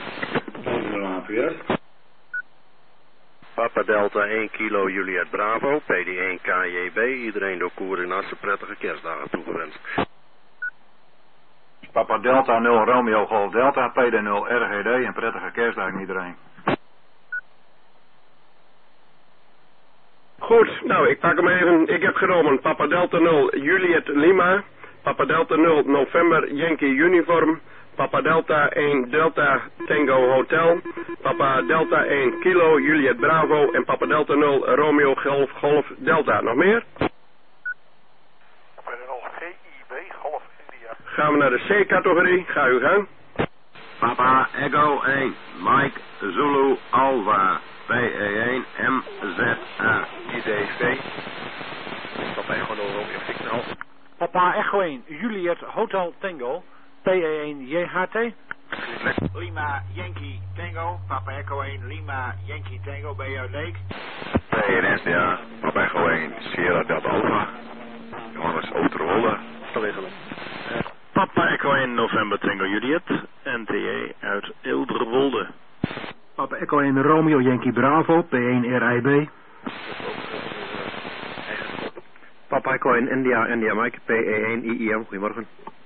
Papa Delta 1 kilo Juliet Bravo, PD1 KJB. Iedereen door Koer en Assen prettige kerstdagen toegewenst. Papa Delta 0 Romeo Golf Delta, PD0 RGD en prettige kerstdagen iedereen. Goed, nou ik pak hem even. Ik heb genomen Papa Delta 0 Juliet Lima, Papa Delta 0 November Yankee Uniform, Papa Delta 1 Delta Tango Hotel, Papa Delta 1 Kilo Juliet Bravo en Papa Delta 0 Romeo Golf Golf Delta. Nog meer? Papa 0 GIB Golf India. Gaan we naar de C-categorie. Ga uw gang. Papa Echo 1 Mike Zulu Alva PE1 MZA IDV. Papa Echo 0 Romeo Victor Alpha. Papa Echo 1 Juliet Hotel Tango PE1 JHT. Lima Yankee Tango, Papa Echo 1 Lima Yankee Tango bij jou Lake. PNS, ja, Papa Echo 1 Sierra Delta Alpha. Johannes Oosterwolde. Papa Echo 1 November Tango Juliet, NTE uit Ilderwolde. Papa Echo 1 Romeo Yankee Bravo P1 RIB. Papa Echo 1 India Mike, PE1 IIM. Goedemorgen.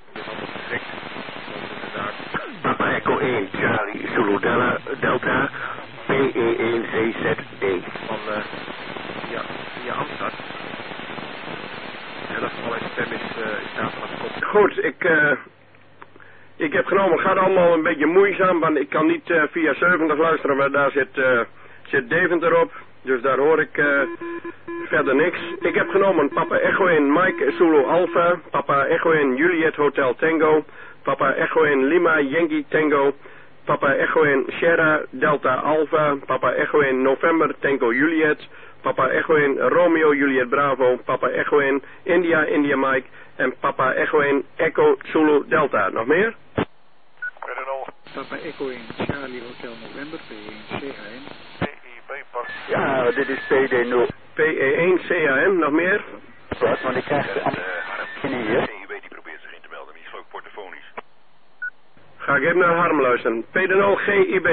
Papa Echo 1 Charlie Zulu Delta PE1 ZZD. Van via Amsterdam. Dat is alleen stem is staat van de kop. Goed, ik heb genomen, het gaat allemaal een beetje moeizaam, want ik kan niet via 70 luisteren, maar daar zit Deventer op, dus daar hoor ik verder niks. Ik heb genomen Papa Echo 1 Mike Zulu Alpha, Papa Echo 1 Juliet Hotel Tango, Papa Echo 1 Lima Yankee Tango, Papa Echo 1 Sierra Delta Alpha, Papa Echo 1 November Tango Juliet, Papa Echo 1 Romeo Juliet Bravo, Papa Echo 1 India Mike en Papa Echo 1 Echo Zulu Delta. Nog meer? Papa Echo 1 Charlie Hotel November P1 CHM. Ja, dit is PD0. PE1 CHM, nog meer? Wat, want ik krijg de hier. CIB die probeert zich in te melden, maar die is ook portofonisch. Ga ik even naar Harm luisteren. PD0 GIB.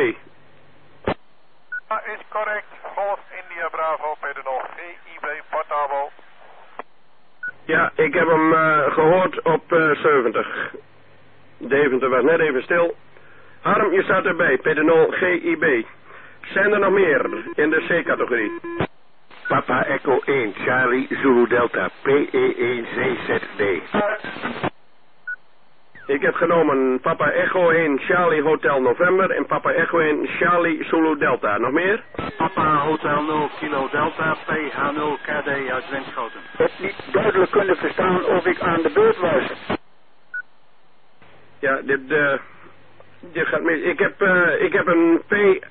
Is correct. Golf India Bravo PD0 GIB portable. Ja, ik heb hem gehoord op 70. Deventer was net even stil. Harm, je staat erbij. PD0 GIB. Zijn er nog meer in de C-categorie? Papa Echo 1 Charlie Zulu Delta PE1 ZZD. Ik heb genomen Papa Echo 1 Charlie Hotel November en Papa Echo 1 Charlie Zulu Delta. Nog meer? Papa Hotel 0 Kilo Delta PH0 KD uit Winschoten. Ik heb niet duidelijk kunnen verstaan of ik aan de beurt was. Ja, dit gaat mis. Ik heb een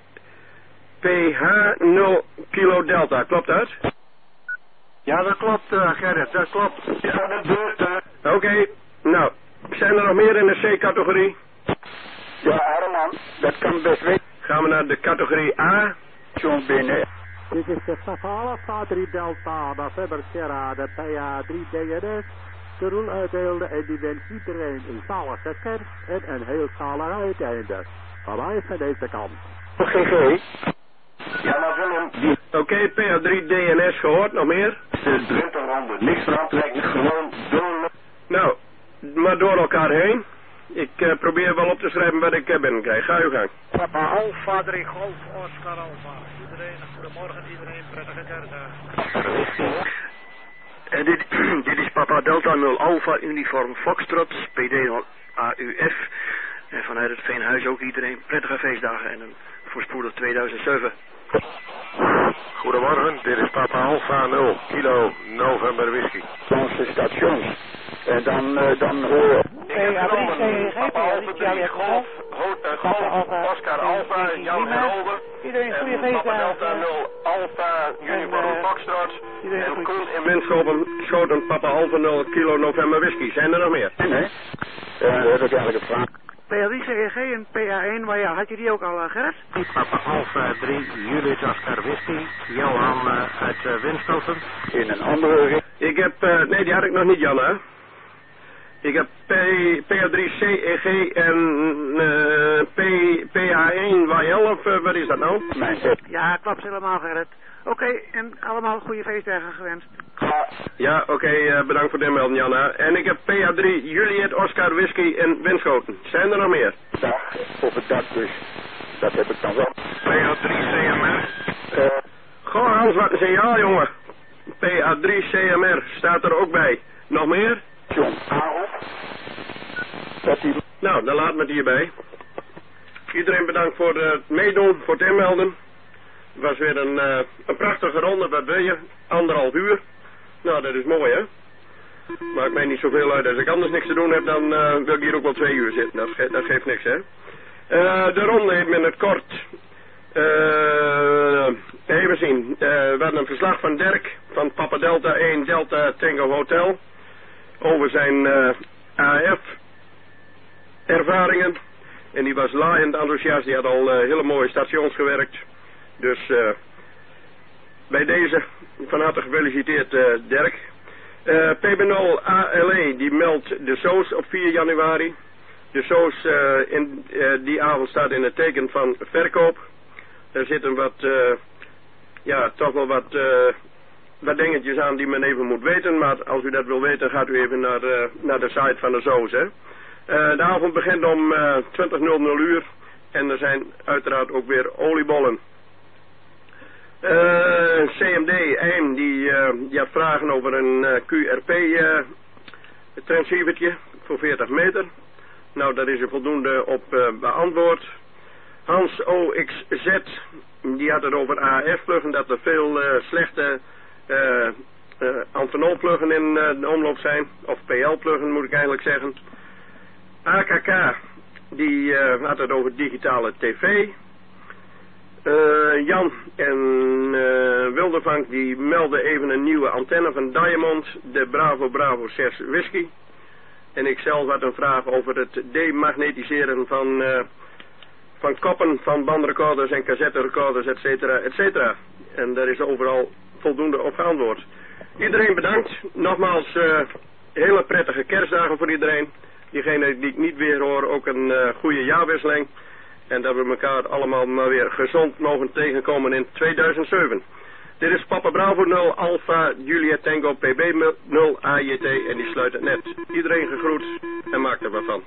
PH0 Kilo Delta. Klopt dat? Ja, dat klopt Gerrit, dat klopt. Ja, dat beurt. Oké, nou, zijn er nog meer in de C-categorie? Ja, Herman, dat kan best weten. Gaan we naar de categorie A. Zo'n binnen. Dit is de Papa Alpha 3 Delta November Sierra, de PA3 DNS. De roel uitdeelde en die wens iedereen een zalige kerst en een heel zalig uiteinde. Van mij van deze kant. GG. Ja, maar Willem. Oké, PA3 DNS gehoord, nog meer? De Drenthe-ronde. Niks van aantrekken, gewoon door. Nou, maar door elkaar heen. Ik probeer wel op te schrijven wat ik binnenkrijg. Ga uw gang. Papa Alpha 3 Golf Oscar Alpha. Iedereen, goedemorgen iedereen, prettige kerstdag. Dit is Papa Delta 0 Alpha Uniform Foxtrot, PD0 AUF. En vanuit het Veenhuis ook iedereen prettige feestdagen en een voorspoedig 2007. Goedemorgen, dit is Papa Alpha 0 Kilo November Whisky. Onze stations. En dan hoor Papa Alpha 3 Golf Oscar Alpha Jan Herolder. Iedereen goede Papa feestdagen. Delta 0 Alpha Uniform Foxtrot. En Koen in Winschoten Papa Alpha 0 Kilo November Whisky. Zijn er nog meer? Nee. Dat heb ik eigenlijk gevraagd. PA3 CEG en PA1, maar ja, had je die ook al, Gerrit? Papa Alpha 3, Juliet Oscar Whisky, Johan uit Winschoten. In een andere... Ik heb, nee die had ik nog niet, Jan, hè. Ik heb PA3 CEG en PA1 Y11, wat is dat nou? Ja, klopt helemaal, Gerrit. Oké, en allemaal goede feestdagen gewenst. Ja, oké, bedankt voor de melding, Janna. En ik heb PA3 Juliet Oscar Whisky in Winschoten. Zijn er nog meer? Ja, op het dak dus. Dat heb ik dan wel. PA3 CMR. Goh, Hans, wat een signaal, jongen. PA3 CMR staat er ook bij. Nog meer? John, nou, dan laat me het hierbij. Iedereen bedankt voor het meedoen, voor het inmelden. Het was weer een prachtige ronde, wat wil je? 1,5 uur. Nou, dat is mooi, hè? Maakt mij niet zoveel uit. Als ik anders niks te doen heb, dan wil ik hier ook wel 2 uur zitten. Dat geeft niks, hè? De ronde even in het kort. Even zien. We hadden een verslag van Dirk, van Papa Delta 1 Delta Tango Hotel. Over zijn AF-ervaringen. En die was laaiend enthousiast. Die had al hele mooie stations gewerkt. Dus bij deze van harte gefeliciteerd Dirk. PB0 ALE die meldt de SOS op 4 januari. De SOS in die avond staat in het teken van verkoop. Er zitten toch wel wat dingetjes aan die men even moet weten. Maar als u dat wil weten gaat u even naar de site van de SOS. Hè. De avond begint om 20:00 en er zijn uiteraard ook weer oliebollen. CMD EIM die had vragen over een QRP transceivertje voor 40 meter. Nou, daar is er voldoende op beantwoord. Hans OXZ die had het over AF-pluggen, dat er veel slechte Antonol-pluggen in de omloop zijn. Of PL-pluggen moet ik eigenlijk zeggen. AKK die had het over digitale tv. Jan en Wildervank die melden even een nieuwe antenne van Diamond, de Bravo Bravo 6 Whisky. En ik zelf had een vraag over het demagnetiseren van koppen van bandrecorders en cassetterecorders, etcetera. En daar is overal voldoende op geantwoord. Iedereen bedankt. Nogmaals, hele prettige kerstdagen voor iedereen. Diegenen die ik niet weer hoor, ook een goede jaarwisseling. En dat we elkaar allemaal maar weer gezond mogen tegenkomen in 2007. Dit is Papa Bravo 0 Alpha Juliet Tango PB 0 AJT en die sluit het net. Iedereen gegroet en maak er wat van.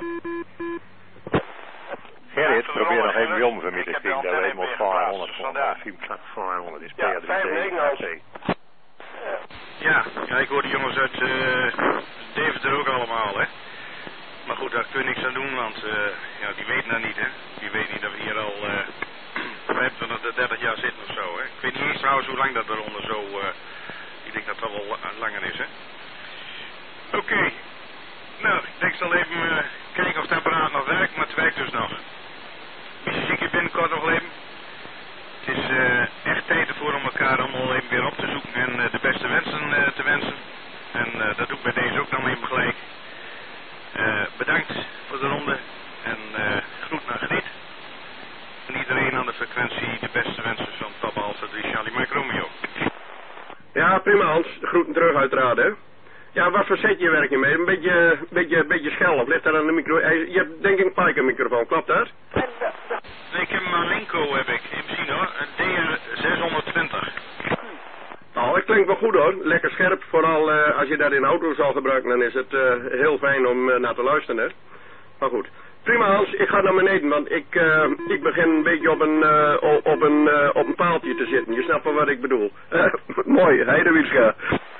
Gerrit, probeer nog even om van mij te zien. Dat we eenmaal 500 vandaag. 500 is PA3. Ja, ik hoor die jongens uit Deventer ook allemaal, hè. Maar goed, daar kun je niks aan doen, want die weten dat niet, hè. Die weten niet dat we hier al 25, 30 jaar zitten of zo, hè. Ik weet niet eens trouwens hoe lang dat eronder zo, ik denk dat dat wel langer is, hè. Oké. Nou, ik zal even kijken of het apparaat nog werkt, maar het werkt dus nog. Zie je binnenkort nog leven? Het is echt tijd ervoor om elkaar allemaal even weer op te zoeken en de beste wensen te wensen. En dat doe ik bij deze ook dan even gelijk. Bedankt voor de ronde en groet naar Geniet. En iedereen aan de frequentie de beste wensen van Papa Alpha 3 Charlie Mike Romeo. Ja, prima Hans. De groeten terug uiteraard, hè. Ja, wat voor setje werk je mee? Een beetje schel of ligt daar aan de micro? Je hebt denk ik een Paiker-microfoon, klopt dat? Ik heb een Malenko, heb ik. In misschien hoor, een DR620. Nou, dat klinkt wel goed hoor. Lekker scherp. Vooral als je dat in auto zal gebruiken, dan is het heel fijn om naar te luisteren, hè. Maar goed. Prima Hans, ik ga naar beneden, want ik begin een beetje op een paaltje te zitten. Je snapt wel wat ik bedoel. Mooi, Heidewietscha.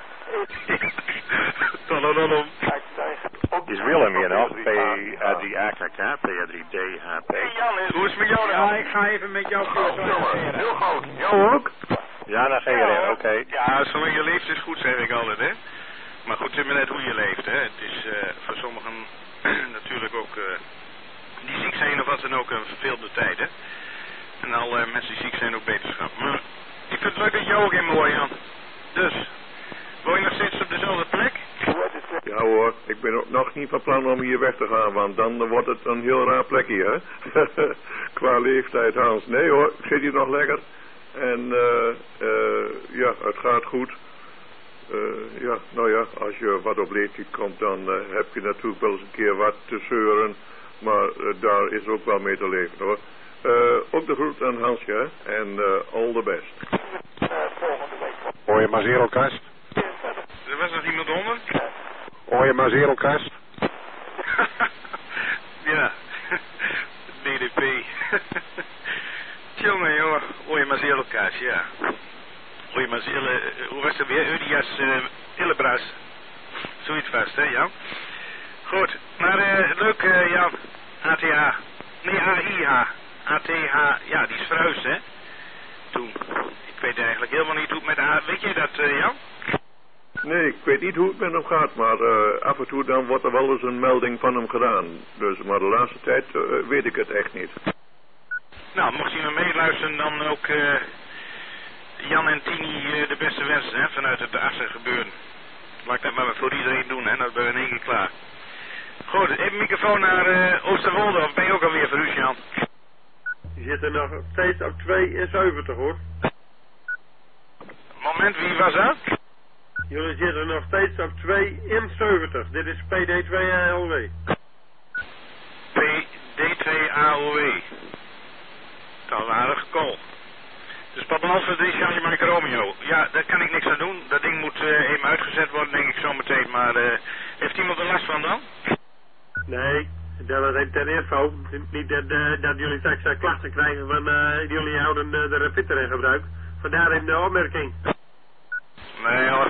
Is Willem hier nog? P3AKK, P3DHP. Hey Jan, hoe is het met jou? Ja, ik ga even met jou filosoferen. Heel groot. Jou ook? Ja, dan ga je erin, oké. Ja, zolang je leeft is goed, zeg ik altijd, hè. Maar goed, het is maar net hoe je leeft, hè. Het is voor sommigen natuurlijk ook die ziek zijn of wat dan ook een verveelde tijd, hè. En al mensen die ziek zijn ook beterschap. Maar ik vind het leuk dat jou ook in me hoor, Jan. Dus, woon je nog steeds op dezelfde plek? Ja hoor, ik ben ook nog niet van plan om hier weg te gaan, want dan wordt het een heel raar plekje, hè. Qua leeftijd, Hans. Nee hoor, ik zit hier nog lekker. En ja, het gaat goed. Ja, nou ja, als je wat op leeftijd komt, dan heb je natuurlijk wel eens een keer wat te zeuren. Maar daar is ook wel mee te leven, hoor. Ook de groet aan Hansje, hè. En all the best. Hoor je Mazerelkast? Er was nog iemand onder? Hoor je Mazerelkast? Ja, BDP. Jongen, jongen, hoor je Mazerelkast, ja. Hoor je Mazerel, hoe was dat weer? Udias Illebras. Zoiets vast, hè, Jan? Goed, maar leuk, Jan. ATH. Nee, AIH. ATH, ja, die is verhuisd, hè? Toen. Ik weet eigenlijk helemaal niet hoe het met haar... Weet je dat, Jan? Nee, ik weet niet hoe het met hem gaat, maar af en toe dan wordt er wel eens een melding van hem gedaan. Dus, maar de laatste tijd weet ik het echt niet. Nou, mocht je me meeluisteren, dan ook Jan en Tini de beste wensen, hè, vanuit het achter gebeuren. Laat ik dat maar voor iedereen doen, hè, dan ben we in één keer klaar. Goed, even microfoon naar Oosterwolde, of ben je ook alweer verhuisd, Jan? Je zit er nog steeds op 72, hoor. Moment, wie was dat? Jullie zitten nog steeds op 72. Dit is PD2ALW. PD2AOW. Dat is een aardige call. Dus Papa Alpha 3 Charlie Mike Romeo. Ja, daar kan ik niks aan doen. Dat ding moet even uitgezet worden, denk ik zo meteen. Maar heeft iemand er last van dan? Nee, dat is ten info. Niet dat jullie straks klachten krijgen van jullie houden de repeater in gebruik. Vandaar in de opmerking. Nee hoor.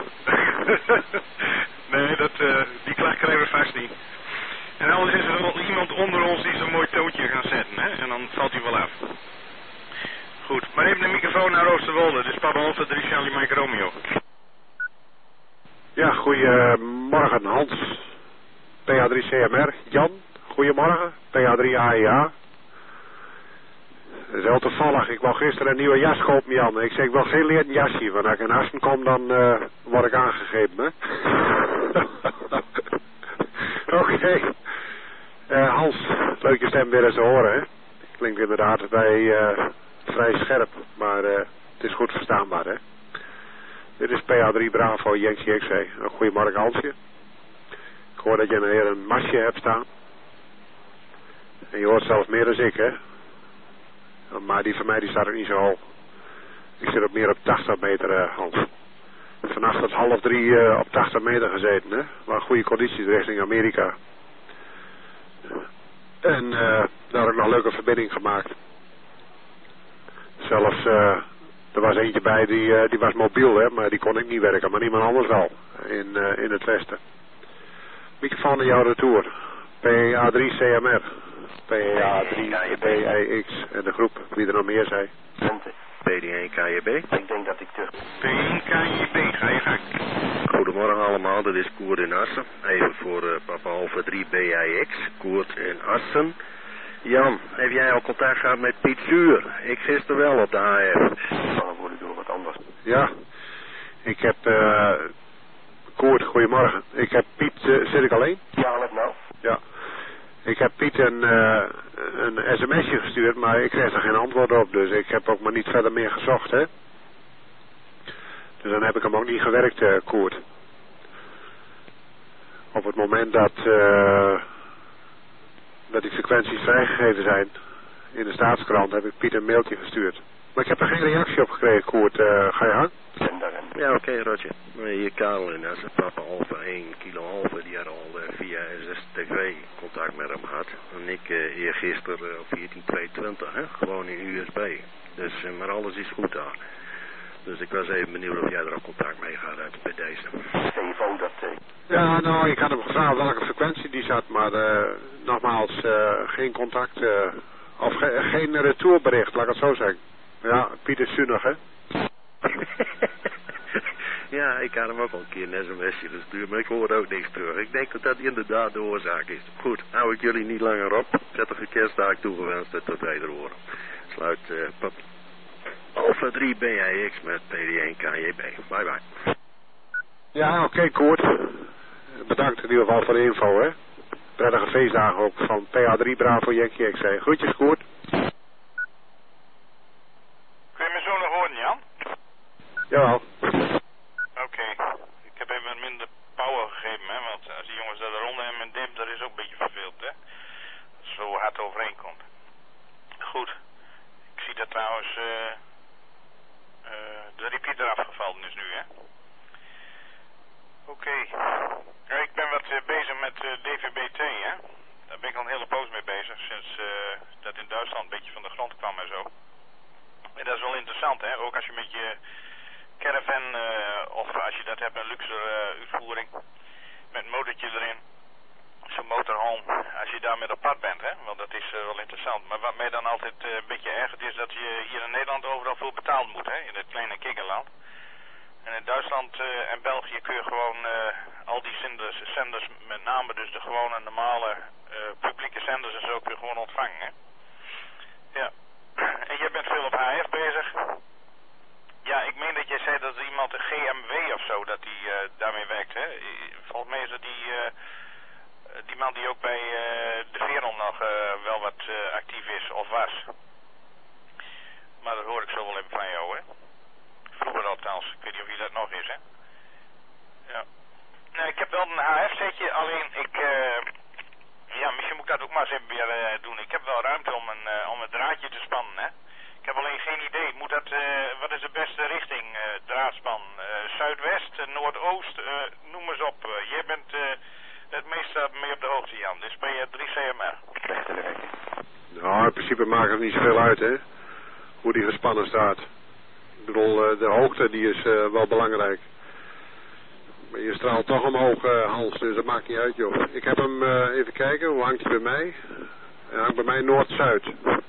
Nee, die klacht krijgen we vast niet. En anders is er wel iemand onder ons die zo'n mooi tootje gaan zetten, hè? En dan valt hij wel af. Goed, maar even de microfoon naar Oosterwolde. Dus Papa Alpha 3 Charlie Mike Romeo. Ja, goedemorgen Hans. PA3 CMR. Jan, goedemorgen. PA3 AIH. Dat is heel toevallig. Ik wou gisteren een nieuwe jas kopen, Jan. Ik zeg, ik wil geen leren jasje. Want als ik in Assen kom, dan word ik aangegeven, hè. Oké. Hans, leuk je stem weer eens te horen, hè. Klinkt inderdaad bij vrij scherp, maar het is goed verstaanbaar, hè. Dit is PA3 Bravo Yankee XC. Goedemorgen, Hansje. Ik hoor dat je een masje hebt staan. En je hoort zelfs meer dan ik, hè. Maar die van mij die staat ook niet zo hoog. Ik zit op meer op 80 meter, Hans. Vannacht tot 2:30 op 80 meter gezeten, hè. Maar goede condities richting Amerika. En daar heb ik nog een leuke verbinding gemaakt. Zelfs, er was eentje bij, die was mobiel, hè. Maar die kon ik niet werken, maar niemand anders wel. In het westen. Microfoon naar jou retour. PA3 CMR. PA3 BIX en de groep, wie er nog meer zei. PD1 KJB. Ik denk dat ik terug... PD1 KJB, ga je gang. Goedemorgen allemaal, dit is Koert in Assen. Even voor Papa Alpha 3 BIX, Koert in Assen. Jan, heb jij al contact gehad met Piet Zuur? Ik gisteren wel op de AF. Dan word ik door wat anders. Ja, ik heb... Koert, goedemorgen. Ik heb Piet... zit ik alleen? Ja, let nou. Ja. Ik heb Piet een sms'je gestuurd, maar ik kreeg er geen antwoord op. Dus ik heb ook maar niet verder meer gezocht, hè. Dus dan heb ik hem ook niet gewerkt, Koert. Op het moment dat die frequenties vrijgegeven zijn in de staatskrant, heb ik Piet een mailtje gestuurd. Maar ik heb er geen reactie op gekregen, Koert. Ga je hang? Ja, oké, Roger. Hier Karel in Assen, Papa Alpha 1 kilo halve, die had al via SSTV contact met hem gehad. En ik eergisteren op 14/22, hè, gewoon in USB. Dus, maar alles is goed daar. Dus ik was even benieuwd of jij er ook contact mee gaat uit bij deze. Telefoon dat... Ja, nou, ik had hem gevraagd welke frequentie die zat, maar nogmaals, geen contact, of geen retourbericht, laat ik het zo zeggen. Ja, Piet is zuinig, hè? Ja, ik had hem ook al een keer een sms'je gestuurd, maar ik hoor ook niks terug. Ik denk dat dat inderdaad de oorzaak is. Goed, hou ik jullie niet langer op. Prettige kerstdag toegewenst en tot weder horen. Sluit Alpha 3 BIX met PD1 KJB. Bye bye. Ja, oké, Koert. Bedankt in ieder geval voor de info, hè. Prettige feestdagen ook van PA3 Bravo Yankee X-Ray. Groetjes, Koert. Kun je me zo nog horen, Jan? Jawel. Oké. Ik heb even wat minder power gegeven, hè. Want als die jongens daar eronder hebben en dimpt, dat is ook een beetje verveeld, hè. Dat zo hard overeenkomt. Goed. Ik zie dat trouwens de repeater afgevallen is nu, hè. Oké. Ja, ik ben wat bezig met DVB-T, hè. Daar ben ik al een hele poos mee bezig, sinds dat in Duitsland een beetje van de grond kwam en zo. En dat is wel interessant, hè. Ook als je met je caravan, of als je dat hebt, een luxe uitvoering, met een motortje erin, zo'n motorhome, als je daarmee op pad bent, hè. Want dat is wel interessant. Maar wat mij dan altijd een beetje ergert is dat je hier in Nederland overal veel betaald moet, hè. In het kleine kikkerland. En in Duitsland en België kun je gewoon al die zenders, met name dus de gewone normale publieke zenders en zo, kun je gewoon ontvangen, hè. Ja. En jij bent veel op HF bezig. Ja, ik meen dat jij zei dat er iemand een GMW of zo, dat die daarmee werkt, hè. Volgens mij is dat die man die ook bij de Veron nog wel wat actief is, of was. Maar dat hoor ik zo wel even van jou, hè. Vroeger althans. Ik weet niet of je dat nog is, hè. Ja. Nee, ik heb wel een HF-setje, alleen ja, misschien moet ik dat ook maar eens even weer doen. Ik heb wel ruimte om een draadje te spannen, hè. Ik heb alleen geen idee. Moet dat, wat is de beste richting, draadspan? Zuidwest, Noordoost, noem eens op. Jij bent het meest mee op de hoogte, Jan. Dus ben je 3CMR. Nou, in principe maakt het niet zoveel uit, hè. Hoe die gespannen staat. Ik bedoel, de hoogte die is wel belangrijk. Maar je straalt toch omhoog, Hans, dus dat maakt niet uit, joh. Ik heb hem, even kijken, hoe hangt hij bij mij? Hij hangt bij mij Noord-Zuid.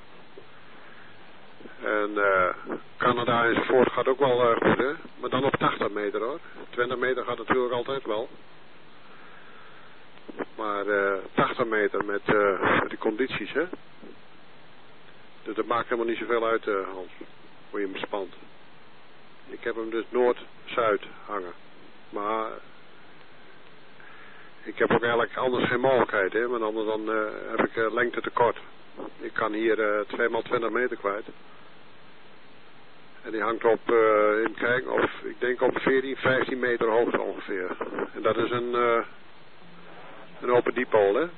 En Canada enzovoort gaat ook wel goed, hè. Maar dan op 80 meter, hoor. 20 meter gaat natuurlijk altijd wel. Maar 80 meter met die condities, hè. Dus dat maakt helemaal niet zoveel uit, Hans, hoe je hem spant. Ik heb hem dus Noord-Zuid hangen. Maar ik heb ook eigenlijk anders geen mogelijkheid, hè. Want anders dan heb ik lengte tekort. Ik kan hier 2x20 meter kwijt. En die hangt op, even kijken, of ik denk op 14, 15 meter hoogte ongeveer. En dat is een open dipool, hè.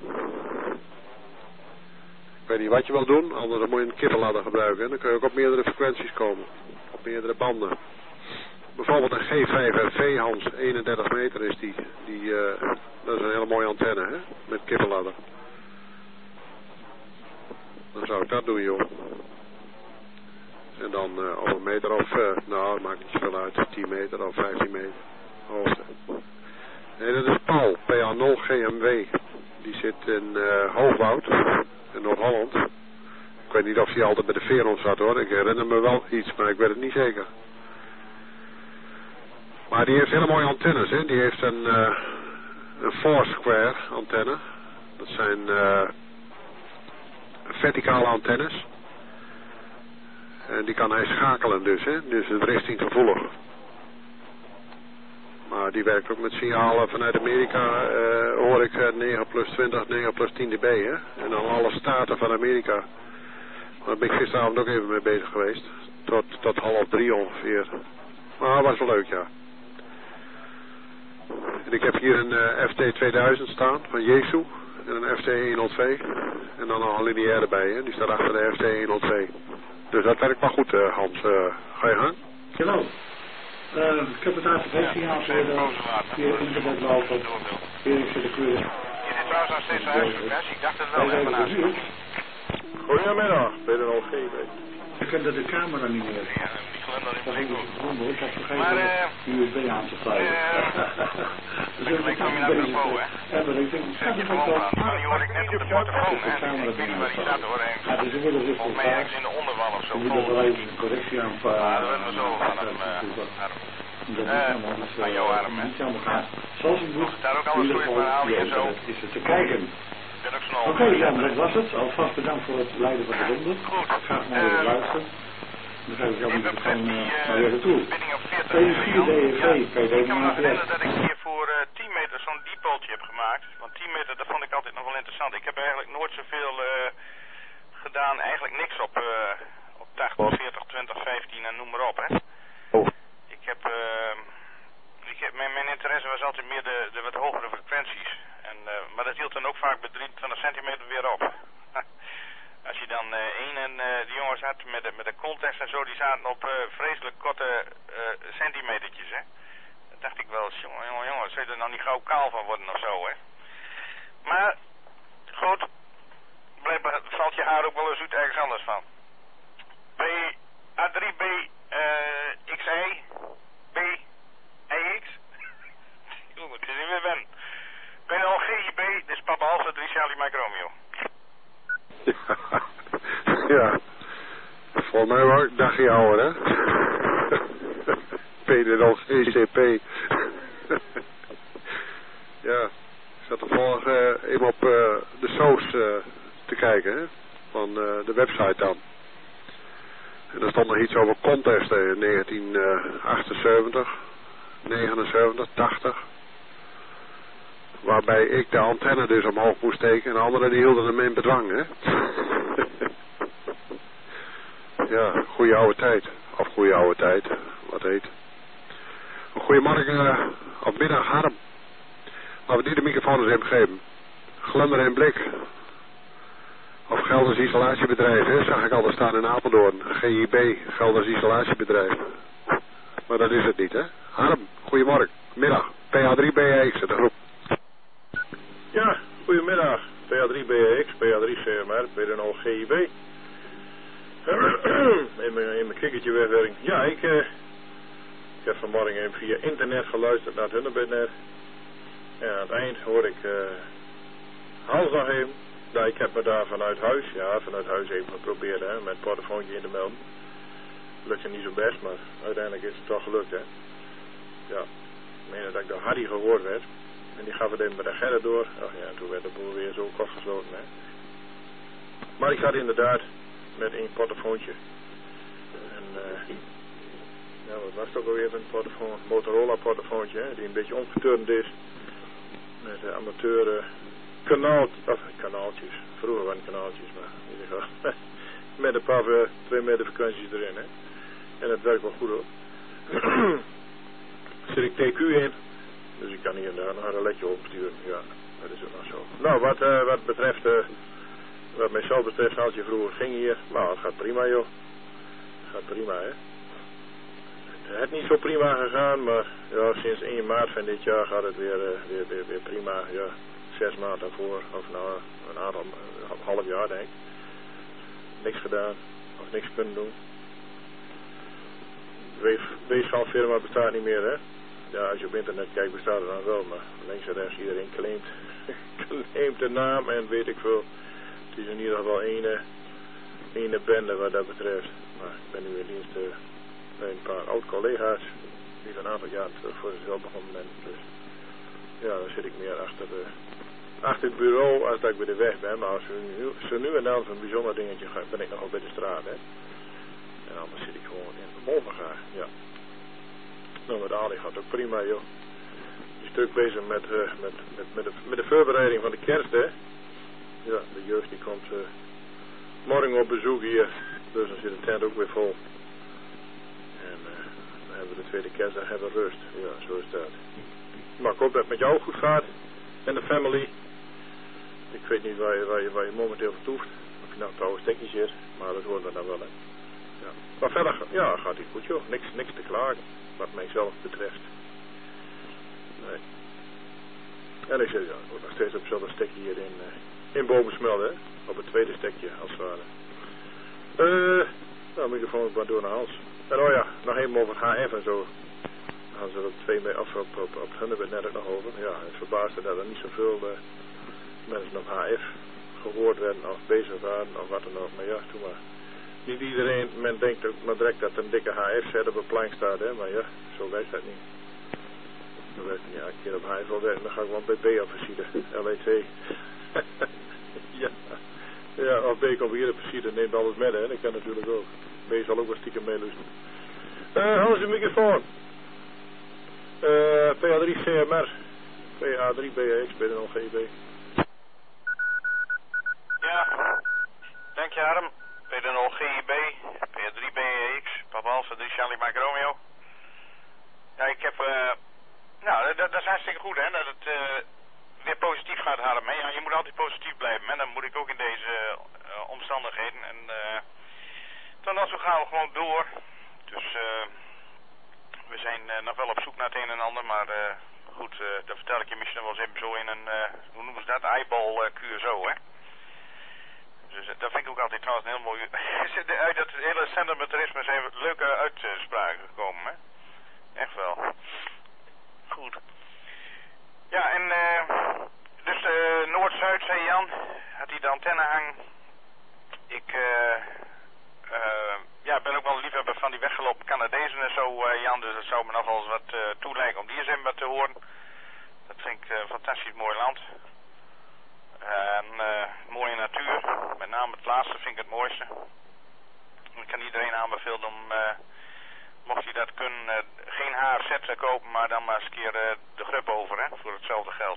Ik weet niet wat je wil doen, anders dan moet je een kippenladder gebruiken. En dan kun je ook op meerdere frequenties komen. Op meerdere banden. Bijvoorbeeld een G5FV, Hans, 31 meter is die. Dat is een hele mooie antenne, hè, met kippenladder. Dan zou ik dat doen, joh. En dan op een meter of, nou, het maakt niet zoveel uit, 10 meter of 15 meter hoogte. Nee, dat is Paul, PA0 GMW. Die zit in Hoogwoud, in Noord-Holland. Ik weet niet of hij altijd bij de Veron zat, hoor. Ik herinner me wel iets, maar ik weet het niet zeker. Maar die heeft hele mooie antennes, hè. Die heeft een Foursquare antenne. Dat zijn verticale antennes. En die kan hij schakelen dus, hè. Dus het richtinggevoelig. Maar die werkt ook met signalen vanuit Amerika, hoor ik 9+20, 9+10 dB, hè. En dan alle staten van Amerika. Daar ben ik gisteravond ook even mee bezig geweest. Tot 2:30 ongeveer. Maar dat was wel leuk, ja. En ik heb hier een FT2000 staan van Jesu. En een FT102. En dan nog een lineair erbij, hè. Die staat achter de FT102. Dus dat werkt wel goed, Hans. Ga je gang? Hallo. Ik heb het ATV-signaal via internet lopen. Erik zit de kleur. Je zit trouwens nog steeds huisverpest. Ik dacht het wel, hè, vanavond. Goedemiddag, ben je er al gegeven? Ik heb de camera niet meer. Ja, die glender in de winkel. Ik heb vergeten USB aan te sluiten. Ik kom je naar de telefoon, hè? Ja, maar ik denk, zet je gewoon aan. Maar die hoor ik net op de portofoon, hè? Ik weet niet waar die staat, hoor. Volgens mij ergens in de onderwal of zo. Ik moet er wel even een correctie aan ja, dat hebben we zo van hem, van jouw arm, hè? Zoals het moet. Daar ook alles goed van Ali en zo. Is het te kijken. Oké, Jan, dat was het. Alvast bedankt voor het leiden van de ronde. Graag naar je luisteren. Dan ga ik jou niet van naar je retour. P4DFV, ik kan me nog herinneren dat ik hier voor 10 meter zo'n diepeltje je hebt gemaakt. Want 10 meter, dat vond ik altijd nog wel interessant. Ik heb eigenlijk nooit zoveel gedaan, eigenlijk niks op 80, 40, 20, 15 en noem maar op, hè. Mijn interesse was altijd meer de wat hogere frequenties. Maar dat hield dan ook vaak bij 23 centimeter weer op. Als je dan die jongens had met de contest en zo, die zaten op vreselijk korte centimetertjes, hè. Dan dacht ik wel, jongen, zou je er nou niet gauw kaal van worden of zo, hè. Maar, goed, blijkbaar valt je haar ook wel eens uit ergens anders van. Bij A3B XI B EX. Jongen, het is weer wen. Bij de GIB, dit is Papa Alpha 3 Charlie Mike Romeo. Ja. Volgens mij wel een dagje ouder, hè? PDL ECP. Ja. Ik zat toevallig even op de soos te kijken, hè? Van de website dan. En er stond nog iets over contesten in 1978, 79, 80. Waarbij ik de antenne dus omhoog moest steken en de anderen die hielden hem in bedwang, hè. Ja, goede oude tijd. Of goede oude tijd, wat heet. Goedemorgen, of middag, Harm. Laten we die de microfoon eens even geven. Glimmer in blik. Of Gelders Isolatiebedrijf, hè, zag ik altijd staan in Apeldoorn. GIB, Gelders Isolatiebedrijf. Maar dat is het niet, hè. Harm, goedemorgen, middag. PA3BX, de groep. Ja, goedemiddag. PA3BX, PA3CMR, PDNO GIB. in mijn kikkertje wegwerking. Ja, ik heb vanmorgen even via internet geluisterd naar het Hunebednet. En aan het eind hoor ik Hans nog even. Nou, ik heb me daar vanuit huis even geprobeerd, hè, met het portofoontje in de melden. Lukte niet zo best, maar uiteindelijk is het toch gelukt, hè. Ja, ik meen dat ik door Harry gehoord werd. En die gaf het even met de Gerrit door. Ach ja, en toen werd de boel weer zo kort gesloten, hè. Maar ik zat inderdaad met een portofoontje. En ja, wat was het ook alweer een portofoon? Motorola portofoontje, hè, die een beetje omgeturnd is. Met amateur kanaaltjes. Vroeger waren het kanaaltjes, maar in ieder geval. Met een paar 2 meter frequenties erin, hè. En het werkt wel goed, hoor. Zit ik TQ in. Dus ik kan hier en daar nog een reletje opsturen. Ja, dat is ook nog zo. Nou, wat betreft, wat mijzelf betreft, als je vroeger ging hier. Nou, het gaat prima, joh. Het gaat prima, hè. Het is niet zo prima gegaan, maar ja, sinds 1 maart van dit jaar gaat het weer prima. Ja, 6 maanden daarvoor, of nou, een half jaar, denk ik. Niks gedaan, of niks kunnen doen. Weegschaal-firma bestaat niet meer, hè. Ja, als je op internet kijkt bestaat het dan wel, maar links en rechts iedereen claimt de naam en weet ik veel. Het is in ieder geval ene bende wat dat betreft. Maar ik ben nu in dienst bij een paar oud-collega's die van een aantal jaren terug voor zichzelf begonnen zijn. Dus ja, dan zit ik meer achter het bureau als dat ik bij de weg ben. Maar als ze nu en dan een bijzonder dingetje gaat, ben ik nog wel bij de straat, hè. En anders zit ik gewoon in de Molvengaar, ja. Nou, met Ali gaat ook prima, joh. Die is stuk bezig met de voorbereiding van de kerst, hè. Ja, de jeugd die komt morgen op bezoek hier. Dus dan zit de tent ook weer vol. En dan hebben we de tweede kerstdag hebben rust. Ja, zo is dat. Maar ik hoop dat het met jou goed gaat. En de family. Ik weet niet waar je momenteel vertoeft. Of je nou trouwens technisch is. Maar dat horen we dan wel, hè. Ja. Maar verder, ja, gaat hij goed, joh. Niks te klagen. Wat mijzelf betreft. Nee. En ik zeg, ja, ik word nog steeds op zo'n stekje hier in Bovensmeld, hè. Op het tweede stekje, als het ware. Nou, microfoon maar door naar Hans. En oh ja, nog even over HF en zo. Dan gaan ze er op het Hunebed net ook nog over. Ja, het verbaasde dat er niet zoveel mensen op HF gehoord werden of bezig waren of wat dan ook. Maar ja, toen maar. Niet iedereen, men denkt ook maar direct dat een dikke HF-set op een plank staat, hè. Maar ja, zo werkt dat niet. Zo werkt het niet. Ja, een keer op HF wil werken, dan ga ik gewoon bij B-officier, LEC. Ja, of B komt hier op officier, neemt alles met, hè. Dat kan natuurlijk ook. B zal ook wel stiekem meeluisteren. Hans, de microfoon. PA3 CMR. PA3BX, PNL-GIB. Ja, dank je Harm. PNL-GIB, PA3BX, Papa Alpha 3 Charlie Mike Romeo. Ja, ik heb, nou, dat is hartstikke goed, hè, dat het weer positief gaat, Harm. Hè? Ja, je moet altijd positief blijven, hè. Dat moet ik ook in deze omstandigheden. En dan als we gaan we gewoon door. Dus we zijn nog wel op zoek naar het een en ander, maar goed, dat vertel ik je misschien wel eens even zo in een, hoe noemen ze dat, eyeball-kuur zo, hè. Dus dat vind ik ook altijd trouwens een heel mooi... Uit dat hele centrummetarisme zijn leuke uitspraken gekomen, hè. Echt wel. Goed. Ja, en dus Noord-Zuid, zei Jan, had hij de antenne hangen. Ik ja, ben ook wel een liefhebber van die weggelopen Canadezen en zo, Jan, dus dat zou me nog wel eens wat toelijken om die eens even wat te horen. Dat vind ik een fantastisch mooi land. En mooie natuur, met name het laatste vind ik het mooiste. Ik kan iedereen aanbevelen om, mocht hij dat kunnen, geen HFZ kopen, maar dan maar eens een keer de grup over, hè, voor hetzelfde geld.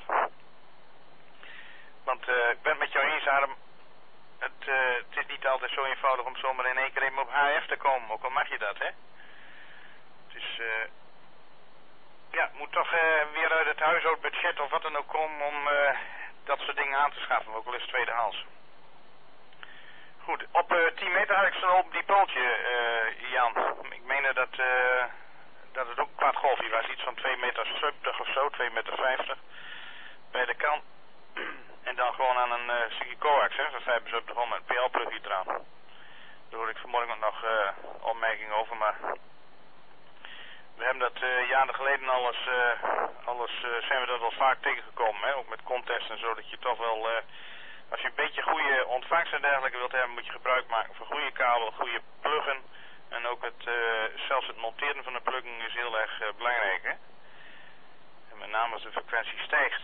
Want ik ben het met jou eens, Harm. Het is niet altijd zo eenvoudig om zomaar in één keer even op HF te komen, ook al mag je dat, hè. Het is, ja, het moet toch weer uit het huishoudbudget of wat dan ook komen om dat soort dingen aan te schaffen, ook al is tweedehands. Goed, op 10 meter had ik zo'n open dipooltje, Jan. Ik meen dat het ook een kwart golfje was, iets van 2,70 meter of zo, 2,50 meter bij de kant. En dan gewoon aan een stukje coax, hè, zo'n 75 met een PL-plugje eraan. Daar hoorde ik vanmorgen ook nog opmerkingen over, maar we hebben dat jaren geleden zijn we dat al vaak tegengekomen, hè, ook met contests en zo, dat je toch wel, als je een beetje goede ontvangst en dergelijke wilt hebben, moet je gebruik maken van goede kabel, goede pluggen. En ook zelfs het monteren van de pluggen is heel erg belangrijk, hè. En met name als de frequentie stijgt.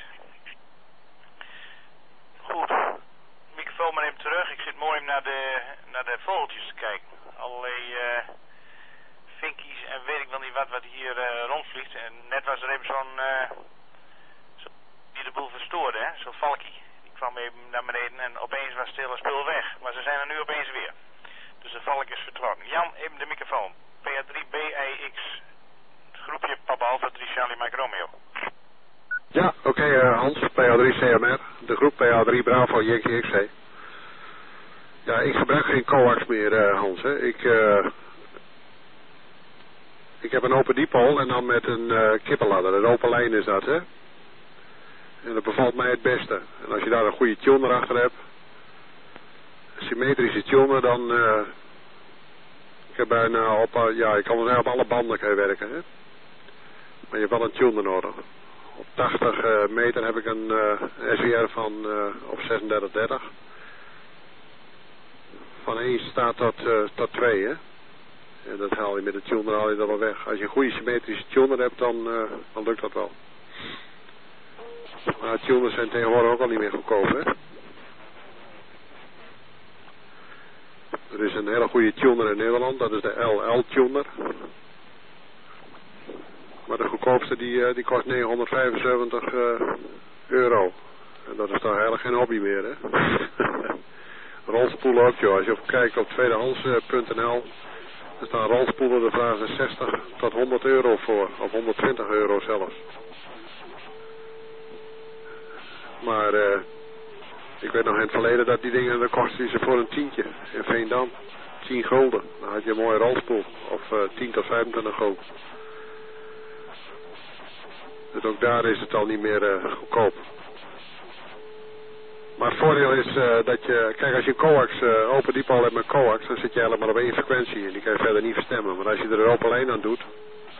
Goed, microfoon maar even terug. Ik zit mooi naar de vogeltjes te kijken. Allerlei vinkies en weet ik wel niet wat hier rondvliegt. En net was er even zo'n die de boel verstoorde, hè, zo'n valkie. Die kwam even naar beneden en opeens was het hele spul weg. Maar ze zijn er nu opeens weer. Dus de valk is vertrokken. Jan, even de microfoon. PA3BIX, het groepje Papa Alpha 3 Charlie Mike Romeo. Ja, oké, Hans, PA3 CMR, de groep PA3 Bravo Yankee XC. Ja, ik gebruik geen coax meer, Hans, hè. Ik heb een open dipool en dan met een kippenladder, een open lijn is dat, hè. En dat bevalt mij het beste. En als je daar een goede tuner achter hebt, een symmetrische tuner, dan ik heb bijna op, ja, ik kan wel op alle banden kan je werken, hè. Maar je hebt wel een tuner nodig. Op 80 meter heb ik een SWR van op 3630. Van 1 staat tot 2, hè. En dat haal je met de tuner haal je dat wel weg. Als je een goede symmetrische tuner hebt, dan lukt dat wel. Maar tuners zijn tegenwoordig ook al niet meer goedkoop, hè. Er is een hele goede tuner in Nederland, dat is de LL-tuner. Maar de goedkoopste die kost €975. En dat is toch eigenlijk geen hobby meer, hè. Rolspoelen ook, joh. Als je kijkt op tweedehands.nl, er staan rolspoelen, de vragen 60 tot €100 voor, of €120 zelfs. Maar ik weet nog in het verleden dat die dingen, dan kostten ze voor een tientje in Veendam. 10 gulden. Dan had je een mooie rolspoel. Of 10 tot 25 gulden. Dus ook daar is het al niet meer goedkoop. Maar het voordeel is dat je, kijk, als je een coax, open dipool hebt met coax, dan zit je helemaal op één frequentie en die kan je verder niet verstemmen. Maar als je er een open lijn aan doet,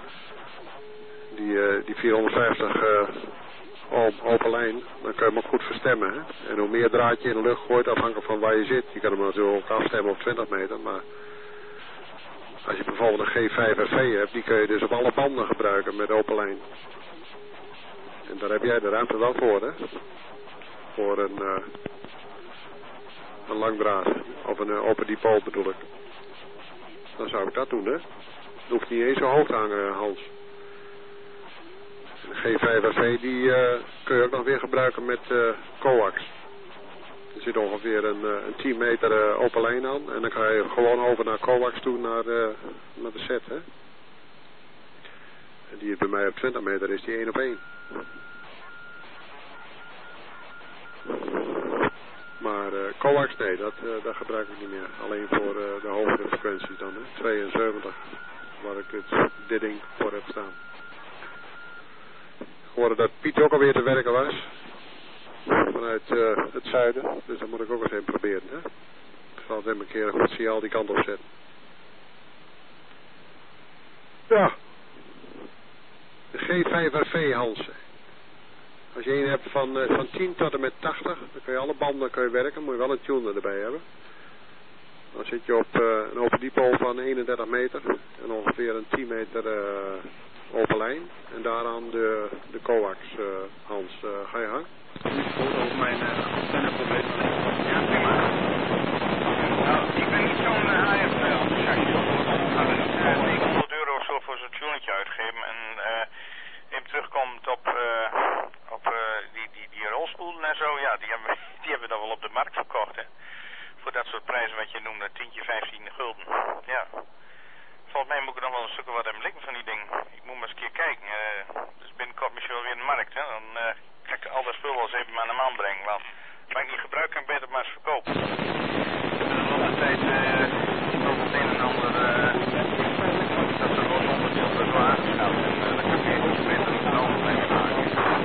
die 450 open lijn, dan kun je hem ook goed verstemmen. Hè? En hoe meer draad je in de lucht gooit, afhankelijk van waar je zit, je kan hem natuurlijk ook afstemmen op 20 meter, maar als je bijvoorbeeld een G5FV hebt, die kun je dus op alle banden gebruiken met open lijn. En daar heb jij de ruimte wel voor, hè? Voor een langdraad, of een open dipool bedoel ik. Dan zou ik dat doen, hè? Het hoeft niet eens zo hoog te hangen, Hans. G5RV die kun je ook nog weer gebruiken met coax. Er zit ongeveer een 10 meter open lijn aan. En dan ga je gewoon over naar coax toe, naar de set. Hè? En die is bij mij op 20 meter, is die 1 op 1. Maar coax, nee, dat gebruik ik niet meer. Alleen voor de hogere frequenties dan, hè? 72, waar ik het didding voor heb staan. Ik hoorde dat Piet ook alweer te werken was. Vanuit het zuiden. Dus dat moet ik ook eens even proberen, hè? Ik zal het even een keer een goed signaal die kant op zetten. Ja. De G5RV Hansen. Als je een hebt van 10 tot en met 80, dan kun je alle banden werken. Moet je wel een tuner erbij hebben. Dan zit je op een open depot van 31 meter. En ongeveer een 10 meter open lijn. En daaraan de coax, Hans. Ga je gang? Over mijn antenne-probleem. Ja, prima. Nou, ik ben niet zo'n HF-enthousiast. Ik ga €900 of zo voor zo'n tunetje uitgeven. En even terugkomt op die rolstoelen en zo. Ja, die hebben we dan wel op de markt verkocht, hè. Voor dat soort prijzen wat je noemde, 10, 15 gulden. Ja. Volgens mij moet ik nog wel een stukje wat hebben liggen van die dingen. Ik moet maar eens een keer kijken. Dus binnenkort misschien wel weer in de markt, hè. Dan ga ik al dat spul wel eens even aan de man brengen. Want als ik niet gebruik, kan ik beter maar eens verkopen. Dus op de tijd nog het een en ander dat er los onderdeel wordt wel aangeschaft. En dan kan ik even beter een ander blijven maken.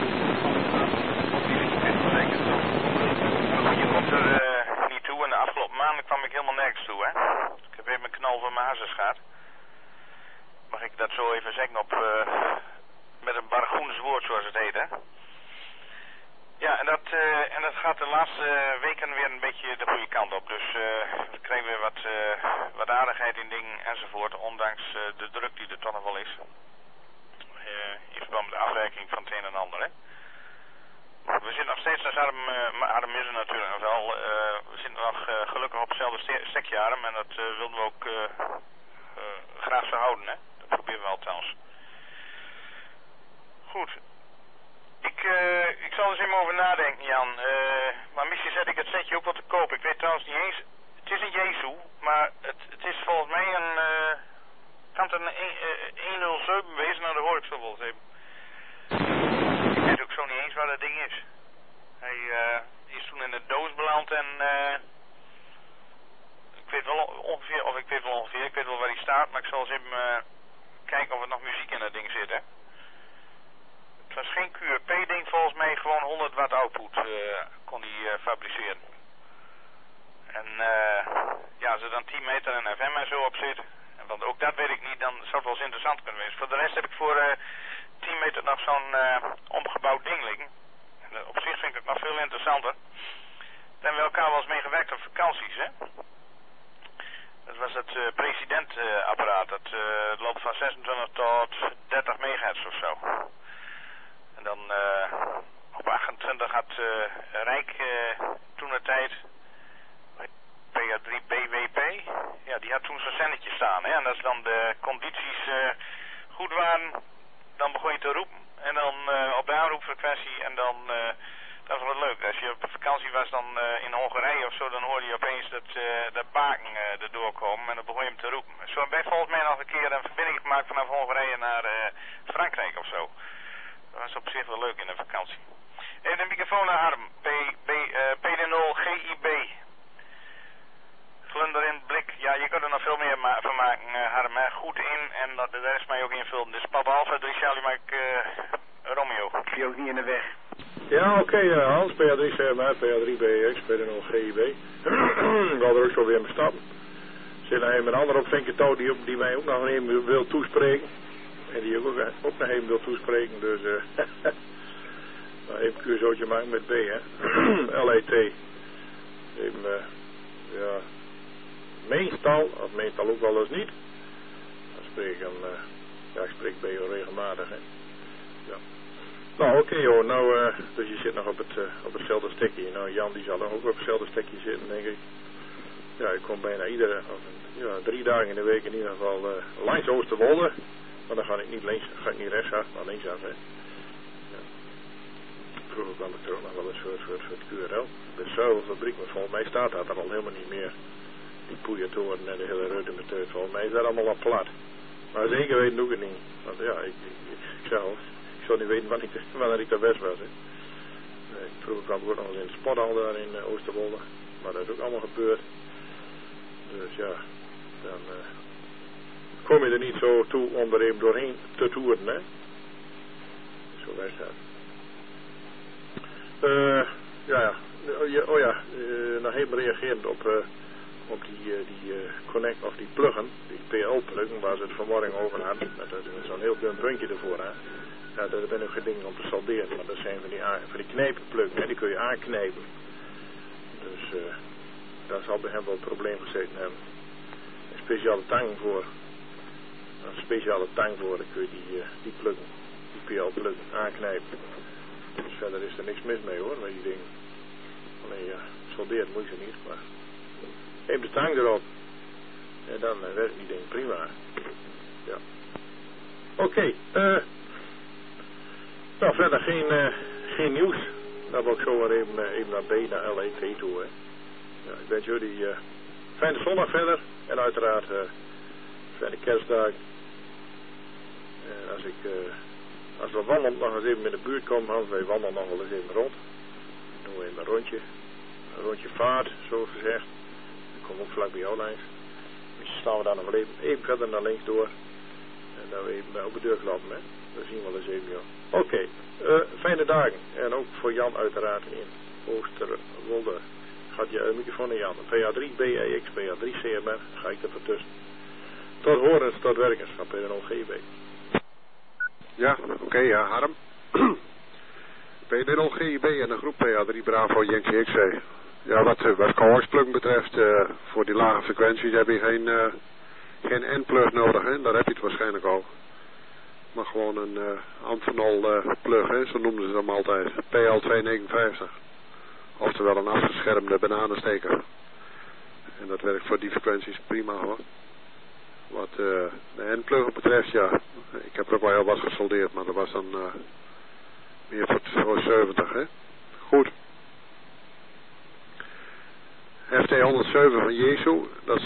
Maar je komt er niet toe. En de afgelopen maanden kwam ik helemaal nergens toe, hè. Ik heb even een knal van mijn hazes gehad. Mag ik dat zo even zeggen met een bargoens woord zoals het heet, hè? Ja, en dat gaat de laatste weken weer een beetje de goede kant op. Dus we krijgen weer wat aardigheid in dingen enzovoort, ondanks de druk die er toch nog wel is. In verband met de afwerking van het een en ander, hè? We zitten nog steeds als arm is er natuurlijk nog wel. We zitten nog gelukkig op hetzelfde stekje arm en dat wilden we ook graag zo houden, hè? Dat proberen we althans. Goed. Ik zal er eens even over nadenken, Jan. Maar misschien zet ik het setje ook wat te koop. Ik weet trouwens niet eens. Het is een Jezu, maar het is volgens mij kan het een 107 wezen, nou dat hoor ik zo wel eens even. Ik weet ook zo niet eens waar dat ding is. Hij is toen in de doos beland en ik weet wel ongeveer, ik weet wel waar hij staat, maar ik zal eens even kijken of er nog muziek in dat ding zit, hè. Het was geen QRP-ding, volgens mij gewoon 100 watt output kon hij fabriceren. En ja, als er dan 10 meter en FM en zo op zit, want ook dat weet ik niet, dan zou het wel eens interessant kunnen wezen. Voor de rest heb ik voor 10 meter nog zo'n omgebouwd ding liggen. En, op zich vind ik het nog veel interessanter. Daar hebben we elkaar wel eens mee gewerkt op vakanties, hè. Dat was het presidentenapparaat. Dat loopt van 26 tot 30 megahertz of zo. En dan op 28 had Rijk toen de tijd PA3 BWP. Ja, die had toen zo'n zennetje staan. Hè? En als dan de condities goed waren, dan begon je te roepen. En dan op de aanroepfrequentie en dan... dat was wel leuk. Als je op vakantie was dan in Hongarije of zo, dan hoorde je opeens dat baken erdoor komen en dan begon je hem te roepen. Zo heb ik volgens mij nog een keer een verbinding gemaakt vanaf Hongarije naar Frankrijk of zo. Dat was op zich wel leuk in een vakantie. Even de microfoon naar Harm. PD0 GIB. Glunder in het blik. Ja, je kunt er nog veel meer van maken, Harm. Hè. Goed in en de rest mij ook invullen. Dus Papa Alpha 3 Charlie Mike Romeo. Ik zie ook niet in de weg. Ja, oké, Hans, PA3 CMA, PA3 BX, PD0 GIB. Ik wil er ook zo weer mee stappen. Er zit nog een ander op Vinkertouw die mij ook nog even wil toespreken. En die ook nog even wil toespreken, dus nou, even een QSO'tje maken met B, hè. LET. Even, ja, meestal ook wel eens niet. Dan spreek ik ik spreek B regelmatig, hè. Ja. Nou, oké, joh, nou, dus je zit nog op hetzelfde stekje. Nou, Jan die zal ook op hetzelfde stekje zitten, denk ik. Ja, ik kom bijna 3 dagen in de week in ieder geval langs Oosterwolde. Maar dan ga ik niet rechts af, maar linksaf, hè. vroeger kwam ik er ook nog wel eens voor het QRL. De zuivelfabriek, maar volgens mij staat dat er al helemaal niet meer. Die poeiatoren en de hele rudimenteur, volgens mij is dat allemaal al plat. Maar zeker weten doe ik het niet. Want ja, ik zou niet weten wanneer ik daar best was. Hè. Vroeger kwam ik ook nog eens in de sporthal daar in Oosterwolde. Maar dat is ook allemaal gebeurd. Dus ja, dan kom je er niet zo toe om er even doorheen te toeren, hè. Zo wij staan. Nog even reagerend op die connect of die pluggen, die PL-pluggen waar ze het vanmorgen over hadden, met zo'n heel dun puntje ervoor aan. Ja, daar ben ik geen dingen om te salderen, maar dat zijn van die knijpenpluggen, hè, die kun je aanknijpen. Dus daar zal bij hem wel een probleem gezeten hebben. Een speciale tang voor. Dan kun je die pluggen, die PL-pluggen aanknijpen. Dus verder is er niks mis mee hoor, met die dingen. Alleen ja, solderen moet je ze niet, maar even de tang erop. En dan werkt die ding prima. Ja. Oké, nou verder geen nieuws. Dan wil ik zo maar even naar B, naar LE2 toe. Hè. Ja, ik wens jullie fijne zondag verder. En uiteraard fijne kerstdag. En als we wandelen nog eens even in de buurt komen, Hans, wij wandelen nog wel eens even rond. Dan doen we even een rondje vaart, zo gezegd. Ik kom ook vlak bij jou langs. Dus staan we daar nog wel even verder naar links door. En dan we even op de deur klappen, hè. Dan zien we wel eens even, joh. Oké, fijne dagen. En ook voor Jan uiteraard in Oosterwolde. Gaat je microfoon in Jan. PA3 BEX, PA3 CMR, ga ik er voor tussen. Tot horens, tot werkenschap in een OGB. Ja, oké, ja, Harm. PNL GIB en de groep PA3 Bravo Yankee XC. Ja, wat coaxplug betreft, voor die lage frequenties heb je geen N-plug nodig, hè? Daar heb je het waarschijnlijk al. Maar gewoon een Amphenol plug, hè? Zo noemden ze hem altijd. PL259. Oftewel een afgeschermde bananensteker. En dat werkt voor die frequenties prima hoor. Wat de N-plug betreft, ja, ik heb er ook wel heel wat gesoldeerd, maar dat was dan meer voor 70, hè. Goed. FT107 van Jesu,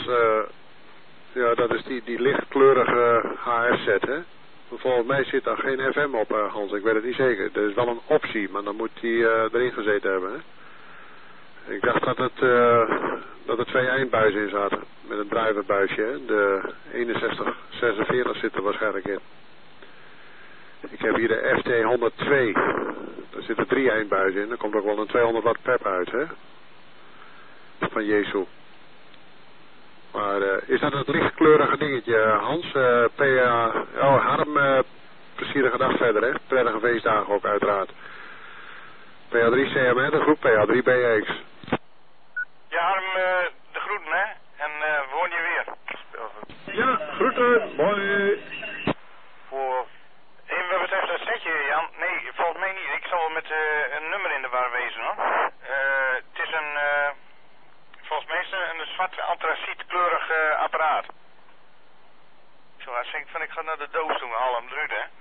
dat is die lichtkleurige HF-set, hè. Volgens mij zit daar geen FM op, Hans, ik weet het niet zeker. Dat is wel een optie, maar dan moet die erin gezeten hebben, hè. Ik dacht dat er 2 eindbuizen in zaten. Met een driverbuisje. Hè? De 6146 zit er waarschijnlijk in. Ik heb hier de FT102. Daar zitten 3 eindbuizen in. Er komt ook wel een 200 watt pep uit. Hè? Van Jesu. Maar is dat het lichtkleurige dingetje, Hans? Harm, plezierige dag verder. Hè? Prettige feestdagen ook uiteraard. PA3 CMR, de groep PA3 BX. Ja, Harm, de groeten, hè? En we horen je weer. Ja, groeten. Mooi. Voor... wat betreft dat setje, Jan. Nee, volgens mij niet. Ik zal wel met een nummer in de war wezen, hoor. Het is volgens mij is een zwart antracietkleurig apparaat. Zo, ik ga naar de doos doen, Halm Drud, hè.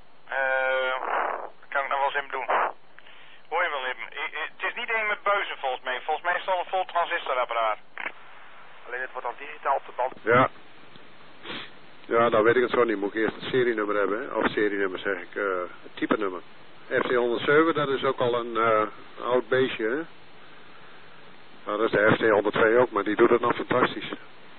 Dat kan ik nog wel eens even doen. Hoor je wel even. Het is niet één met buizen volgens mij. Volgens mij is het al een vol transistorapparaat. Alleen het wordt dan digitaal op de band. Ja. Ja, dan weet ik het zo niet. Moet ik eerst het serienummer hebben, hè? Of serienummer zeg ik, het type nummer. FT107, dat is ook al een oud beestje, hè? Nou, dat is de FT102 ook, maar die doet het nog fantastisch.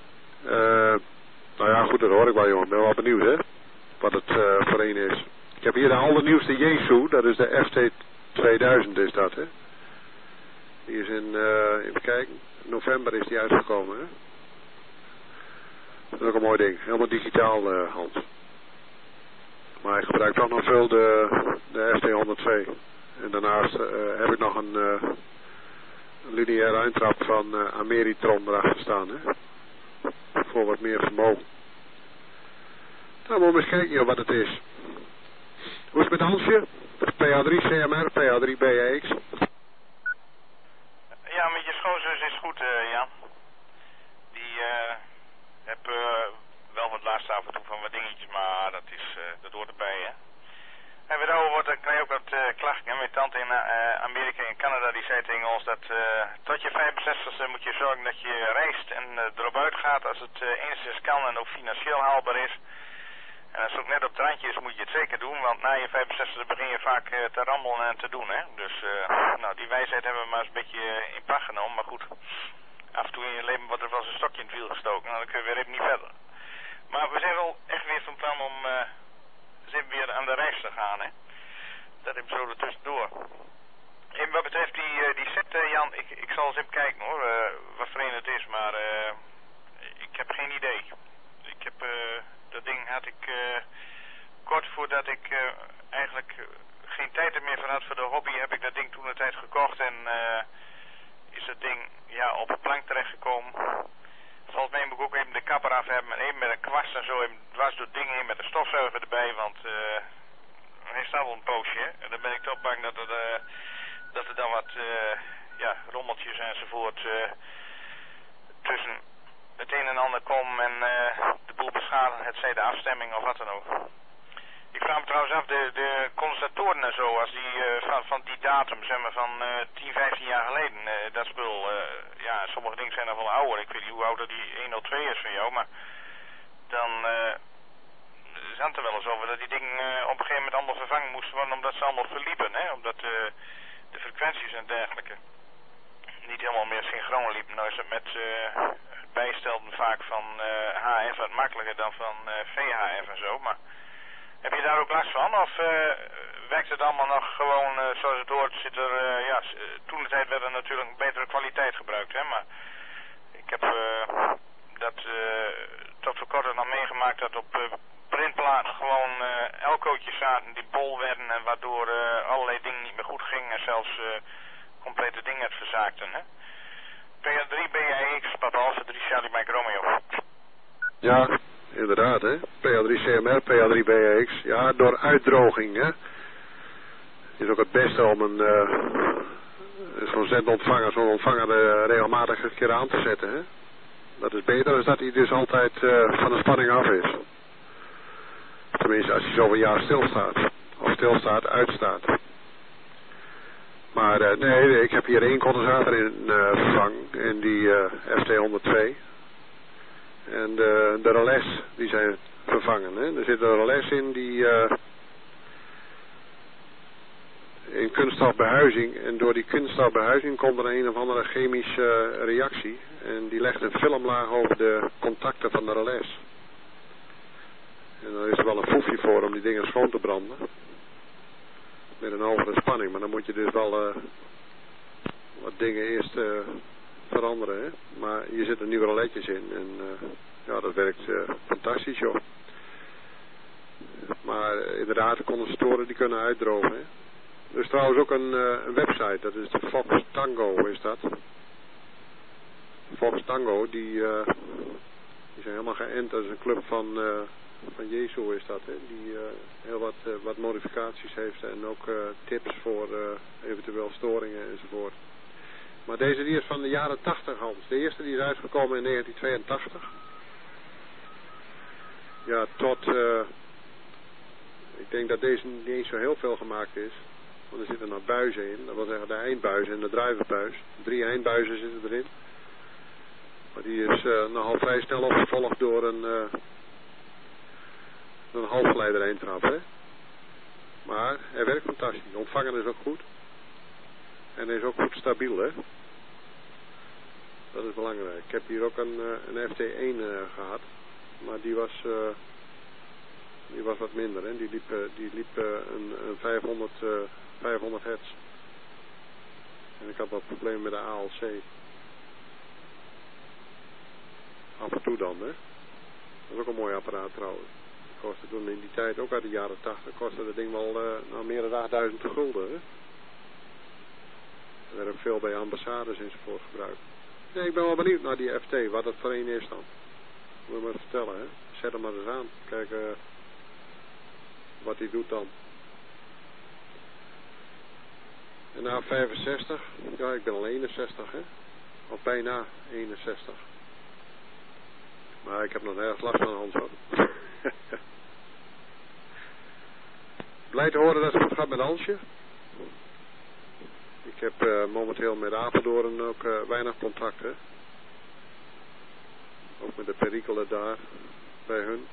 Nou ja, goed, dat hoor ik wel, jongen. Ik ben wel benieuwd, hè? Wat het voor een is. Ik heb hier de allernieuwste Jesu, dat is de FT2000 is dat, hè? Die is even kijken, in november is die uitgekomen, hè? Dat is ook een mooi ding, helemaal digitaal, Hans. Maar ik gebruik toch nog veel de FT102. En daarnaast heb ik nog een lineaire eindtrap van Ameritron erachter staan, hè? Voor wat meer vermogen. Nou, moet eens kijken joh, wat het is. Hoe is het met Hansje? PA3 CMR, PA3 BEX. Ja, met je schoonzus is goed, Jan. Die heb wel wat last af en toe van wat dingetjes, maar dat hoort erbij, hè. En weer ouder wordt, dan krijg je ook wat klachten, hè. Mijn tante in Amerika en Canada, die zei tegen ons dat tot je 65ste moet je zorgen dat je reist en erop uitgaat als het enigszins kan en ook financieel haalbaar is. En als het ook net op het randje is, moet je het zeker doen, want na je 65ste begin je vaak te rammelen en te doen, hè. Dus, nou, die wijsheid hebben we maar eens een beetje in pacht genomen, maar goed. Af en toe in je leven wordt er wel eens een stokje in het wiel gestoken, nou, dan kun je weer even niet verder. Maar we zijn wel echt weer van plan om weer aan de reis te gaan, hè. Dat even zo ertussendoor. En wat betreft die set, Jan, ik zal eens even kijken hoor, wat voor een het is, maar ik heb geen idee. Ik heb, dat ding had ik kort voordat ik eigenlijk geen tijd er meer van had voor de hobby, heb ik dat ding toen de tijd gekocht en is dat ding ja op een plank terechtgekomen. Volgens mij moet ik ook even de kapper af hebben en even met een kwast en zo even dwars door het ding heen met een stofzuiger erbij, want hij staat wel een poosje, hè? En dan ben ik toch bang dat er dan wat ja, rommeltjes enzovoort tussen het een en ander komen en de boel beschadigen, het zij de afstemming of wat dan ook. Ik vraag me trouwens af, de condensatoren en zo, als die van die datum, zeg maar van 10, 15 jaar geleden, dat spul, ja, sommige dingen zijn nog wel ouder, ik weet niet hoe oud dat die 102 is van jou, maar dan zijn er wel eens over dat die dingen op een gegeven moment allemaal vervangen moesten worden, omdat ze allemaal verliepen, hè, omdat de frequenties en dergelijke niet helemaal meer synchroon liepen. Nou is het met het bijstelden vaak van HF wat makkelijker dan van VHF en zo, maar heb je daar ook last van? Of werkt het allemaal nog gewoon zoals het hoort? Zit er, ja, toen de tijd werd er natuurlijk een betere kwaliteit gebruikt, hè, maar ik heb dat tot voor kort nog meegemaakt dat op printplaten gewoon elkootjes zaten die bol werden en waardoor allerlei dingen niet meer goed gingen en zelfs complete dingen het verzaakten, hè. PA3 BAX, Papa Alpha 3 Charlie Mike Romeo. Ja, inderdaad, hè. PA3 CMR, PA3 BAX. Ja, door uitdroging, hè. Is ook het beste om zo'n zendontvanger, zo'n ontvanger regelmatig een keer aan te zetten, hè. Dat is beter dan dat hij dus altijd van de spanning af is. Tenminste, als hij zoveel jaar stilstaat. Of stilstaat, uitstaat. Maar nee, ik heb hier één condensator in vervangen. In die FT102. En de relais, die zijn vervangen. Hè. Er zit een relais in die in kunststofbehuizing. En door die kunststofbehuizing komt er een of andere chemische reactie. En die legt een filmlaag over de contacten van de relais. En dan is er wel een foefje voor om die dingen schoon te branden. Met een hogere spanning. Maar dan moet je dus wel wat dingen eerst veranderen. Hè? Maar hier zitten nieuwe reletjes in. En ja, dat werkt fantastisch, joh. Maar inderdaad, de condensatoren die kunnen uitdrogen. Hè? Er is trouwens ook een website. Dat is de Fox Tango, is dat. Fox Tango, die zijn helemaal geënt. Dat is een club van Jezu is dat, hè, die heel wat modificaties heeft en ook tips voor eventueel storingen enzovoort. Maar deze die is van de jaren 80, Hans. De eerste die is uitgekomen in 1982. Ja, tot ik denk dat deze niet eens zo heel veel gemaakt is. Want er zitten nog buizen in. Dat wil zeggen de eindbuizen en de druivenbuis. 3 eindbuizen zitten erin. Maar die is nogal vrij snel opgevolgd door een halfgeleider eindtrap, hè. Maar hij werkt fantastisch. De ontvanger is ook goed. En hij is ook goed stabiel, hè. Dat is belangrijk. Ik heb hier ook een FT1 gehad. Maar die was wat minder, hè. Die liep een 500 hertz. En ik had wat problemen met de ALC. Af en toe dan, hè. Dat is ook een mooi apparaat trouwens. Kostte toen in die tijd, ook uit de jaren 80, kostte dat ding wel meer dan 8000 gulden. Hè? Er werd ook veel bij ambassades enzovoort gebruikt. Nee, ik ben wel benieuwd naar die FT, wat dat voor een is dan. Moet je maar vertellen, hè. Zet hem maar eens aan. Kijken wat hij doet dan. En na 65, ja, ik ben al 61, hè. Of bijna 61. Maar ik heb nog erg last van Hans hoor. Blij te horen dat het goed gaat met Hansje. Ik heb momenteel met Apeldoorn ook weinig contacten. Ook met de perikelen daar bij hun.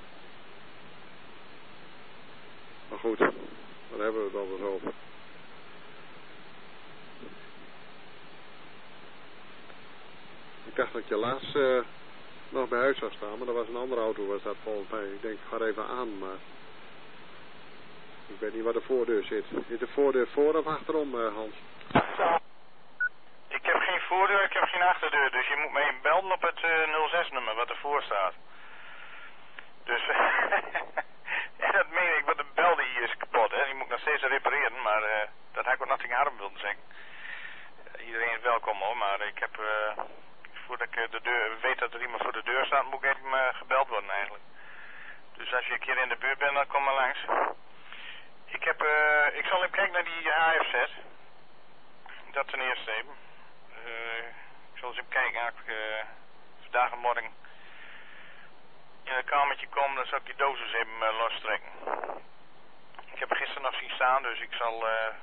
Maar goed, daar hebben we het altijd over. Ik dacht dat je laatst nog bij huis zou staan, maar er was een andere auto, was dat volgens mij. Ik denk, ik ga er even aan, maar ik weet niet waar de voordeur zit. Is de voordeur voor of achterom, Hans? Ik heb geen voordeur, ik heb geen achterdeur, dus je moet me even belden op het 06-nummer wat ervoor staat. Dus, ja, dat meen ik, want de belde hier is kapot, hè. Die moet ik nog steeds repareren, maar dat had ik ook nog tegen Harm willen zeggen. Iedereen is welkom hoor, maar ik heb, voordat ik de deur, weet dat er iemand voor de deur staat, moet ik even gebeld worden eigenlijk. Dus als je een keer in de buurt bent, dan kom maar langs. Ik zal even kijken naar die AFZ. Dat ten eerste even. Ik zal eens even kijken, als ik vandaag en morgen in het kamertje kom, dan zal ik die dosis even lostrekken. Ik heb gisteren nog zien staan, dus ik zal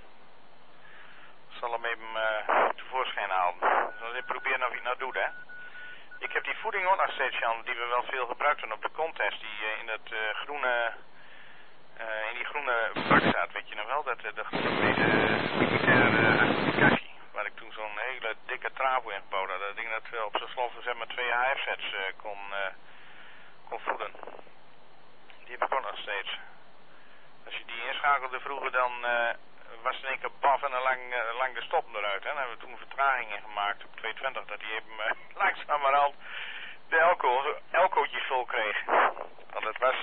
hem even tevoorschijn halen. Ik zal even proberen of hij het nou doet, hè. Ik heb die voeding ook nog steeds, Jan, die we wel veel gebruikten op de contest, die in dat groene... in die groene bak staat, weet je nog wel, dat militaire applicatie, waar ik toen zo'n hele dikke travo in gebouwd had. Dat ding dat op zijn sloffen zeg maar 2 HF-sets kon voeden. Die heb ik ook nog steeds. Als je die inschakelde vroeger, dan was het in één keer baf en dan lang de stop eruit. Hè. Dan hebben we toen vertragingen gemaakt op 220, dat hij even langzamerhand de elkootjes vol kreeg. Want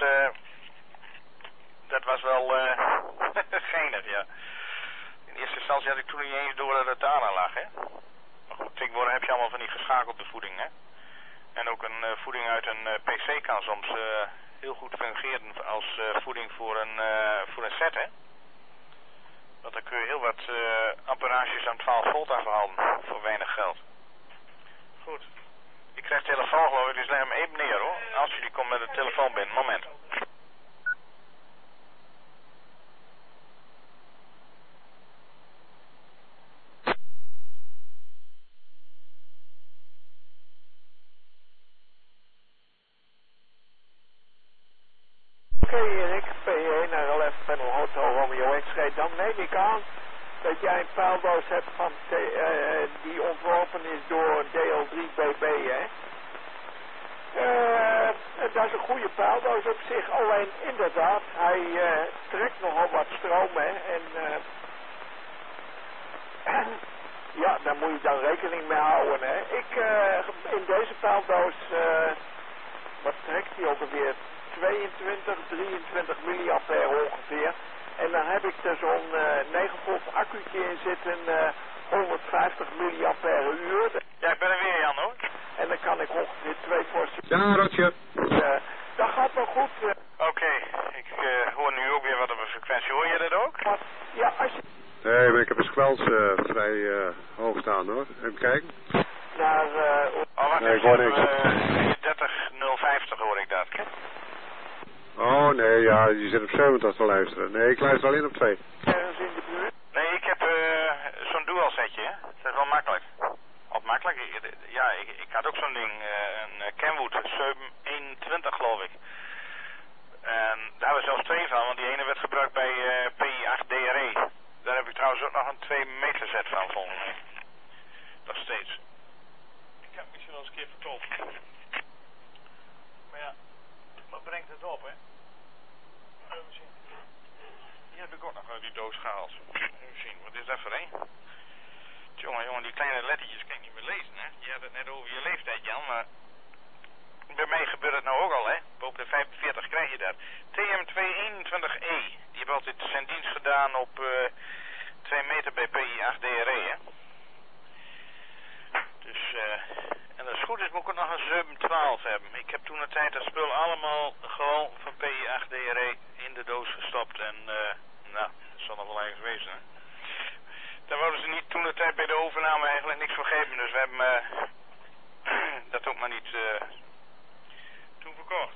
dat was wel geinig, ja. In eerste instantie had ik toen niet eens door dat het daar aan lag, hè. Maar goed, tegenwoordig heb je allemaal van die geschakelde voeding, hè. En ook een voeding uit een PC kan soms heel goed fungeren als voeding voor een set, hè. Want dan kun je heel wat amperages aan 12 volt afhalen voor weinig geld. Goed. Ik krijg telefoon geloof ik, dus leg hem even neer hoor. Als jullie komt met de telefoon binnen, moment. Oké Erik, P1 naar LF Panel Hotel Romeo X-ray. Dan neem ik aan dat jij een pijldoos hebt van die ontworpen is door DL3BB, hè? Dat is een goede pijldoos op zich, alleen inderdaad, hij trekt nogal wat stroom, hè? En ja, daar moet je dan rekening mee houden, hè? In deze pijldoos, wat trekt hij ongeveer? 22, 23 milliampère ongeveer. En dan heb ik er zo'n 9 volt accu'tje in zitten, 150 milliampère uur. Ja, ik ben er weer, Jan, hoor. En dan kan ik ongeveer 2 porties. Ja, Rotje. Dat gaat wel goed. Oké, ik hoor nu ook weer wat op een frequentie. Hoor je dat ook? Ja, als je... Nee, maar ik heb een squelch vrij hoog staan, hoor. Even kijken. Naar... wacht nee, ik hoor niks. 30050 hoor ik dat. Oh, nee, ja, je zit op 70 te luisteren. Nee, ik luister alleen op 2. Ergens in de buurt? Nee, ik heb zo'n dual setje, hè. Dat is wel makkelijk. Wat makkelijk? Ja, ik had ook zo'n ding, een Kenwood 721 geloof ik. En daar hebben we zelfs 2 van, want die ene werd gebruikt bij PI8DRE. Daar heb ik trouwens ook nog een 2 meter set van, volgens mij. Nog steeds. Ik heb het misschien wel eens een keer verkocht. Maar ja, wat brengt het op, hè? Even zien. Hier heb ik ook nog die doos gehaald. Even zien, wat is dat voor een? Jongen, die kleine lettertjes kan ik niet meer lezen, hè? Je had het net over je leeftijd, Jan, maar... Bij mij gebeurt het nou ook al, hè? Boven de 45 krijg je dat. TM221E. Die hebben altijd zijn dienst gedaan op 2 meter bij PI8DRE, hè? Dus, en als het goed is moet ik ook nog een 712 hebben. Ik heb toen een tijd dat spul allemaal gewoon van PI8DRE in de doos gestopt. En, nou, dat zal nog wel ergens wezen, hè? Daar wilden ze niet toen de tijd bij de overname eigenlijk niks voor geven. Dus we hebben dat ook maar niet toen verkocht.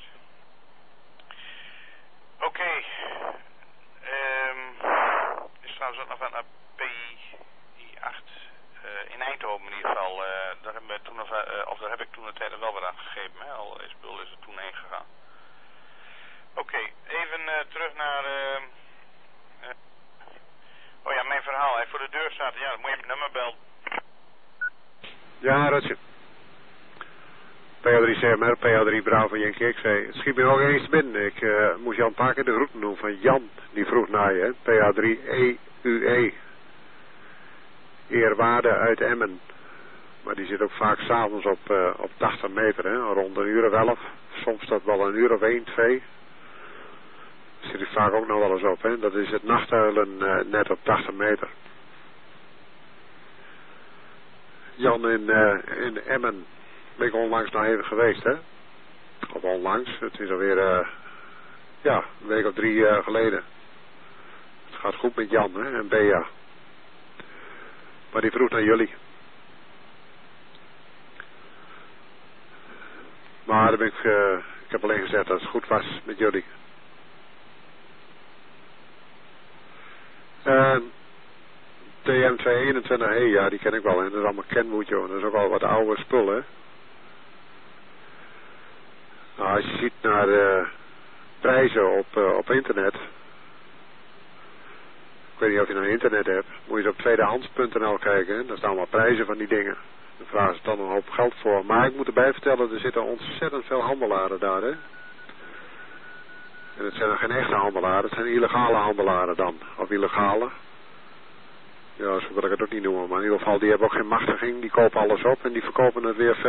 Oké. Is trouwens ook nog een PI8 Eindhoven in ieder geval. Daar hebben we toen daar heb ik toen de tijd wel wat aan gegeven. Hè? Al is er toen heen gegaan. Oké, even terug naar... oh ja, mijn verhaal. Hij voor de deur staat. Ja, dan moet je hem nummer bellen. Ja, Rutje. PO3 CMR, PO3 Bravo Yankee. Ik zei, het schiet me nog eens binnen. Ik moest Jan een paar keer de groeten doen van Jan. Die vroeg naar je, PO3 EUE. Eerwaarde uit Emmen. Maar die zit ook vaak s'avonds op 80 meter, hè, rond 1:11. Soms dat wel 1:01, 2. Zit hij vaak ook nog wel eens op, hè. Dat is het nachthuilen net op 80 meter. Jan in Emmen ben ik onlangs nog even geweest, hè. Of onlangs, het is alweer, een week of 3 geleden. Het gaat goed met Jan, hè, en Bea. Maar die vroeg naar jullie. Maar dan ben ik heb alleen gezegd dat het goed was met jullie. TM221, ja, die ken ik wel. En dat is allemaal Kenwood, joh. Dat is ook al wat oude spullen, hè. Nou, als je ziet naar prijzen op internet. Ik weet niet of je nou internet hebt. Moet je op tweedehands.nl kijken. Hè? Daar staan allemaal prijzen van die dingen. Daar vragen ze dan een hoop geld voor. Maar ik moet erbij vertellen, er zitten ontzettend veel handelaren daar, hè. En het zijn er geen echte handelaren. Het zijn illegale handelaren dan. Of illegale. Ja, zo wil ik het ook niet noemen. Maar in ieder geval, die hebben ook geen machtiging. Die kopen alles op en die verkopen het weer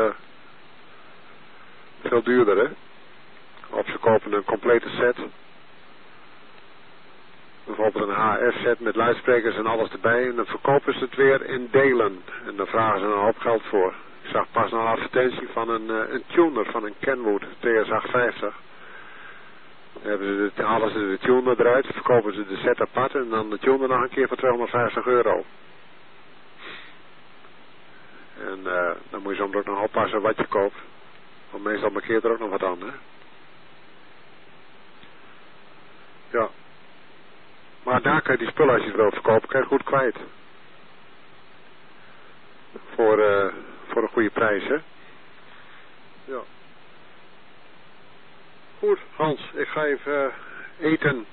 veel duurder, hè. Of ze kopen een complete set. Bijvoorbeeld een HS-set met luidsprekers en alles erbij. En dan verkopen ze het weer in delen. En dan vragen ze een hoop geld voor. Ik zag pas een advertentie van een tuner van een Kenwood TS850. Dan halen ze de tuner eruit, verkopen ze de set apart en dan de tuner nog een keer voor €250. En dan moet je soms ook nog oppassen wat je koopt. Want meestal markeert er ook nog wat aan, hè. Ja. Maar daar kan je die spullen, als je het wilt verkopen, kan je goed kwijt. Voor een goede prijs, hè. Ja. Goed, Hans, ik ga even eten.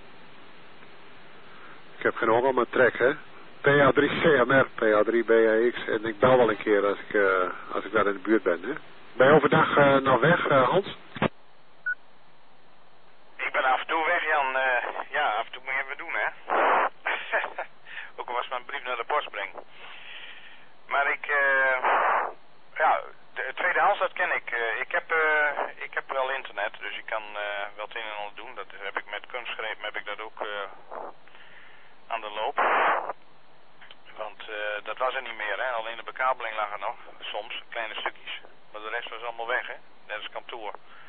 Ik heb geen honger, maar trek, hè. PA3 CMR, PA3 BAX. En ik bel wel een keer als ik daar in de buurt ben, hè. Ben je overdag nog weg, Hans? Ik ben af en toe weg, Jan. Ja, af en toe moet je even doen, hè. Ook al was mijn brief naar de post brengen. Maar de tweedehands, dat ken ik. Ik heb wel internet, dus ik kan wel het een en ander doen. Dat heb ik met kunstgrepen, heb ik dat ook aan de loop. Want dat was er niet meer, hè. Alleen de bekabeling lag er nog, soms, kleine stukjes. Maar de rest was allemaal weg, hè. Net als kantoor.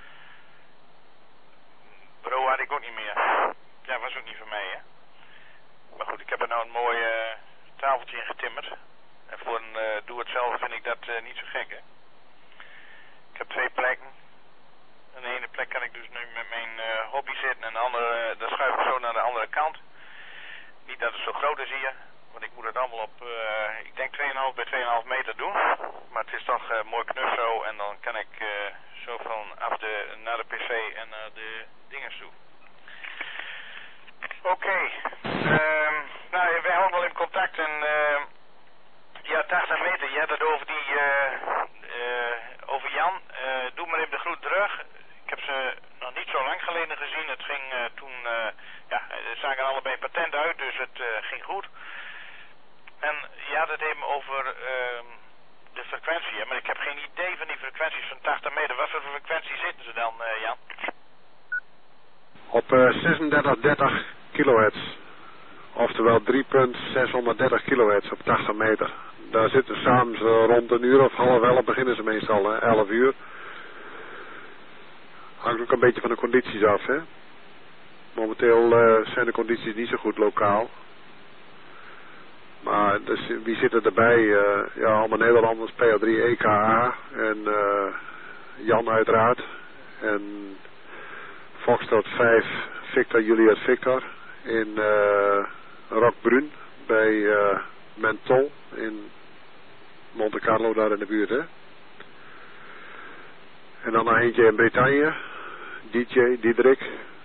Bureau had ik ook niet meer. Ja, was ook niet voor mij, hè. Maar goed, ik heb er nou een mooi tafeltje in getimmerd. En voor een doe-het-zelf vind ik dat niet zo gek, hè. Ik heb 2 plekken. Aan de ene plek kan ik dus nu met mijn hobby zitten en de andere, daar schuif ik zo naar de andere kant. Niet dat het zo groot is hier, want ik moet het allemaal op, ik denk 2,5 bij 2,5 meter doen. Maar het is toch mooi knus zo en dan kan ik zo vanaf naar de pc en naar de dinges toe. Oké. Nou, wij houden wel in contact en ja, 80 meter, je had het over over Jan. Doe maar even de groet terug. Ik heb ze nog niet zo lang geleden gezien. Het ging toen, ze zagen allebei patent uit, dus het ging goed. En je had het even over de frequentie, hè? Maar ik heb geen idee van die frequenties van 80 meter. Wat voor frequentie zitten ze dan, Jan? Op 3630 kilohertz. Oftewel 3.630 kilohertz op 80 meter. Daar zitten samen rond 1:00 of 10:30 beginnen ze meestal, hè? 11 uur. Hangt ook een beetje van de condities af, hè. Momenteel zijn de condities niet zo goed lokaal. Maar dus, wie zitten erbij? Ja, allemaal Nederlanders, PO3 EKA en Jan uiteraard. En Foxtrot 5, Victor Juliet Victor in Roquebrune bij Mentol in Carlo daar in de buurt, hè. En dan nog eentje in Bretagne. DJ, Diederik.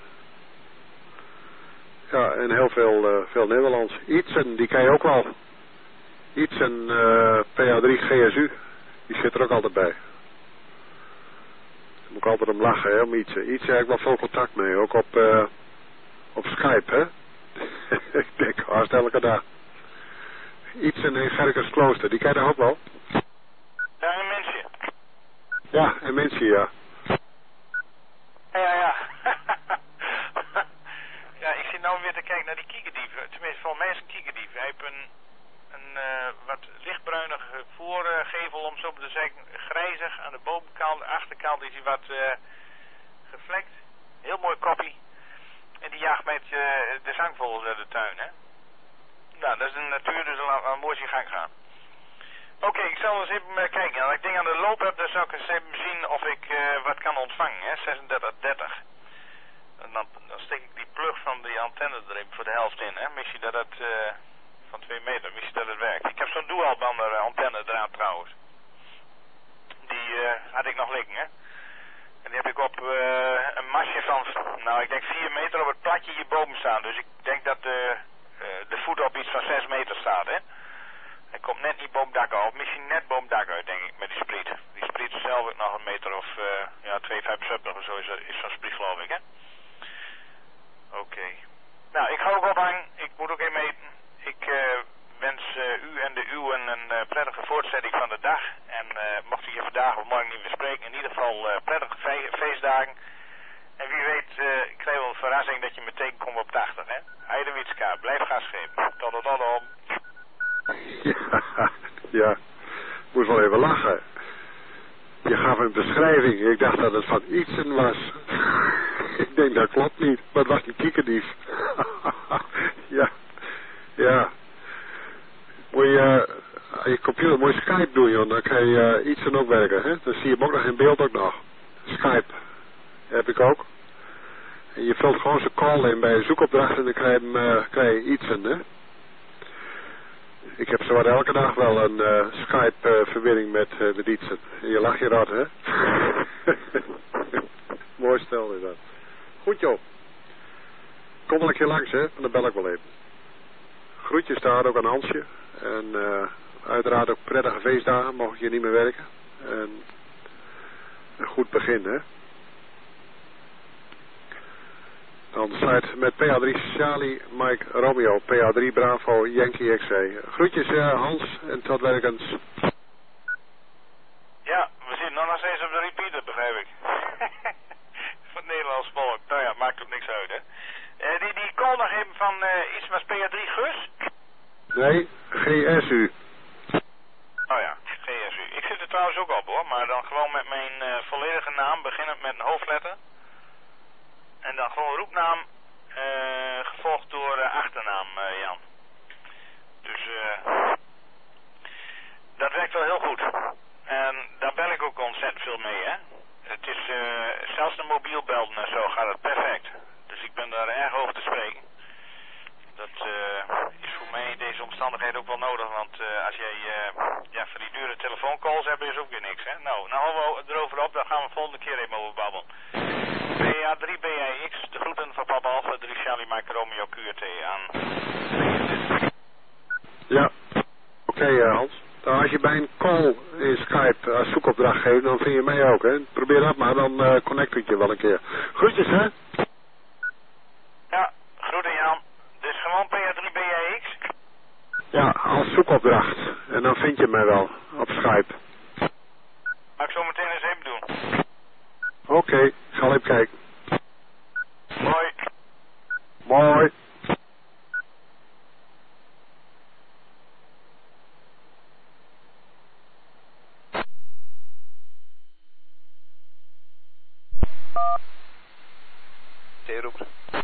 Ja, en heel veel Nederlands. Ietsen, die ken je ook wel. Ietsen, PA3 GSU. Die zit er ook altijd bij. Daar moet ik altijd om lachen, hè, om Ietsen. Ietsen heb ik wel veel contact mee. Ook op Skype, hè. Ik denk haast elke dag. Ietsen in Gerkensklooster, die ken je ook wel. Ja, en mensen. Ja, en mensen, ja. Ja. Ja, ik zit nou weer te kijken naar die kiekerdieven. Tenminste, volgens mij is een kiekerdief. Hij heeft een wat lichtbruinige voorgevel, om zo te zeggen, grijzig. Aan de bovenkant, de achterkant is hij wat gevlekt. Heel mooi koppie. En die jaagt met de zangvogels uit de tuin, hè. Nou, dat is de natuur, dus laat mooi zijn gang gaan. Oké, ik zal eens even kijken. Als ik ding aan de loop heb, dan zal ik eens even zien of ik wat kan ontvangen, hè. 3630. En dan steek ik die plug van die antenne er voor de helft in, hè. Missie dat het van 2 meter, missie dat het werkt. Ik heb zo'n dualbander antenne draad trouwens. Die had ik nog liggen, hè. En die heb ik op een masje van, nou ik denk 4 meter op het platje hierboven staan. Dus ik denk dat de voet op iets van 6 meter staat, hè. Hij komt net niet boven dak uit, of misschien net boven dak uit, denk ik, met die spriet. Die spriet is zelf ook nog een meter of 2,75 of zo is zo'n spriet, geloof ik, hè. Oké. Nou, ik ga ook ophangen. Ik moet ook even eten. Ik wens u en de uwen een prettige voortzetting van de dag. En mocht u je vandaag of morgen niet meer spreken, in ieder geval prettige feestdagen. En wie weet, ik krijg wel een verrassing dat je meteen komt op 80, hè. Heidenwitska, blijf gas geven. Tot om. Ja, ik moest wel even lachen. Je gaf een beschrijving. Ik dacht dat het van Ietsen was. Ik denk dat klopt niet, maar het was een kiekerdief. Ja. Moet je aan je computer moet je Skype doen, joh. Dan kan je Ietsen ook werken, hè. Dan zie je hem ook nog in beeld ook nog. Skype heb ik ook. En je vult gewoon zijn call in bij een zoekopdracht en dan krijg je Ietsen, hè. Ik heb zowat elke dag wel een Skype-verbinding met Ietsen. En je lacht je rot, hè? Mooi stel is dat. Goed, joh. Kom wel een keer langs, hè? En dan bel ik wel even. Groetjes daar ook aan Hansje. En uiteraard ook prettige feestdagen, mocht je niet meer werken. En een goed begin, hè? Dan sluit met PA3 Charlie, Mike Romeo, PA3 Bravo, Yankee XC. Groetjes Hans en tot werkens. Ja, we zitten nog steeds op de repeater, begrijp ik. Van het Nederlands volk. Nou ja, maakt ook niks uit, hè. Die call nog even van iets was PA3 Gus? Nee, GSU. Oh ja, GSU. Ik zit er trouwens ook op, hoor, maar dan gewoon met mijn volledige naam, beginnend met een hoofdletter. En dan gewoon roepnaam, gevolgd door achternaam, Jan. Dus dat werkt wel heel goed. En daar bel ik ook ontzettend veel mee, hè. Het is, zelfs de mobiel belden en zo gaat het perfect. Dus ik ben daar erg over te spreken. Dat is voor mij in deze omstandigheden ook wel nodig, want als jij van die dure telefooncalls hebt, is ook weer niks, hè. Nou houden we erover op, daar gaan we volgende keer even over babbelen. PA3 BIX, de groeten van Papa Alpha 3 Charlie Mike Romeo QRT aan. Ja, oké, Hans. Nou, als je bij een call in Skype als zoekopdracht geeft, dan vind je mij ook, hè. Probeer dat maar, dan connect ik je wel een keer. Groetjes, hè? Ja, groeten Jan. Dus gewoon PA3 BIX? Ja, als zoekopdracht. En dan vind je mij wel op Skype. Ga ik zo meteen eens even doen. Oké, ik ga even kijken. Mooi. Mooi. T-roep.